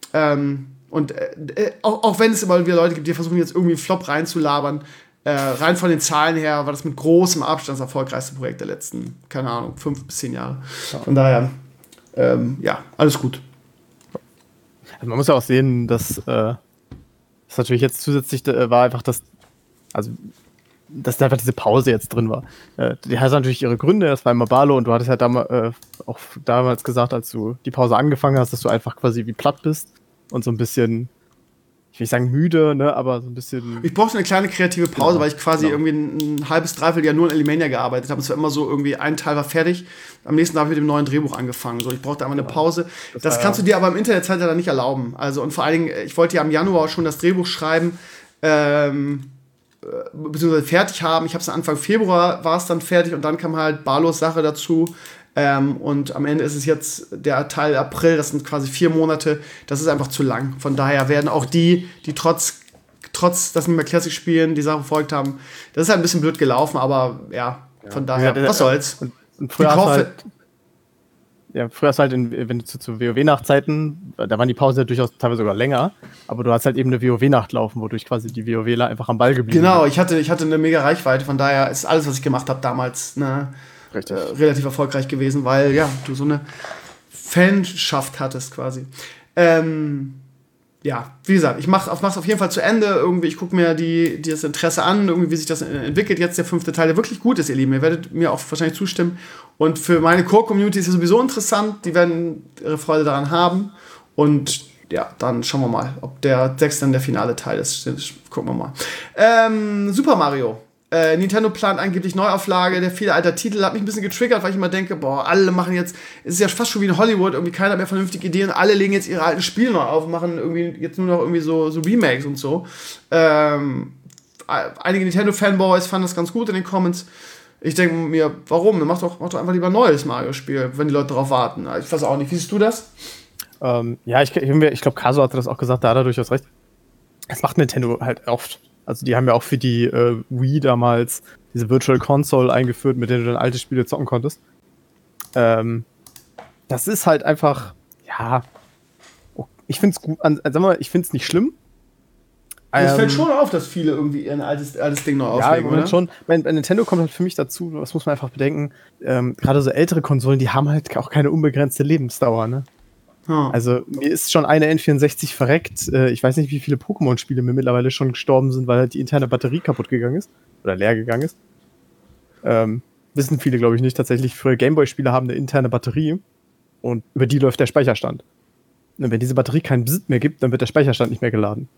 Auch wenn es immer wieder Leute gibt, die versuchen jetzt irgendwie einen Flop reinzulabern, rein von den Zahlen her war das mit großem Abstand das erfolgreichste Projekt der letzten, keine Ahnung, 5 bis 10 Jahre. Von daher, alles gut. Also man muss ja auch sehen, dass natürlich jetzt zusätzlich war einfach dass einfach diese Pause jetzt drin war. Die hat natürlich ihre Gründe, das war immer Barlow und du hattest ja auch damals gesagt, als du die Pause angefangen hast, dass du einfach quasi wie platt bist und so ein bisschen, ich will nicht sagen müde, ne, aber so ein bisschen... Ich brauchte eine kleine kreative Pause, weil ich quasi irgendwie ein halbes, dreiviertel Jahr nur in Alimania gearbeitet habe. Es war immer so irgendwie, ein Teil war fertig, am nächsten Tag habe ich mit dem neuen Drehbuch angefangen. So, ich brauchte einmal eine Pause. Das kannst du dir aber im Internetzeitalter nicht erlauben. Also, und vor allen Dingen, ich wollte ja im Januar schon das Drehbuch schreiben, beziehungsweise fertig haben. Ich habe es Anfang Februar, war es dann fertig und dann kam halt Barlows Sache dazu. Und am Ende ist es jetzt der Teil April, das sind quasi 4 Monate. Das ist einfach zu lang. Von daher werden auch die trotz, dass wir mehr Classic spielen, die Sache verfolgt haben, das ist halt ein bisschen blöd gelaufen, aber von daher, was soll's. Und früher hast du halt, wenn du zu WoW-Nachtzeiten, da waren die Pausen ja durchaus teilweise sogar länger, aber du hast halt eben eine WoW-Nacht laufen, wodurch quasi die WoWler einfach am Ball geblieben sind. Genau, ich hatte eine mega Reichweite, von daher ist alles, was ich gemacht habe damals, relativ erfolgreich gewesen, weil du so eine Fanschaft hattest quasi. Wie gesagt, ich mach's auf jeden Fall zu Ende. Irgendwie, ich gucke mir das Interesse an, irgendwie, wie sich das entwickelt. Jetzt der 5. Teil, der wirklich gut ist, ihr Lieben. Ihr werdet mir auch wahrscheinlich zustimmen. Und für meine Core-Community ist es sowieso interessant. Die werden ihre Freude daran haben. Und dann schauen wir mal, ob der 6. dann der finale Teil ist. Gucken wir mal. Super Mario. Nintendo plant angeblich Neuauflage, der viele alter Titel, hat mich ein bisschen getriggert, weil ich immer denke, alle machen jetzt, es ist ja fast schon wie in Hollywood, irgendwie keiner mehr vernünftige Ideen, alle legen jetzt ihre alten Spiele neu auf und machen irgendwie jetzt nur noch irgendwie so Remakes und so. Einige Nintendo-Fanboys fanden das ganz gut in den Comments. Ich denke mir, warum? Mach doch einfach lieber ein neues Mario-Spiel, wenn die Leute darauf warten. Ich weiß auch nicht, wie siehst du das? Ich glaube, Kaso hatte das auch gesagt, da hat er durchaus recht. Das macht Nintendo halt oft. Also die haben ja auch für die Wii damals diese Virtual Console eingeführt, mit der du dann alte Spiele zocken konntest. Das ist halt einfach, ich finde es gut, ich finde es nicht schlimm. Es fällt schon auf, dass viele irgendwie ein altes Ding noch auflegen, oder? Schon. Bei Nintendo kommt halt für mich dazu, das muss man einfach bedenken, gerade so ältere Konsolen, die haben halt auch keine unbegrenzte Lebensdauer, ne? Also mir ist schon eine N64 verreckt. Ich weiß nicht, wie viele Pokémon-Spiele mir mittlerweile schon gestorben sind, weil halt die interne Batterie kaputt gegangen ist. Oder leer gegangen ist. Wissen viele, glaube ich, nicht. Tatsächlich, früher Gameboy-Spiele haben eine interne Batterie und über die läuft der Speicherstand. Und wenn diese Batterie keinen Besitz mehr gibt, dann wird der Speicherstand nicht mehr geladen.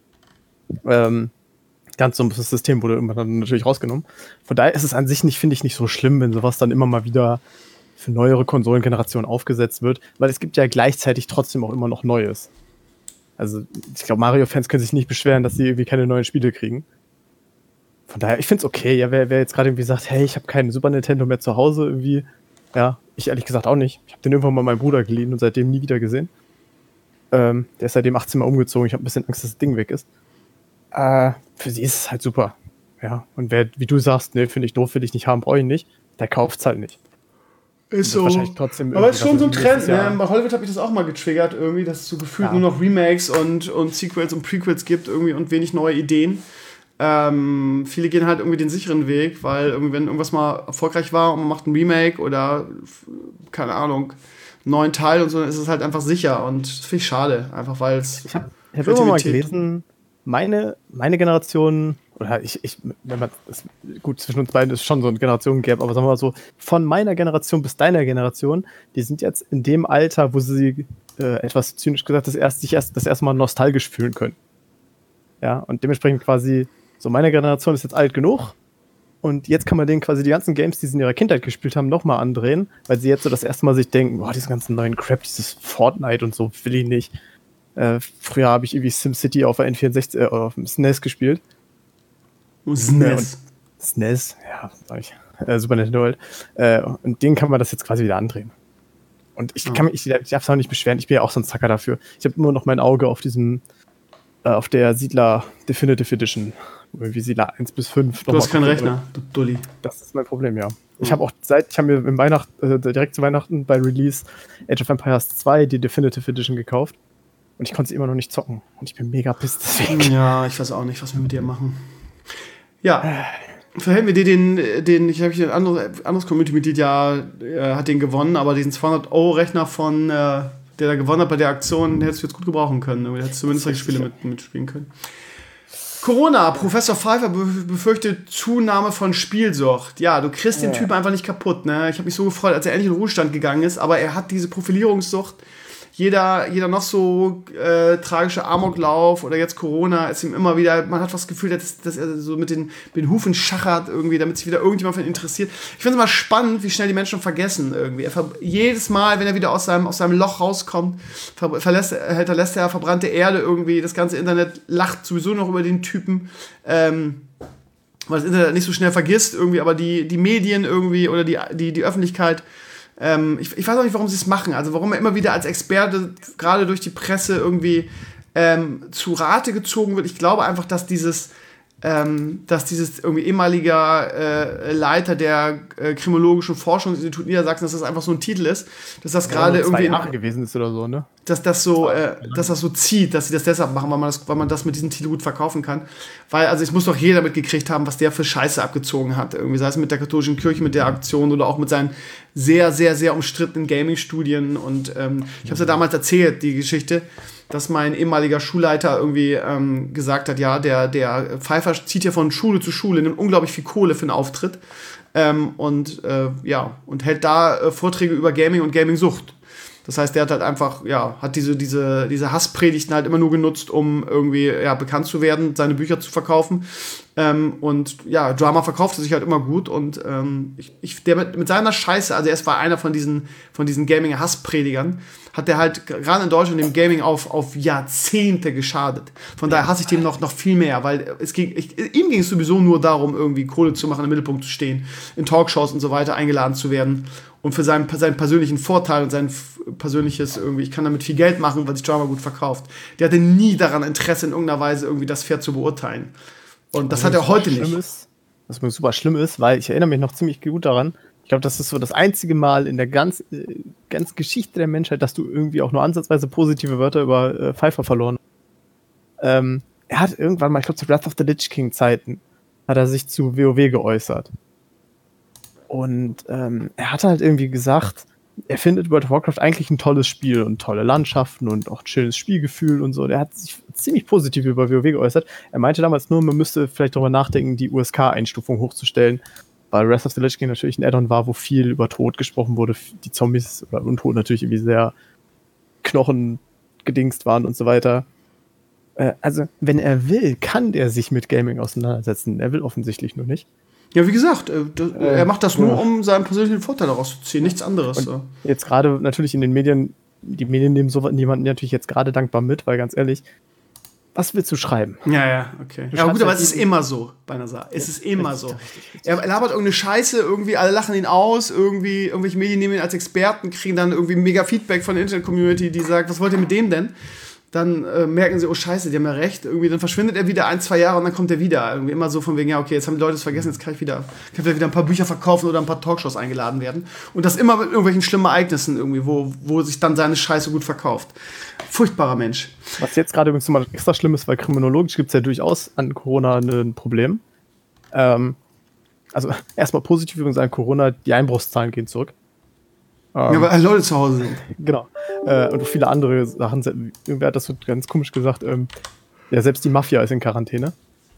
Ganz so ein System wurde irgendwann dann natürlich rausgenommen. Von daher ist es an sich finde ich nicht so schlimm, wenn sowas dann immer mal wieder für neuere Konsolengenerationen aufgesetzt wird, weil es gibt ja gleichzeitig trotzdem auch immer noch Neues. Also ich glaube, Mario-Fans können sich nicht beschweren, dass sie irgendwie keine neuen Spiele kriegen. Von daher, ich finde es okay. Ja, wer jetzt gerade irgendwie sagt, hey, ich habe keinen Super Nintendo mehr zu Hause, irgendwie, ich ehrlich gesagt auch nicht. Ich habe den irgendwann mal meinem Bruder geliehen und seitdem nie wieder gesehen. Der ist seitdem 18 Mal umgezogen. Ich habe ein bisschen Angst, dass das Ding weg ist. Für sie ist es halt super. Ja, und wer, wie du sagst, ne, finde ich doof, will ich nicht haben, brauche ich nicht, der kauft es halt nicht. Ist so. Trotzdem aber es ist schon so ein Trend, ne? Bei Hollywood habe ich das auch mal getriggert, irgendwie, dass es so gefühlt nur noch Remakes und Sequels und Prequels gibt irgendwie und wenig neue Ideen. Viele gehen halt irgendwie den sicheren Weg, weil irgendwie, wenn irgendwas mal erfolgreich war und man macht ein Remake oder, keine Ahnung, einen neuen Teil und so, dann ist es halt einfach sicher und das finde ich schade, einfach weil es... Ich hab immer mal gelesen, meine Generation, oder wenn man das, gut, zwischen uns beiden ist schon so ein Generationen-Gap, aber sagen wir mal so, von meiner Generation bis deiner Generation, die sind jetzt in dem Alter, wo sie etwas zynisch gesagt das erste Mal nostalgisch fühlen können. Ja, und dementsprechend quasi, so meine Generation ist jetzt alt genug und jetzt kann man denen quasi die ganzen Games, die sie in ihrer Kindheit gespielt haben, nochmal andrehen, weil sie jetzt so das erste Mal sich denken, boah, diesen ganzen neuen Crap, dieses Fortnite und so, will ich nicht. Früher habe ich irgendwie SimCity auf der N64, auf dem SNES gespielt. SNES, ja, sag ich. Super Nintendo halt. Und denen kann man das jetzt quasi wieder andrehen. Und ich darf es auch nicht beschweren, ich bin ja auch so ein Zacker dafür. Ich habe immer noch mein Auge auf diesem Auf der Siedler Definitive Edition. Irgendwie Siedler 1 bis 5. Du hast keinen Rechner, du Dulli. Das ist mein Problem, ja. Ich habe mir direkt zu Weihnachten bei Release Age of Empires 2 die Definitive Edition gekauft. Und ich konnte sie immer noch nicht zocken. Und ich bin mega pisst deswegen. Ja, ich weiß auch nicht, was wir mit dir machen. Ja, verhelfen wir dir ich habe hier ein anderes Community-Mitglied, hat den gewonnen, aber diesen 200-Euro-Rechner der da gewonnen hat bei der Aktion, hättest du jetzt gut gebrauchen können. Du hättest zumindest solche Spiele mitspielen können. Corona, Professor Pfeiffer befürchtet Zunahme von Spielsucht. Ja, du kriegst den Typen einfach nicht kaputt, ne? Ich habe mich so gefreut, als er endlich in den Ruhestand gegangen ist, aber er hat diese Profilierungssucht. Jeder noch so tragische Amoklauf oder jetzt Corona ist ihm immer wieder, man hat das Gefühl, dass er so mit den Hufen schachert irgendwie, damit sich wieder irgendjemand von ihm interessiert. Ich finde es immer spannend, wie schnell die Menschen vergessen irgendwie. Jedes Mal, wenn er wieder aus seinem Loch rauskommt, hinterlässt er verbrannte Erde irgendwie, das ganze Internet lacht sowieso noch über den Typen, weil das Internet nicht so schnell vergisst irgendwie, aber die Medien irgendwie oder die Öffentlichkeit. Ich weiß auch nicht, warum sie es machen. Also warum er immer wieder als Experte, gerade durch die Presse, irgendwie zu Rate gezogen wird. Ich glaube einfach, dass dieses irgendwie ehemaliger Leiter der Kriminologischen Forschungsinstitut Niedersachsen, dass das einfach so ein Titel ist, dass das gerade irgendwie 2 Jahre gewesen ist oder so, ne? Dass das so zieht, dass sie das deshalb machen, weil man das mit diesem Titel gut verkaufen kann. Weil, also es muss doch jeder mitgekriegt haben, was der für Scheiße abgezogen hat. Irgendwie, sei es mit der katholischen Kirche, mit der Aktion oder auch mit seinen sehr, sehr, sehr umstrittenen Gaming-Studien. Und ich habe es ja damals erzählt, die Geschichte, dass mein ehemaliger Schulleiter irgendwie gesagt hat, ja, der Pfeiffer zieht ja von Schule zu Schule, nimmt unglaublich viel Kohle für einen Auftritt und hält da Vorträge über Gaming und Gaming-Sucht. Das heißt, der hat halt einfach, hat diese Hasspredigten halt immer nur genutzt, um irgendwie, bekannt zu werden, seine Bücher zu verkaufen. Drama verkaufte sich halt immer gut und der mit seiner Scheiße, also er war einer von diesen Gaming-Hasspredigern, hat der halt gerade in Deutschland dem Gaming auf Jahrzehnte geschadet. Von daher hasse ich dem noch viel mehr, weil ihm ging es sowieso nur darum, irgendwie Kohle zu machen, im Mittelpunkt zu stehen, in Talkshows und so weiter eingeladen zu werden und für seinen persönlichen Vorteil und sein persönliches irgendwie, ich kann damit viel Geld machen, weil sich Drama gut verkauft. Der hatte nie daran Interesse, in irgendeiner Weise irgendwie das fair zu beurteilen. Und das hat er heute nicht. Was mir super schlimm ist, weil ich erinnere mich noch ziemlich gut daran, ich glaube, das ist so das einzige Mal in der ganzen Geschichte der Menschheit, dass du irgendwie auch nur ansatzweise positive Wörter über Pfeiffer verloren hast. Er hat irgendwann mal, ich glaube zu Wrath of the Lich King Zeiten, hat er sich zu WoW geäußert. Und er hat halt irgendwie gesagt, er findet World of Warcraft eigentlich ein tolles Spiel und tolle Landschaften und auch ein schönes Spielgefühl und so. Der hat sich ziemlich positiv über WoW geäußert. Er meinte damals nur, man müsste vielleicht darüber nachdenken, die USK-Einstufung hochzustellen, weil Wrath of the Lich King natürlich ein Add-on war, wo viel über Tod gesprochen wurde, die Zombies oder Untoten natürlich irgendwie sehr knochengedingst waren und so weiter. Also, wenn er will, kann der sich mit Gaming auseinandersetzen. Er will offensichtlich nur nicht. Ja, wie gesagt, er macht das nur, um seinen persönlichen Vorteil daraus zu ziehen, nichts anderes. Und jetzt gerade natürlich in den Medien, die Medien nehmen so jemanden natürlich jetzt gerade dankbar mit, weil ganz ehrlich, was willst du schreiben? Ja, okay. Ja, gut, aber es ist immer so bei Nazar. Es ist immer so. Er labert irgendeine Scheiße, irgendwie alle lachen ihn aus, irgendwelche Medien nehmen ihn als Experten, kriegen dann irgendwie mega Feedback von der Internet-Community, die sagt, was wollt ihr mit dem denn? Dann merken sie, oh Scheiße, die haben ja recht. Irgendwie, dann verschwindet er wieder 1-2 Jahre und dann kommt er wieder. Irgendwie immer so von wegen, ja, okay, jetzt haben die Leute es vergessen, jetzt kann ich wieder ein paar Bücher verkaufen oder ein paar Talkshows eingeladen werden. Und das immer mit irgendwelchen schlimmen Ereignissen irgendwie, wo sich dann seine Scheiße gut verkauft. Furchtbarer Mensch. Was jetzt gerade übrigens nochmal extra schlimm ist, weil kriminologisch gibt es ja durchaus an Corona ein Problem. Also erstmal positiv übrigens an Corona, die Einbruchszahlen gehen zurück. Ja, weil Leute zu Hause sind. Genau. Und viele andere Sachen. Irgendwer hat das so ganz komisch gesagt. Ja, selbst die Mafia ist in Quarantäne.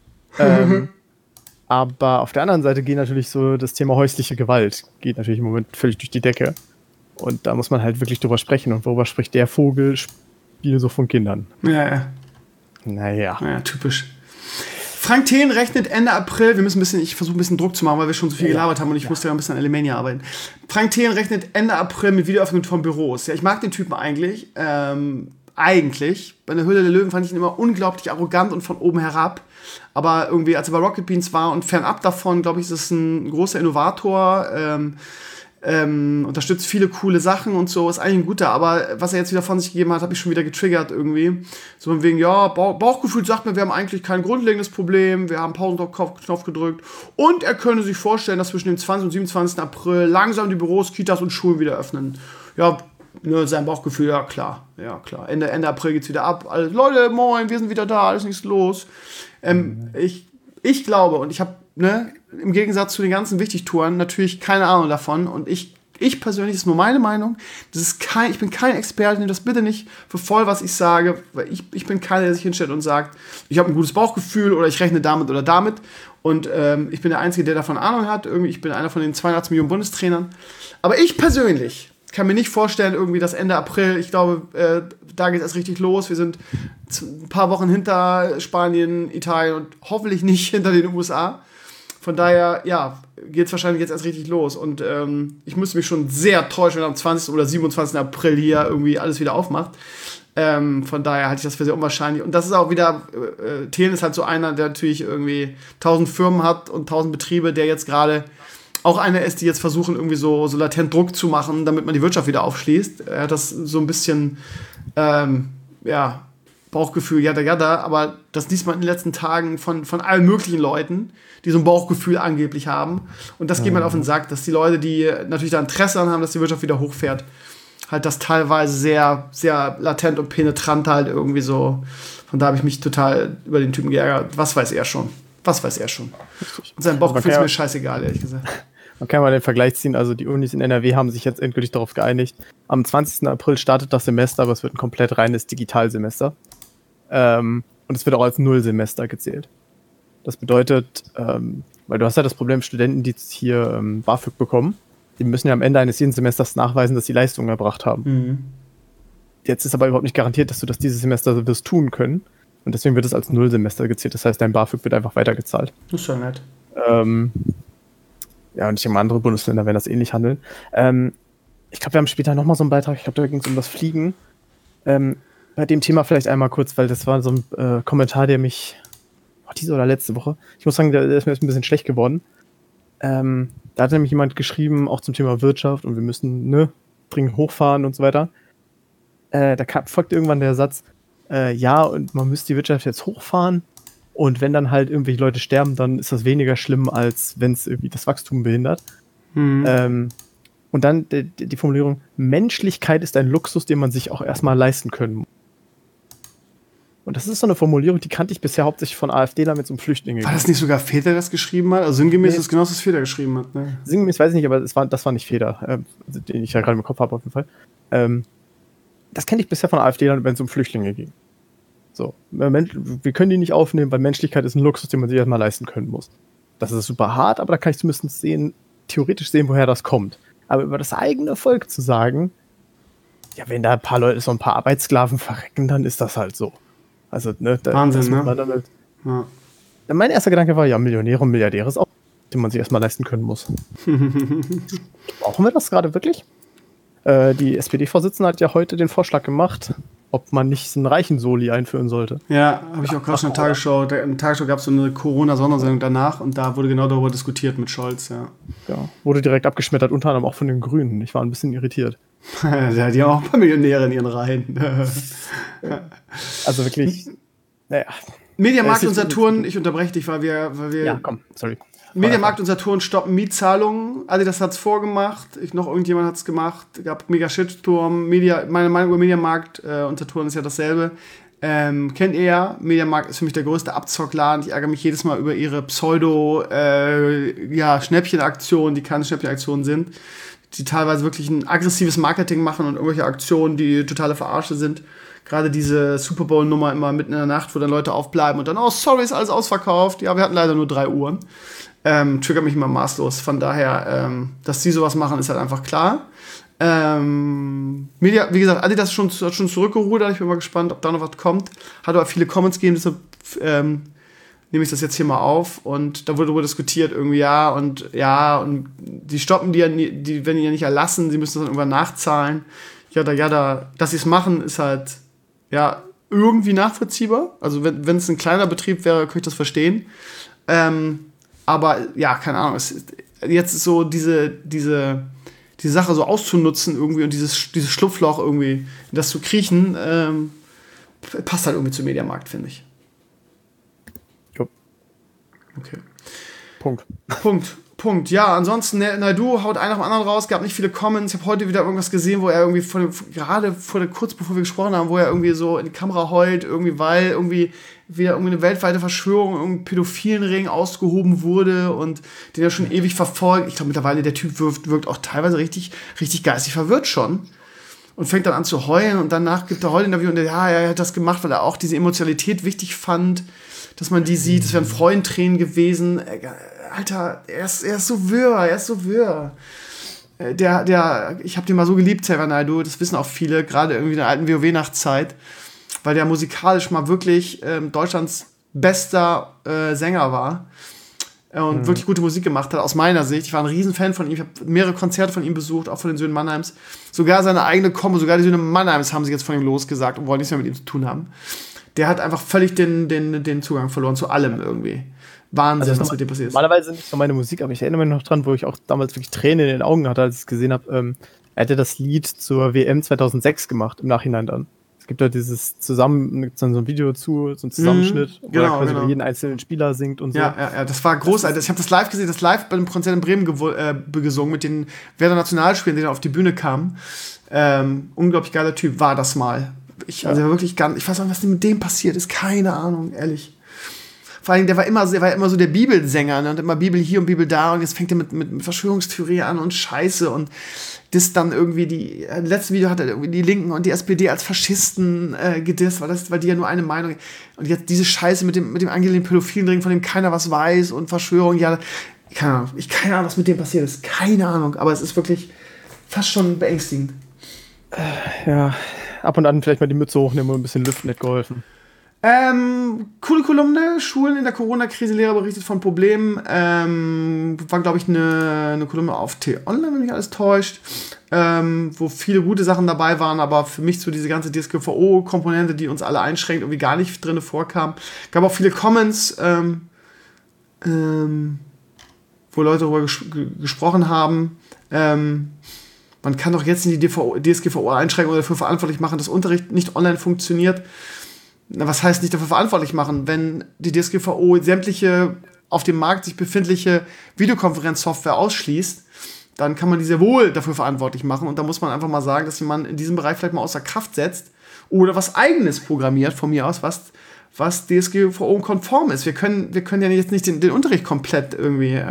Aber auf der anderen Seite geht natürlich so das Thema häusliche Gewalt. Geht natürlich im Moment völlig durch die Decke. Und da muss man halt wirklich drüber sprechen. Und worüber spricht der Vogel? Spiele so von Kindern. Ja. Naja. Ja, typisch. Frank Thelen rechnet Ende April, ich versuche ein bisschen Druck zu machen, weil wir schon so viel gelabert haben und ich musste ja ein bisschen an Alemania arbeiten. Frank Thelen rechnet Ende April mit Wiederöffnung von Büros. Ja, ich mag den Typen eigentlich. Bei der Höhle der Löwen fand ich ihn immer unglaublich arrogant und von oben herab. Aber irgendwie, als er bei Rocket Beans war und fernab davon, glaube ich, ist es ein großer Innovator. unterstützt viele coole Sachen und so, ist eigentlich ein guter, aber was er jetzt wieder von sich gegeben hat, habe ich schon wieder getriggert irgendwie. So von wegen, ja, Bauchgefühl sagt mir, wir haben eigentlich kein grundlegendes Problem, wir haben Pausenknopf gedrückt und er könne sich vorstellen, dass zwischen dem 20. und 27. April langsam die Büros, Kitas und Schulen wieder öffnen. Ja, ne, sein Bauchgefühl, ja klar. Ende April geht's wieder ab. Alles, Leute, moin, wir sind wieder da, alles nichts los. Ich glaube, und ich habe, ne, im Gegensatz zu den ganzen Wichtigtouren natürlich keine Ahnung davon. Und ich persönlich, das ist nur meine Meinung, ich bin kein Experte, nehmt das bitte nicht für voll, was ich sage, weil ich bin keiner, der sich hinstellt und sagt, ich habe ein gutes Bauchgefühl oder ich rechne damit oder damit. Und ich bin der Einzige, der davon Ahnung hat. Irgendwie, ich bin einer von den 82 Millionen Bundestrainern. Aber ich persönlich kann mir nicht vorstellen, irgendwie das Ende April, ich glaube, da geht es erst richtig los. Wir sind ein paar Wochen hinter Spanien, Italien und hoffentlich nicht hinter den USA. Von daher, ja, geht es wahrscheinlich jetzt erst richtig los. Und ich müsste mich schon sehr täuschen, wenn am 20. oder 27. April hier irgendwie alles wieder aufmacht. Von daher halte ich das für sehr unwahrscheinlich. Und das ist auch wieder, Thelen ist halt so einer, der natürlich irgendwie 1000 Firmen hat und 1000 Betriebe, der jetzt gerade auch einer ist, die jetzt versuchen, irgendwie so latent Druck zu machen, damit man die Wirtschaft wieder aufschließt. Er hat das so ein bisschen, Bauchgefühl, jada, aber das liest man in den letzten Tagen von allen möglichen Leuten, die so ein Bauchgefühl angeblich haben. Und das geht man auf den Sack, dass die Leute, die natürlich da Interesse daran haben, dass die Wirtschaft wieder hochfährt, halt das teilweise sehr, sehr latent und penetrant halt irgendwie so. Von da habe ich mich total über den Typen geärgert. Was weiß er schon? Und sein Bauchgefühl ist mir scheißegal, ehrlich gesagt. Man kann mal den Vergleich ziehen, also die Unis in NRW haben sich jetzt endgültig darauf geeinigt. Am 20. April startet das Semester, aber es wird ein komplett reines Digitalsemester. Und es wird auch als Nullsemester gezählt. Das bedeutet, weil du hast ja das Problem, Studenten, die jetzt hier BAföG bekommen, die müssen ja am Ende eines jeden Semesters nachweisen, dass sie Leistungen erbracht haben. Mhm. Jetzt ist aber überhaupt nicht garantiert, dass du das dieses Semester wirst tun können. Und deswegen wird es als Nullsemester gezählt. Das heißt, dein BAföG wird einfach weitergezahlt. Das ist ja nett. Ja, und ich denke mal, andere Bundesländer werden das ähnlich handeln. Ich glaube, wir haben später nochmal so einen Beitrag, ich glaube, da ging es um das Fliegen. Bei dem Thema vielleicht einmal kurz, weil das war so ein Kommentar, der mich diese oder letzte Woche, ich muss sagen, der ist mir jetzt ein bisschen schlecht geworden. Da hat nämlich jemand geschrieben, auch zum Thema Wirtschaft und wir müssen dringend hochfahren und so weiter. Da folgt irgendwann der Satz, ja, und man müsste die Wirtschaft jetzt hochfahren und wenn dann halt irgendwelche Leute sterben, dann ist das weniger schlimm, als wenn es irgendwie das Wachstum behindert. Mhm. Und dann die Formulierung, Menschlichkeit ist ein Luxus, den man sich auch erstmal leisten können muss. Und das ist so eine Formulierung, die kannte ich bisher hauptsächlich von AfDlern mit so einem Flüchtlingen. War das nicht sogar Feder, der das geschrieben hat? Also sinngemäß ist es genau, was Feder geschrieben hat. Ne? Sinngemäß weiß ich nicht, aber das war nicht Feder, den ich ja gerade im Kopf habe auf jeden Fall. Das kenne ich bisher von AfDlern, wenn es um Flüchtlinge ging. So, wir können die nicht aufnehmen, weil Menschlichkeit ist ein Luxus, den man sich erstmal leisten können muss. Das ist super hart, aber da kann ich zumindest theoretisch sehen, woher das kommt. Aber über das eigene Volk zu sagen, ja, wenn da ein paar Leute, so ein paar Arbeitssklaven verrecken, dann ist das halt so. Also, Wahnsinn, ne? Halt, ja. Mein erster Gedanke war, ja, Millionäre und Milliardäre ist auch, den man sich erstmal leisten können muss. Brauchen wir das gerade wirklich? Die SPD-Vorsitzende hat ja heute den Vorschlag gemacht, ob man nicht so einen reichen Soli einführen sollte. Ja, habe ich auch gerade schon in der Tagesschau. In der Tagesschau gab es so eine Corona-Sondersendung danach und da wurde genau darüber diskutiert mit Scholz, ja. Ja, wurde direkt abgeschmettert, unter anderem auch von den Grünen. Ich war ein bisschen irritiert. Ja, die haben auch ein paar Millionäre in ihren Reihen. Also wirklich, naja. Mediamarkt und Saturn, ich unterbreche dich, weil wir ja, komm, sorry. Mediamarkt und Saturn stoppen Mietzahlungen. Adidas hat es vorgemacht. Noch irgendjemand hat es gemacht. Gab mega Shitstorm. Meine Meinung über Mediamarkt und Saturn ist ja dasselbe. Kennt ihr ja. Mediamarkt ist für mich der größte Abzockladen. Ich ärgere mich jedes Mal über ihre Schnäppchenaktionen, die keine Schnäppchenaktionen sind. Die teilweise wirklich ein aggressives Marketing machen und irgendwelche Aktionen, die totale Verarsche sind. Gerade diese Super Bowl-Nummer immer mitten in der Nacht, wo dann Leute aufbleiben und dann, oh, sorry, ist alles ausverkauft. Ja, wir hatten leider nur 3 Uhren. Triggert mich immer maßlos. Von daher, dass die sowas machen, ist halt einfach klar. Wie gesagt, Adidas hat schon zurückgerudert. Ich bin mal gespannt, ob da noch was kommt. Hat aber viele Comments gegeben, deshalb nehme ich das jetzt hier mal auf. Und da wurde darüber diskutiert, irgendwie und die stoppen die werden die ja nicht erlassen, sie müssen das dann irgendwann nachzahlen. Dass sie es machen, ist halt, ja, irgendwie nachvollziehbar. Also wenn es ein kleiner Betrieb wäre, könnte ich das verstehen. Aber ja, keine Ahnung. Jetzt ist so diese die Sache so auszunutzen irgendwie und dieses Schlupfloch irgendwie, in das zu kriechen, passt halt irgendwie zum Mediamarkt, finde ich. Jo. Okay. Punkt. Ja, ansonsten, Naidu haut einen nach dem anderen raus, gab nicht viele Comments. Ich habe heute wieder irgendwas gesehen, wo er irgendwie kurz bevor wir gesprochen haben, wo er irgendwie so in die Kamera heult, irgendwie, weil irgendwie wieder irgendwie eine weltweite Verschwörung, irgendein pädophilen Ring ausgehoben wurde und den er schon ewig verfolgt. Ich glaube, mittlerweile der Typ wirkt auch teilweise richtig geistig verwirrt schon. Und fängt dann an zu heulen und danach gibt er heute ein Interview und er hat das gemacht, weil er auch diese Emotionalität wichtig fand, dass man die sieht. Das wären Freudentränen gewesen. Alter, er ist so wirr. Ich habe den mal so geliebt, Xavier Naidoo, das wissen auch viele, gerade irgendwie in der alten WoW-Nachtzeit, weil der musikalisch mal wirklich Deutschlands bester Sänger war und wirklich gute Musik gemacht hat, aus meiner Sicht. Ich war ein Riesenfan von ihm, ich habe mehrere Konzerte von ihm besucht, auch von den Söhnen Mannheims. Sogar seine eigene Combo, sogar die Söhne Mannheims haben sich jetzt von ihm losgesagt und wollen nichts mehr mit ihm zu tun haben. Der hat einfach völlig den Zugang verloren zu allem irgendwie. Wahnsinn, was mit dem passiert ist. Normalerweise nicht so meine Musik, aber ich erinnere mich noch dran, wo ich auch damals wirklich Tränen in den Augen hatte, als ich es gesehen habe. Er hätte das Lied zur WM 2006 gemacht, im Nachhinein dann. Es gibt da so ein Video zu, so ein Zusammenschnitt, wo er quasi über jeden einzelnen Spieler singt und so. Ja, das war großartig. Ich habe das live gesehen, bei dem Konzert in Bremen gesungen mit den Werder Nationalspielern, die dann auf die Bühne kamen. Unglaublich geiler Typ war das mal. Ich weiß auch nicht, was mit dem passiert ist. Keine Ahnung, ehrlich. Vor allem, der war immer so der Bibelsänger, ne? Und immer Bibel hier und Bibel da und jetzt fängt er mit Verschwörungstheorie an und Scheiße und das dann irgendwie im letzten Video hat er irgendwie die Linken und die SPD als Faschisten gedisst, weil die ja nur eine Meinung, und jetzt diese Scheiße mit dem angeblichen pädophilen Ring, von dem keiner was weiß und Verschwörung, keine Ahnung, keine Ahnung, was mit dem passiert ist, keine Ahnung, aber es ist wirklich fast schon beängstigend. Ja, ab und an vielleicht mal die Mütze hochnehmen und ein bisschen lüften, hätte geholfen. Coole Kolumne, Schulen in der Corona-Krise, Lehrer berichtet von Problemen, war, glaube ich, eine Kolumne auf T-Online, wenn mich alles täuscht, wo viele gute Sachen dabei waren, aber für mich so diese ganze DSGVO-Komponente, die uns alle einschränkt, irgendwie gar nicht drin vorkam. Gab auch viele Comments, wo Leute darüber gesprochen haben, man kann doch jetzt in die DSGVO einschränken oder dafür verantwortlich machen, dass Unterricht nicht online funktioniert. Was heißt nicht dafür verantwortlich machen, wenn die DSGVO sämtliche auf dem Markt sich befindliche Videokonferenzsoftware ausschließt, dann kann man die sehr wohl dafür verantwortlich machen und da muss man einfach mal sagen, dass man in diesem Bereich vielleicht mal außer Kraft setzt oder was Eigenes programmiert von mir aus, was DSGVO-konform ist. Wir können ja jetzt nicht den Unterricht komplett irgendwie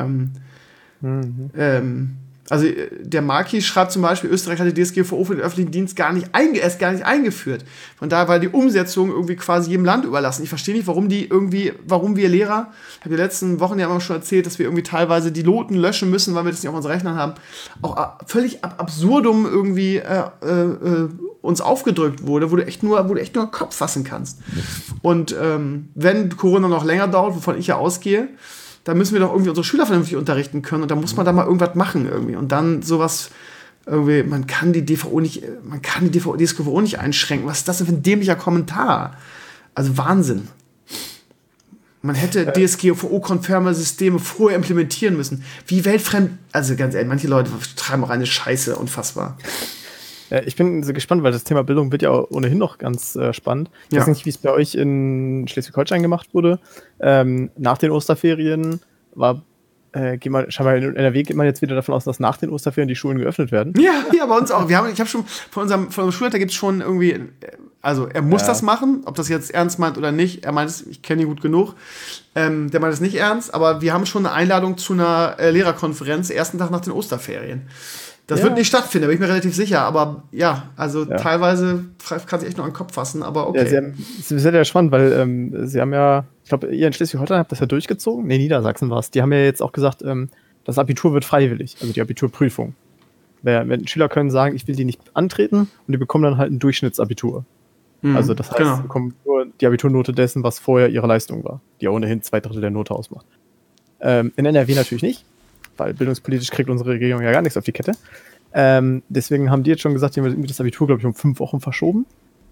also der Marki schreibt zum Beispiel, Österreich hat die DSGVO für den öffentlichen Dienst gar nicht eingeführt. Von daher war die Umsetzung irgendwie quasi jedem Land überlassen. Ich verstehe nicht, warum wir Lehrer, ich habe die letzten Wochen ja immer schon erzählt, dass wir irgendwie teilweise die Noten löschen müssen, weil wir das nicht auf unseren Rechnern haben, auch völlig absurdum irgendwie uns aufgedrückt wurde, wo du echt nur Kopf fassen kannst. Und wenn Corona noch länger dauert, wovon ich ja ausgehe, da müssen wir doch irgendwie unsere Schüler vernünftig unterrichten können und da muss man da mal irgendwas machen irgendwie. Und dann sowas irgendwie, man kann die DSGVO nicht einschränken. Was ist das denn für ein dämlicher Kommentar? Also Wahnsinn. Man hätte DSGVO-konforme Systeme vorher implementieren müssen. Wie weltfremd, also ganz ehrlich, manche Leute treiben auch eine Scheiße, unfassbar. Ich bin so gespannt, weil das Thema Bildung wird ja ohnehin noch ganz spannend. Ich weiß nicht, wie es bei euch in Schleswig-Holstein gemacht wurde. Nach den Osterferien war, scheinbar in NRW geht man jetzt wieder davon aus, dass nach den Osterferien die Schulen geöffnet werden. Ja, bei uns auch. Ich habe schon von unserem Schulleiter gibt es schon irgendwie, also er muss das machen, ob das jetzt ernst meint oder nicht. Er meint es, ich kenne ihn gut genug. Der meint es nicht ernst, aber wir haben schon eine Einladung zu einer Lehrerkonferenz, ersten Tag nach den Osterferien. Das wird nicht stattfinden, da bin ich mir relativ sicher, aber teilweise kann sich echt noch an den Kopf fassen, aber okay. Ja, es ist ja spannend, weil sie haben ja, ich glaube, ihr in Schleswig-Holstein habt das ja durchgezogen, Niedersachsen war es, die haben ja jetzt auch gesagt, das Abitur wird freiwillig, also die Abiturprüfung. Wenn Schüler können sagen, ich will die nicht antreten und die bekommen dann halt ein Durchschnittsabitur. Also das heißt, sie bekommen nur die Abiturnote dessen, was vorher ihre Leistung war, die ja ohnehin 2/3 der Note ausmacht. In NRW natürlich nicht, weil bildungspolitisch kriegt unsere Regierung ja gar nichts auf die Kette. Deswegen haben die jetzt schon gesagt, die haben das Abitur, glaube ich, um 5 Wochen verschoben.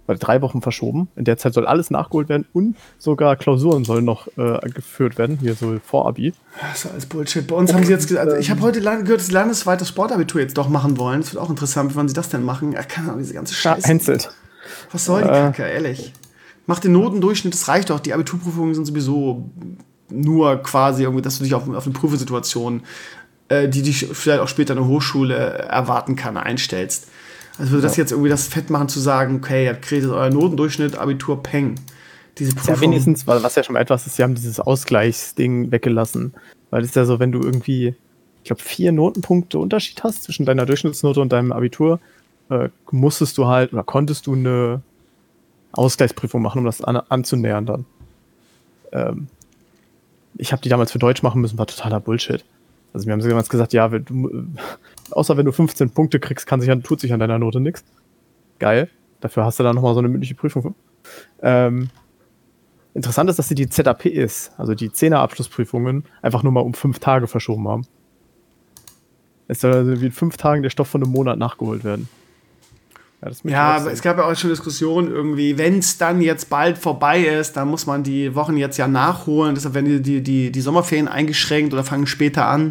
3 Wochen verschoben. In der Zeit soll alles nachgeholt werden und sogar Klausuren sollen noch geführt werden, hier so Vorabi. Das ist alles Bullshit. Bei uns haben sie jetzt gesagt, ich habe heute gehört, dass sie landesweit das Sportabitur jetzt doch machen wollen. Das wird auch interessant, wie wollen sie das denn machen? Keine Ahnung, diese ganze Scheiße. Vereinzelt. Was soll die Kacke, ehrlich? Mach den Notendurchschnitt, das reicht doch. Die Abiturprüfungen sind sowieso nur quasi irgendwie, dass du dich auf eine Prüfungssituation, die dich vielleicht auch später in der Hochschule erwarten kann, einstellst. Also würde das jetzt irgendwie das Fett machen, zu sagen, okay, ihr kriegt euer Notendurchschnitt, Abitur, Peng. Diese Prüfung. Ja, wenigstens, was ja schon mal etwas ist, sie haben dieses Ausgleichsding weggelassen. Weil es ist ja so, wenn du irgendwie, ich glaube, 4 Notenpunkte Unterschied hast zwischen deiner Durchschnittsnote und deinem Abitur, musstest du halt oder konntest du eine Ausgleichsprüfung machen, um das anzunähern dann. Ich habe die damals für Deutsch machen müssen, war totaler Bullshit. Also mir haben sie damals gesagt, ja, außer wenn du 15 Punkte kriegst, tut sich an deiner Note nichts. Geil. Dafür hast du dann nochmal so eine mündliche Prüfung. Interessant ist, dass sie die ZAPs, also die 10er-Abschlussprüfungen, einfach nur mal um 5 Tage verschoben haben. Es soll also wie in 5 Tagen der Stoff von einem Monat nachgeholt werden. Ja, aber es gab ja auch schon Diskussionen irgendwie, wenn es dann jetzt bald vorbei ist, dann muss man die Wochen jetzt ja nachholen, deshalb werden die Sommerferien eingeschränkt oder fangen später an.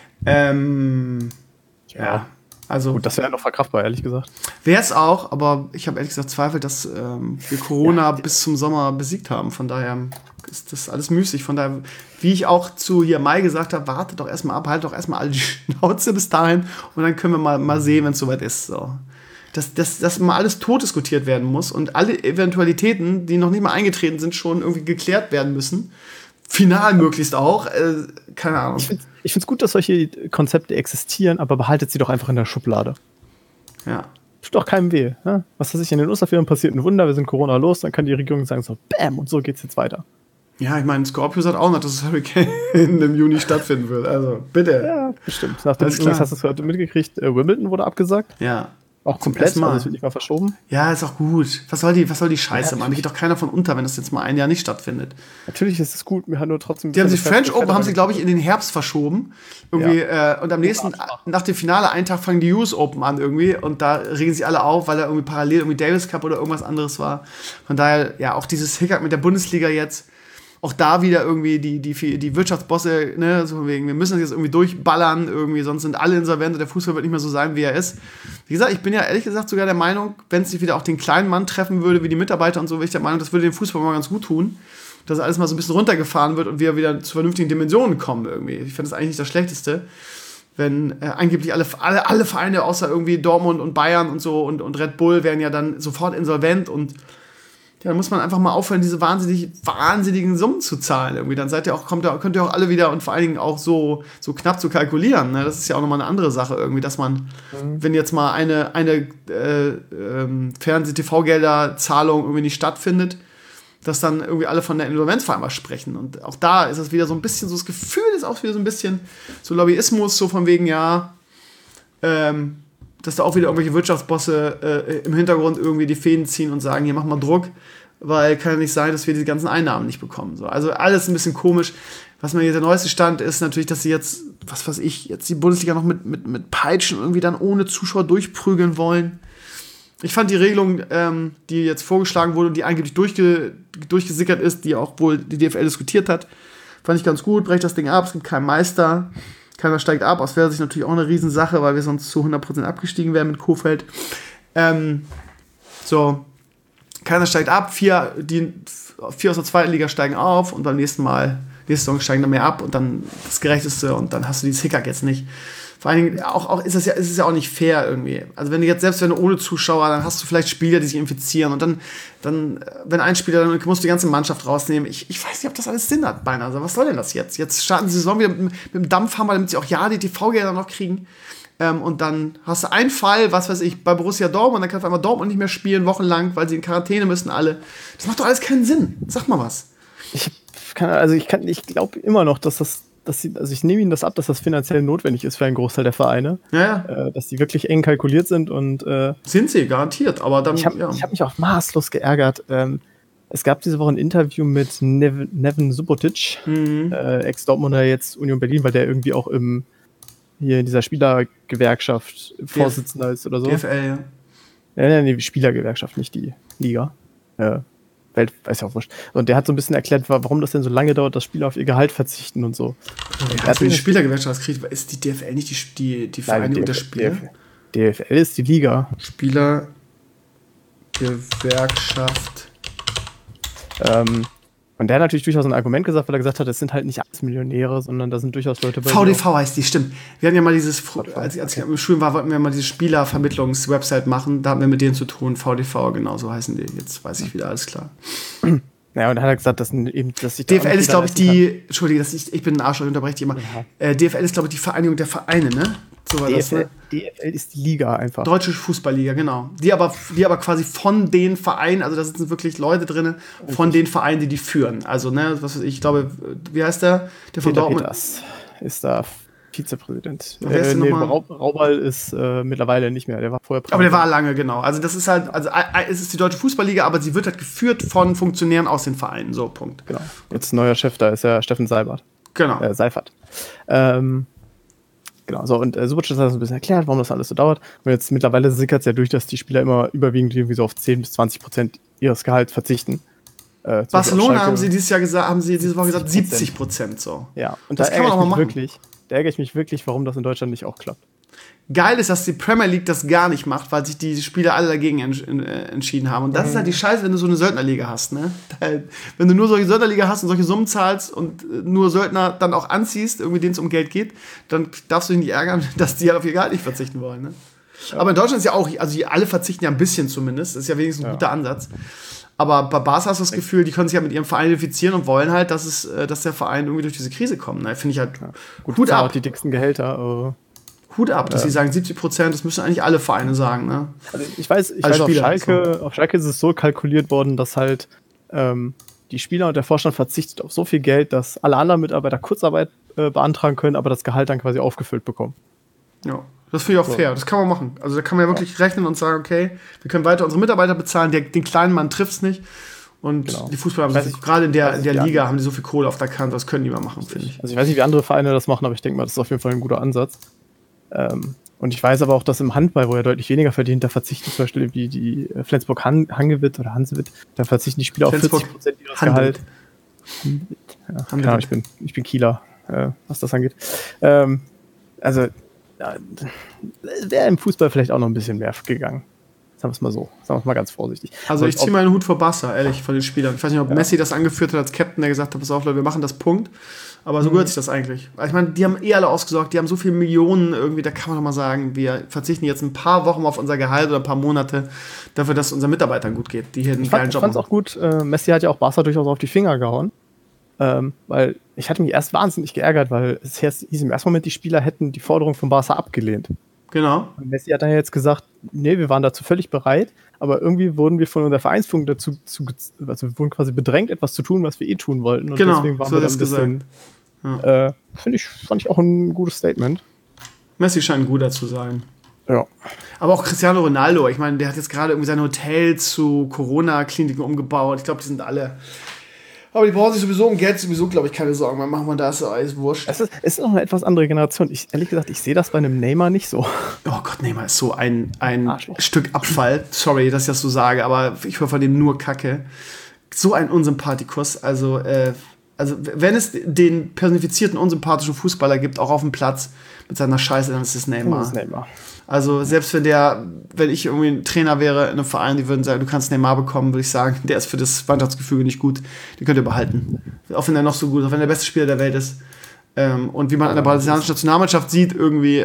Ja, also... Gut, das wäre ja noch verkraftbar, ehrlich gesagt. Wäre es auch, aber ich habe ehrlich gesagt Zweifel, dass wir Corona bis zum Sommer besiegt haben. Von daher ist das alles müßig. Von daher, wie ich auch zu hier Mai gesagt habe, wartet doch erstmal ab, halt doch erstmal alle die Schnauze bis dahin und dann können wir mal sehen, wenn es soweit ist. So. Dass mal alles tot diskutiert werden muss und alle Eventualitäten, die noch nicht mal eingetreten sind, schon irgendwie geklärt werden müssen. Final möglichst auch. Keine Ahnung. Ich finde es gut, dass solche Konzepte existieren, aber behaltet sie doch einfach in der Schublade. Ja. Tut doch keinem weh. Ne? Was weiß ich, in den Osterferien passiert ein Wunder, wir sind Corona los, dann kann die Regierung sagen so, bam, und so geht's jetzt weiter. Ja, ich meine, Scorpio sagt auch noch, dass das Hurricane im Juni stattfinden wird. Also, bitte. Ja, bestimmt. Hast du es heute mitgekriegt, Wimbledon wurde abgesagt? Ja. Auch komplett, also es wird nicht mal verschoben. Ja, ist auch gut. Was soll die Scheiße, Mann? Da geht doch keiner von unter, wenn das jetzt mal ein Jahr nicht stattfindet. Natürlich ist es gut, mir hat nur trotzdem... Die French Open haben sie, glaube ich, in den Herbst verschoben. Irgendwie, und am nächsten, nach dem Finale, einen Tag fangen die US Open an irgendwie. Und da regen sich alle auf, weil da irgendwie parallel irgendwie Davis Cup oder irgendwas anderes war. Von daher, ja, auch dieses Hickhack mit der Bundesliga jetzt. Auch da wieder irgendwie die Wirtschaftsbosse, ne, so von wegen, wir müssen das jetzt irgendwie durchballern, irgendwie, sonst sind alle insolvent und der Fußball wird nicht mehr so sein, wie er ist. Wie gesagt, ich bin ja ehrlich gesagt sogar der Meinung, wenn es sich wieder auch den kleinen Mann treffen würde, wie die Mitarbeiter und so, bin ich der Meinung, das würde dem Fußball mal ganz gut tun, dass alles mal so ein bisschen runtergefahren wird und wir wieder zu vernünftigen Dimensionen kommen irgendwie. Ich finde das eigentlich nicht das Schlechteste, wenn angeblich alle Vereine außer irgendwie Dortmund und Bayern und so und Red Bull wären ja dann sofort insolvent und ja, da muss man einfach mal aufhören, diese wahnsinnigen Summen zu zahlen. Irgendwie. Dann könnt ihr auch alle wieder und vor allen Dingen auch so knapp zu kalkulieren. Ne? Das ist ja auch nochmal eine andere Sache irgendwie, dass man, wenn jetzt mal eine Fernseh-TV-Gelder-Zahlung irgendwie nicht stattfindet, dass dann irgendwie alle von der Insolvenzvereinbarung sprechen. Und auch da ist es wieder so ein bisschen, so das Gefühl ist auch wieder so ein bisschen so Lobbyismus, so von wegen, ja, dass da auch wieder irgendwelche Wirtschaftsbosse im Hintergrund irgendwie die Fäden ziehen und sagen, hier, mach mal Druck, weil kann ja nicht sein, dass wir diese ganzen Einnahmen nicht bekommen. So. Also alles ein bisschen komisch. Was mir jetzt der neueste Stand ist, natürlich, dass sie jetzt, was weiß ich, jetzt die Bundesliga noch mit Peitschen irgendwie dann ohne Zuschauer durchprügeln wollen. Ich fand die Regelung, die jetzt vorgeschlagen wurde und die angeblich durchgesickert ist, die auch wohl die DFL diskutiert hat, fand ich ganz gut. Brecht das Ding ab, es gibt keinen Meister. Keiner steigt ab, aus wäre sich natürlich auch eine Riesensache, weil wir sonst zu 100% abgestiegen wären mit Kohfeldt. Keiner steigt ab, 4 aus der zweiten Liga steigen auf und beim nächste Saison steigen dann mehr ab und dann das Gerechteste und dann hast du dieses Hickhack jetzt nicht. Vor allen Dingen auch ist es ja auch nicht fair irgendwie. Also wenn du ohne Zuschauer, dann hast du vielleicht Spieler, die sich infizieren und dann wenn ein Spieler, dann musst du die ganze Mannschaft rausnehmen. Ich weiß nicht, ob das alles Sinn hat beinahe. Also was soll denn das jetzt? Jetzt starten die Saison wieder mit dem Dampfhammer, damit sie auch die TV-Gelder noch kriegen. Und dann hast du einen Fall, was weiß ich, bei Borussia Dortmund, dann kann auf einmal Dortmund nicht mehr spielen, wochenlang, weil sie in Quarantäne müssen alle. Das macht doch alles keinen Sinn. Sag mal was. Ich glaube immer noch, ich nehme ihnen das ab, dass das finanziell notwendig ist für einen Großteil der Vereine. Ja. Dass die wirklich eng kalkuliert sind und sind sie, garantiert, aber dann. Ich hab mich auch maßlos geärgert. Es gab diese Woche ein Interview mit Neven Subotic, Ex-Dortmunder, jetzt Union Berlin, weil der irgendwie auch hier in dieser Spielergewerkschaft Vorsitzender ist oder so. DFL, ja. Die Spielergewerkschaft, nicht die Liga. Welt, weiß ja auch wurscht. Und der hat so ein bisschen erklärt, warum das denn so lange dauert, dass Spieler auf ihr Gehalt verzichten und so. Er hat die Spielergewerkschaft gekriegt. Ist die DFL nicht die Vereinigung der Spieler? DFL ist die Liga. Spielergewerkschaft. Und der hat natürlich durchaus ein Argument gesagt, weil er gesagt hat, es sind halt nicht alles Millionäre, sondern da sind durchaus Leute bei. VDV heißt die, stimmt. Wir hatten ja mal als ich im Schulen war, wollten wir mal diese Spielervermittlungs-Website machen. Da hatten wir mit denen zu tun. VDV, genau, so heißen die. Jetzt weiß ich wieder, alles klar. Ja, und dann hat er gesagt, dass sich DFL ist, glaube ich, die. Entschuldige, ich bin ein Arschloch, ich unterbreche dich immer. DFL ist, glaube ich, die Vereinigung der Vereine, ne? So war das, ne? DFL ist die Liga einfach. Deutsche Fußballliga, genau. Die aber quasi von den Vereinen, also da sitzen wirklich Leute drin, von den Vereinen, die führen. Also, ne, was weiß ich, glaube, wie heißt der? Der von Peter Dortmund. Peters ist da Vizepräsident. Wer ist denn nochmal? Raubal ist mittlerweile nicht mehr, der war vorher Präsident. Aber der war lange, genau. Also das ist halt, es ist die Deutsche Fußballliga, aber sie wird halt geführt von Funktionären aus den Vereinen, so, Punkt. Genau. Jetzt neuer Chef, da ist ja Steffen Seifert. Genau. Seifert. Genau, so, und Subotic hat das ein bisschen erklärt, warum das alles so dauert. Und jetzt mittlerweile sickert es ja durch, dass die Spieler immer überwiegend irgendwie so auf 10-20% ihres Gehalts verzichten. Barcelona haben sie diese Woche gesagt, 70% so. Ja, und das da ärgere ich mich wirklich, warum das in Deutschland nicht auch klappt. Geil ist, dass die Premier League das gar nicht macht, weil sich die Spieler alle dagegen entschieden haben. Und das ist halt die Scheiße, wenn du so eine Söldnerliga hast, ne? Wenn du nur solche Söldnerliga hast und solche Summen zahlst und nur Söldner dann auch anziehst, irgendwie denen es um Geld geht, dann darfst du dich nicht ärgern, dass die halt auf ihr Gehalt nicht verzichten wollen, ne? Ja. Aber in Deutschland ist ja auch, also alle verzichten ja ein bisschen zumindest, das ist ja wenigstens ein guter Ansatz. Aber bei Barca hast du das Gefühl, die können sich ja mit ihrem Verein identifizieren und wollen halt, dass der Verein irgendwie durch diese Krise kommt. Ne? Finde ich halt gut. Hut ab. Die dicksten Gehälter. Hut ab, dass sie sagen 70%, das müssen eigentlich alle Vereine sagen. Ne? Also ich weiß auf Schalke ist es so kalkuliert worden, dass halt die Spieler und der Vorstand verzichtet auf so viel Geld, dass alle anderen Mitarbeiter Kurzarbeit beantragen können, aber das Gehalt dann quasi aufgefüllt bekommen. Ja. Das finde ich auch fair, das kann man machen. Also da kann man ja wirklich rechnen und sagen, okay, wir können weiter unsere Mitarbeiter bezahlen, den kleinen Mann trifft es nicht. Und die Fußballer haben gerade in der Liga haben die so viel Kohle auf der Kante, das können die mal machen, finde ich. Also ich weiß nicht, wie andere Vereine das machen, aber ich denke mal, das ist auf jeden Fall ein guter Ansatz. Und ich weiß aber auch, dass im Handball, wo er deutlich weniger verdient, da verzichten zum Beispiel wie die Flensburg Hangewitt oder Hansewit, da verzichten die Spieler auf 40% ihres Gehalt. Ja, klar, ich bin Kieler, was das angeht. Also wäre im Fußball vielleicht auch noch ein bisschen mehr gegangen. Sagen wir es mal so. Sagen wir es mal ganz vorsichtig. Also ich ziehe meinen Hut vor Barca, ehrlich, von den Spielern. Ich weiß nicht, ob Messi das angeführt hat als Captain, der gesagt hat, pass auf, Leute, wir machen das, Punkt. Aber so gehört sich das eigentlich. Ich meine, die haben alle ausgesorgt, die haben so viele Millionen irgendwie, da kann man doch mal sagen, wir verzichten jetzt ein paar Wochen auf unser Gehalt oder ein paar Monate dafür, dass es unseren Mitarbeitern gut geht, die hier einen geilen Job machen. Ich fand es auch gut, Messi hat ja auch Barca durchaus auf die Finger gehauen. Weil ich hatte mich erst wahnsinnig geärgert, weil es hieß im ersten Moment, die Spieler hätten die Forderung von Barca abgelehnt. Genau. Und Messi hat dann jetzt gesagt, nee, wir waren dazu völlig bereit, aber irgendwie wurden wir von unserer Vereinsführung also wir wurden quasi bedrängt, etwas zu tun, was wir tun wollten. Und genau, deswegen waren so wir dann ein bisschen, fand ich auch ein gutes Statement. Messi scheint ein guter zu sein. Ja. Aber auch Cristiano Ronaldo, ich meine, der hat jetzt gerade irgendwie sein Hotel zu Corona-Kliniken umgebaut. Ich glaube, die sind alle... Aber die brauchen sich sowieso um Geld glaube ich, keine Sorgen. Machen wir da, ist alles wurscht. Es ist noch eine etwas andere Generation. Ehrlich gesagt, ich sehe das bei einem Neymar nicht so. Oh Gott, Neymar ist so ein Stück Abfall. Sorry, dass ich das so sage, aber ich höre von dem nur Kacke. So ein Unsympathikus. Also wenn es den personifizierten, unsympathischen Fußballer gibt, auch auf dem Platz mit seiner Scheiße, dann ist es Neymar. Das ist Neymar. Also selbst wenn ich irgendwie ein Trainer wäre in einem Verein, die würden sagen, du kannst Neymar bekommen, würde ich sagen, der ist für das Mannschaftsgefüge nicht gut, den könnt ihr behalten. Auch wenn er noch so gut ist, auch wenn er der beste Spieler der Welt ist. Und wie man an der brasilianischen Nationalmannschaft sieht, irgendwie,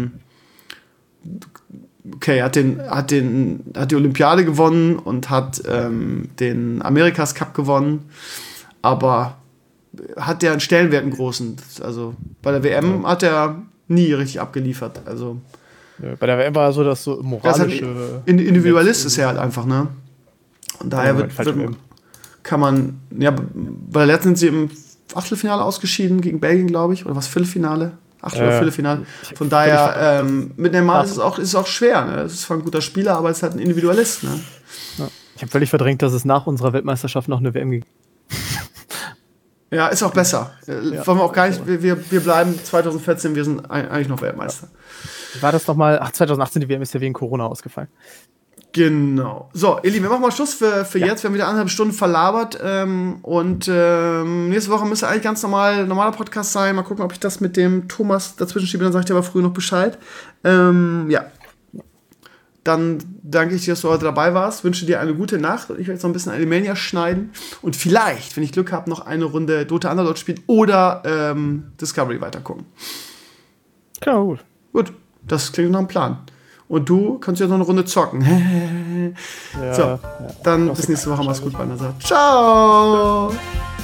okay, hat die Olympiade gewonnen und hat den Amerikas Cup gewonnen, aber hat der einen Stellenwert, einen großen. Also bei der WM hat er nie richtig abgeliefert. Also bei der WM war so, dass so moralische... Halt Individualist ist er halt einfach, ne? Und daher kann man... Ja, bei der letzten sind sie im Achtelfinale ausgeschieden gegen Belgien, glaube ich. Oder was, Viertelfinale? Oder Viertelfinale. Von daher, mit Neymar ist es auch schwer, ne? Es ist zwar ein guter Spieler, aber es ist halt ein Individualist, ne? Ja. Ich habe völlig verdrängt, dass es nach unserer Weltmeisterschaft noch eine WM ging. Ja, ist auch besser. Wollen wir auch gar nicht... Wir bleiben 2014, wir sind eigentlich noch Weltmeister. War das nochmal... 2018, die WM ist ja wegen Corona ausgefallen. Genau. So, ihr Lieben, wir machen mal Schluss für jetzt. Wir haben wieder 1,5 Stunden verlabert. Nächste Woche müsste eigentlich ganz normaler Podcast sein. Mal gucken, ob ich das mit dem Thomas dazwischen schiebe. Dann sage ich dir aber früher noch Bescheid. Ja. Dann danke ich dir, dass du heute dabei warst. Wünsche dir eine gute Nacht. Ich werde jetzt noch ein bisschen Alimania schneiden. Und vielleicht, wenn ich Glück habe, noch eine Runde Dota Underlord spielen oder Discovery weitergucken. Genau, Gut, das klingt nach einem Plan. Und du kannst ja noch eine Runde zocken. Dann bis nächste Woche. Mach's gut, Banner. Ciao.